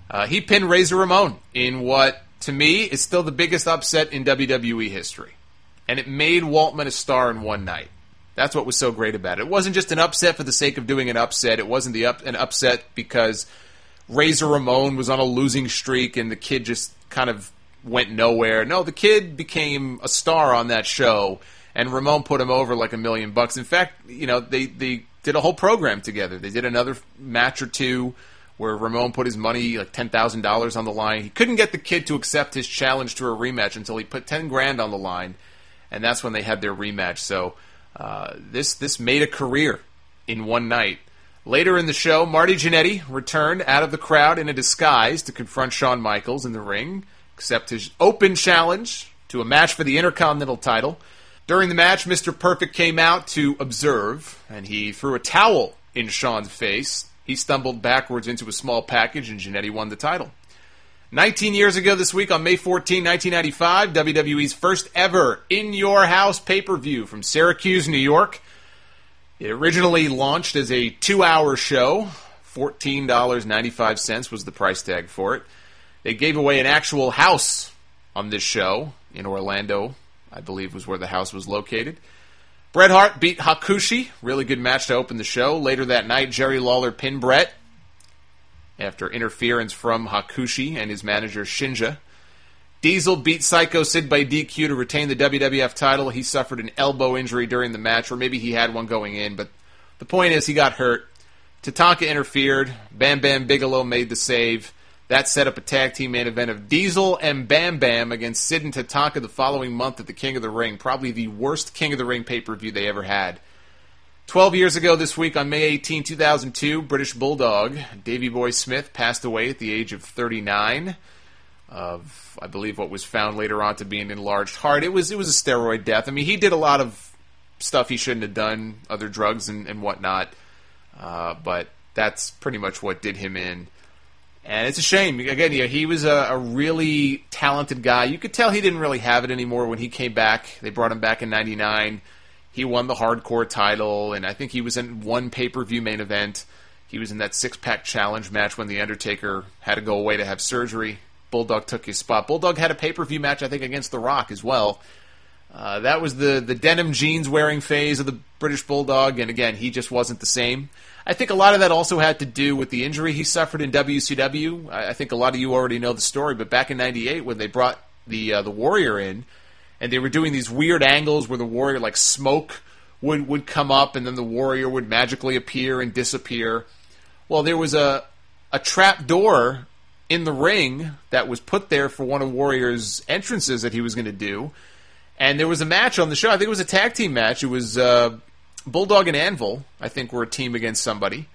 He pinned Razor Ramon in what, to me, is still the biggest upset in WWE history. And it made Waltman a star in one night. That's what was so great about it. It wasn't just an upset for the sake of doing an upset. It wasn't an upset because Razor Ramon was on a losing streak and the Kid just kind of went nowhere. No, the Kid became a star on that show, and Ramon put him over like $1 million. In fact, they did a whole program together. They did another match or two where Ramon put his money, like $10,000 on the line. He couldn't get the Kid to accept his challenge to a rematch until he put $10,000 on the line, and that's when they had their rematch. So this made a career in one night. Later in the show, Marty Jannetty returned out of the crowd in a disguise to confront Shawn Michaels in the ring, accept his open challenge to a match for the Intercontinental title. During the match, Mr. Perfect came out to observe, and he threw a towel in Shawn's face. He stumbled backwards into a small package, and Jannetty won the title. 19 years ago this week, on May 14, 1995, WWE's first ever In Your House pay-per-view from Syracuse, New York. It originally launched as a 2-hour show. $14.95 was the price tag for it. They gave away an actual house on this show in Orlando, I believe was where the house was located. Bret Hart beat Hakushi. Really good match to open the show. Later that night, Jerry Lawler pinned Bret after interference from Hakushi and his manager Shinja. Diesel beat Psycho Sid by DQ to retain the WWF title. He suffered an elbow injury during the match, or maybe he had one going in, but the point is he got hurt. Tatanka interfered. Bam Bam Bigelow made the save. That set up a tag team main event of Diesel and Bam Bam against Sid and Tatanka the following month at the King of the Ring. Probably the worst King of the Ring pay-per-view they ever had. 12 years ago this week, on May 18, 2002, British Bulldog Davey Boy Smith passed away at the age of 39 of, I believe, what was found later on to be an enlarged heart. It was a steroid death. I mean, he did a lot of stuff he shouldn't have done, other drugs and whatnot, but that's pretty much what did him in. And it's a shame. Again, he was a really talented guy. You could tell he didn't really have it anymore when he came back. They brought him back in 99. He won the hardcore title, and I think he was in one pay-per-view main event. He was in that six-pack challenge match when The Undertaker had to go away to have surgery. Bulldog took his spot. Bulldog had a pay-per-view match, I think, against The Rock as well. That was the denim jeans wearing phase of the British Bulldog, and again, he just wasn't the same. I think a lot of that also had to do with the injury he suffered in WCW. I think a lot of you already know the story, but back in 98 when they brought the Warrior in, and they were doing these weird angles where the Warrior, like smoke, would come up, and then the Warrior would magically appear and disappear. Well, there was a trap door in the ring that was put there for one of Warrior's entrances that he was going to do, and there was a match on the show. I think it was a tag team match. It was Bulldog and Anvil, I think, were a team against somebody.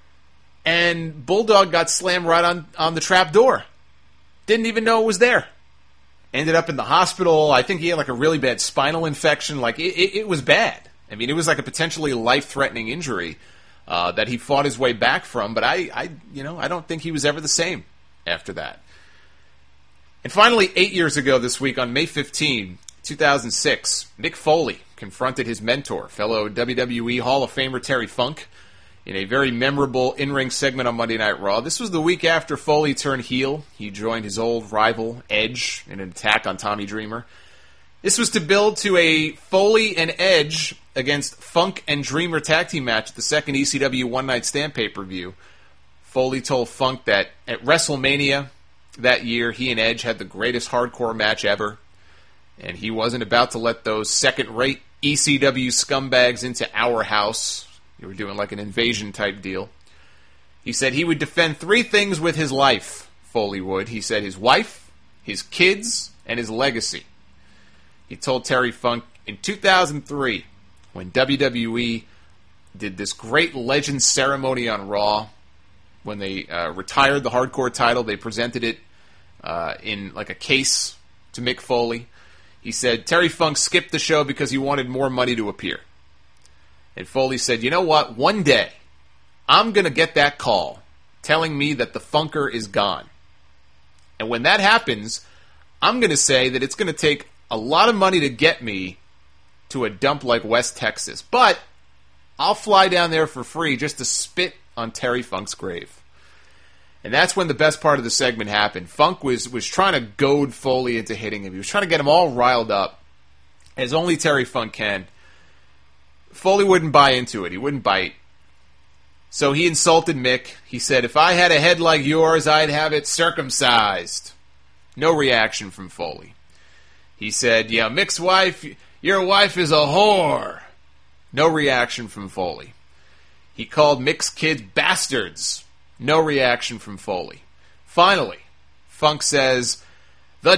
And Bulldog got slammed right on the trap door. Didn't even know it was there. Ended up in the hospital. I think he had like a really bad spinal infection. Like it was bad. I mean, it was like a potentially life-threatening injury that he fought his way back from. But I don't think he was ever the same after that. And finally, 8 years ago this week, on May 15, 2006, Mick Foley confronted his mentor, fellow WWE Hall of Famer Terry Funk, in a very memorable in-ring segment on Monday Night Raw. This was the week after Foley turned heel. He joined his old rival, Edge, in an attack on Tommy Dreamer. This was to build to a Foley and Edge against Funk and Dreamer tag team match at the second ECW One Night Stand pay-per-view. Foley told Funk that at WrestleMania that year, he and Edge had the greatest hardcore match ever, and he wasn't about to let those second-rate ECW scumbags into our house. They were doing like an invasion-type deal. He said he would defend three things with his life, Foley would. He said his wife, his kids, and his legacy. He told Terry Funk in 2003, when WWE did this great Legends ceremony on Raw, when they retired the hardcore title, they presented it in like a case to Mick Foley. He said Terry Funk skipped the show because he wanted more money to appear. And Foley said, you know what, one day, I'm going to get that call telling me that the Funker is gone. And when that happens, I'm going to say that it's going to take a lot of money to get me to a dump like West Texas. But I'll fly down there for free just to spit on Terry Funk's grave. And that's when the best part of the segment happened. Funk was trying to goad Foley into hitting him. He was trying to get him all riled up, as only Terry Funk can. Foley wouldn't buy into it. He wouldn't bite. So he insulted Mick. He said, "If I had a head like yours, I'd have it circumcised." No reaction from Foley. He said, "Yeah, Mick's wife, your wife is a whore." No reaction from Foley. He called Mick's kids bastards. No reaction from Foley. Finally, Funk says, "The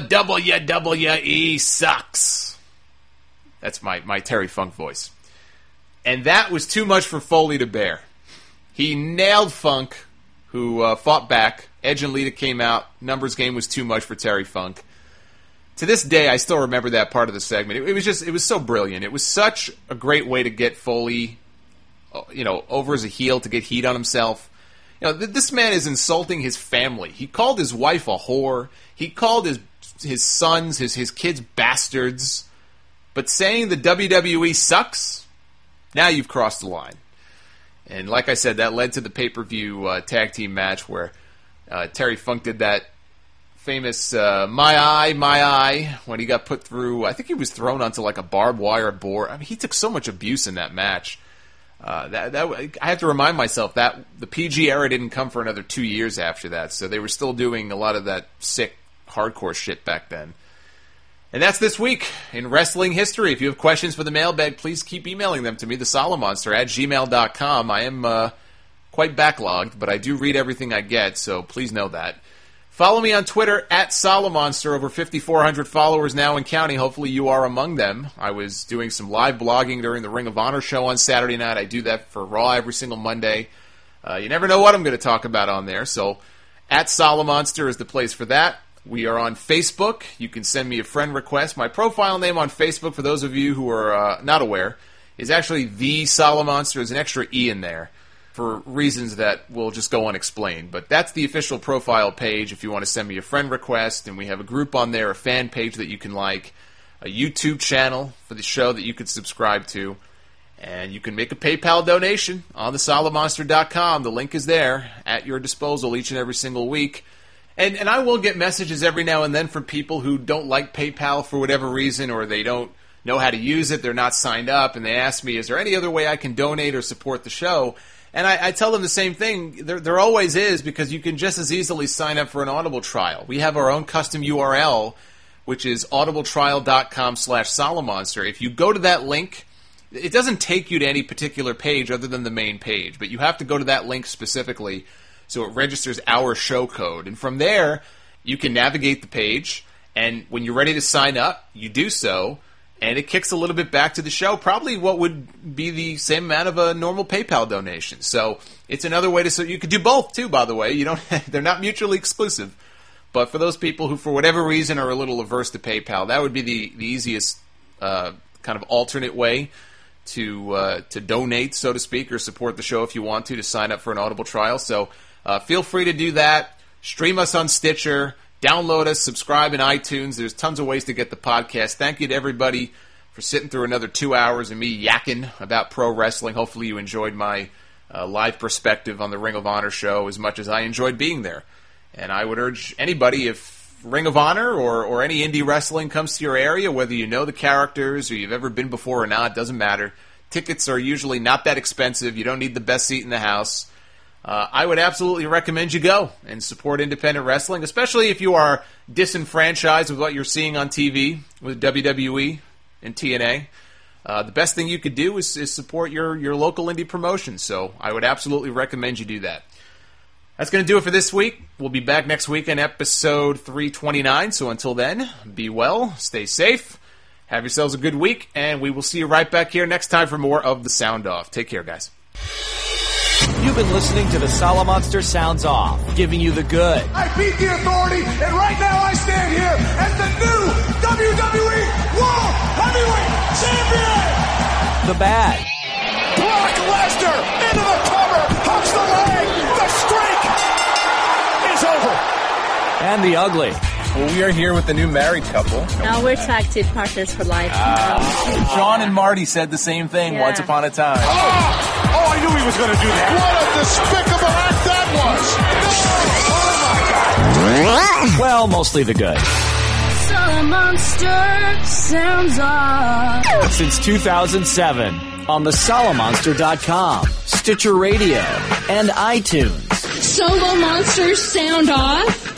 WWE sucks." That's my Terry Funk voice. And that was too much for Foley to bear. He nailed Funk, who fought back. Edge and Lita came out. Numbers game was too much for Terry Funk. To this day, I still remember that part of the segment. It was so brilliant. It was such a great way to get Foley, over as a heel, to get heat on himself. This man is insulting his family. He called his wife a whore. He called his sons, his kids, bastards. But saying the WWE sucks, now you've crossed the line. And like I said, that led to the pay-per-view tag team match where Terry Funk did that famous my eye, when he got put through, I think he was thrown onto like a barbed wire board. I mean, he took so much abuse in that match. I have to remind myself that the PG era didn't come for another 2 years after that, so they were still doing a lot of that sick, hardcore shit back then. And that's this week in wrestling history. If you have questions for the mailbag, please keep emailing them to me, thesolomonster@gmail.com. I am quite backlogged, but I do read everything I get, so please know that. Follow me on Twitter @Solomonster. Over 5,400 followers now and counting. Hopefully you are among them. I was doing some live blogging during the Ring of Honor show on Saturday night. I do that for Raw every single Monday. You never know what I'm going to talk about on there, so @Solomonster is the place for that. We are on Facebook. You can send me a friend request. My profile name on Facebook, for those of you who are not aware, is actually The Solomonster. There's an extra E in there for reasons that will just go unexplained. But that's the official profile page if you want to send me a friend request. And we have a group on there, a fan page that you can like, a YouTube channel for the show that you could subscribe to. And you can make a PayPal donation on thesolomonster.com. The link is there at your disposal each and every single week. And I will get messages every now and then from people who don't like PayPal for whatever reason, or they don't know how to use it, they're not signed up, and they ask me, is there any other way I can donate or support the show? And I tell them the same thing. There always is, because you can just as easily sign up for an Audible trial. We have our own custom URL, which is audibletrial.com/Solomonster. If you go to that link, it doesn't take you to any particular page other than the main page, but you have to go to that link specifically so it registers our show code. And from there, you can navigate the page, and when you're ready to sign up, you do so, and it kicks a little bit back to the show, probably what would be the same amount of a normal PayPal donation. So it's another way so you could do both too, by the way. They're not mutually exclusive. But for those people who, for whatever reason, are a little averse to PayPal, that would be the easiest kind of alternate way to donate, so to speak, or support the show if you want to sign up for an Audible trial. So feel free to do that. Stream us on Stitcher. Download us. Subscribe in iTunes. There's tons of ways to get the podcast. Thank you to everybody for sitting through another 2 hours of me yakking about pro wrestling. Hopefully you enjoyed my live perspective on the Ring of Honor show as much as I enjoyed being there. And I would urge anybody, if Ring of Honor or any indie wrestling comes to your area, whether you know the characters or you've ever been before or not, doesn't matter. Tickets are usually not that expensive. You don't need the best seat in the house. I would absolutely recommend you go and support independent wrestling, especially if you are disenfranchised with what you're seeing on TV with WWE and TNA. The best thing you could do is support your local indie promotion, so I would absolutely recommend you do that. That's going to do it for this week. We'll be back next week in episode 329, so until then, be well, stay safe, have yourselves a good week, and we will see you right back here next time for more of The Sound Off. Take care, guys. You've been listening to the Solomonster Sounds Off, giving you the good. I beat the Authority, and right now I stand here as the new WWE World Heavyweight Champion! The bad. Brock Lesnar into the cover, hooks the leg, the streak is over. And the ugly. Well, we are here with the new married couple. Now we're tag team partners for life. Sean and Marty said the same thing once upon a time. Oh, I knew he was going to do that. What a despicable act that was. No! Well, mostly the good. Solomonster sounds off. Since 2007 on the Solomonster.com, Stitcher Radio, and iTunes. Solomonster sound off?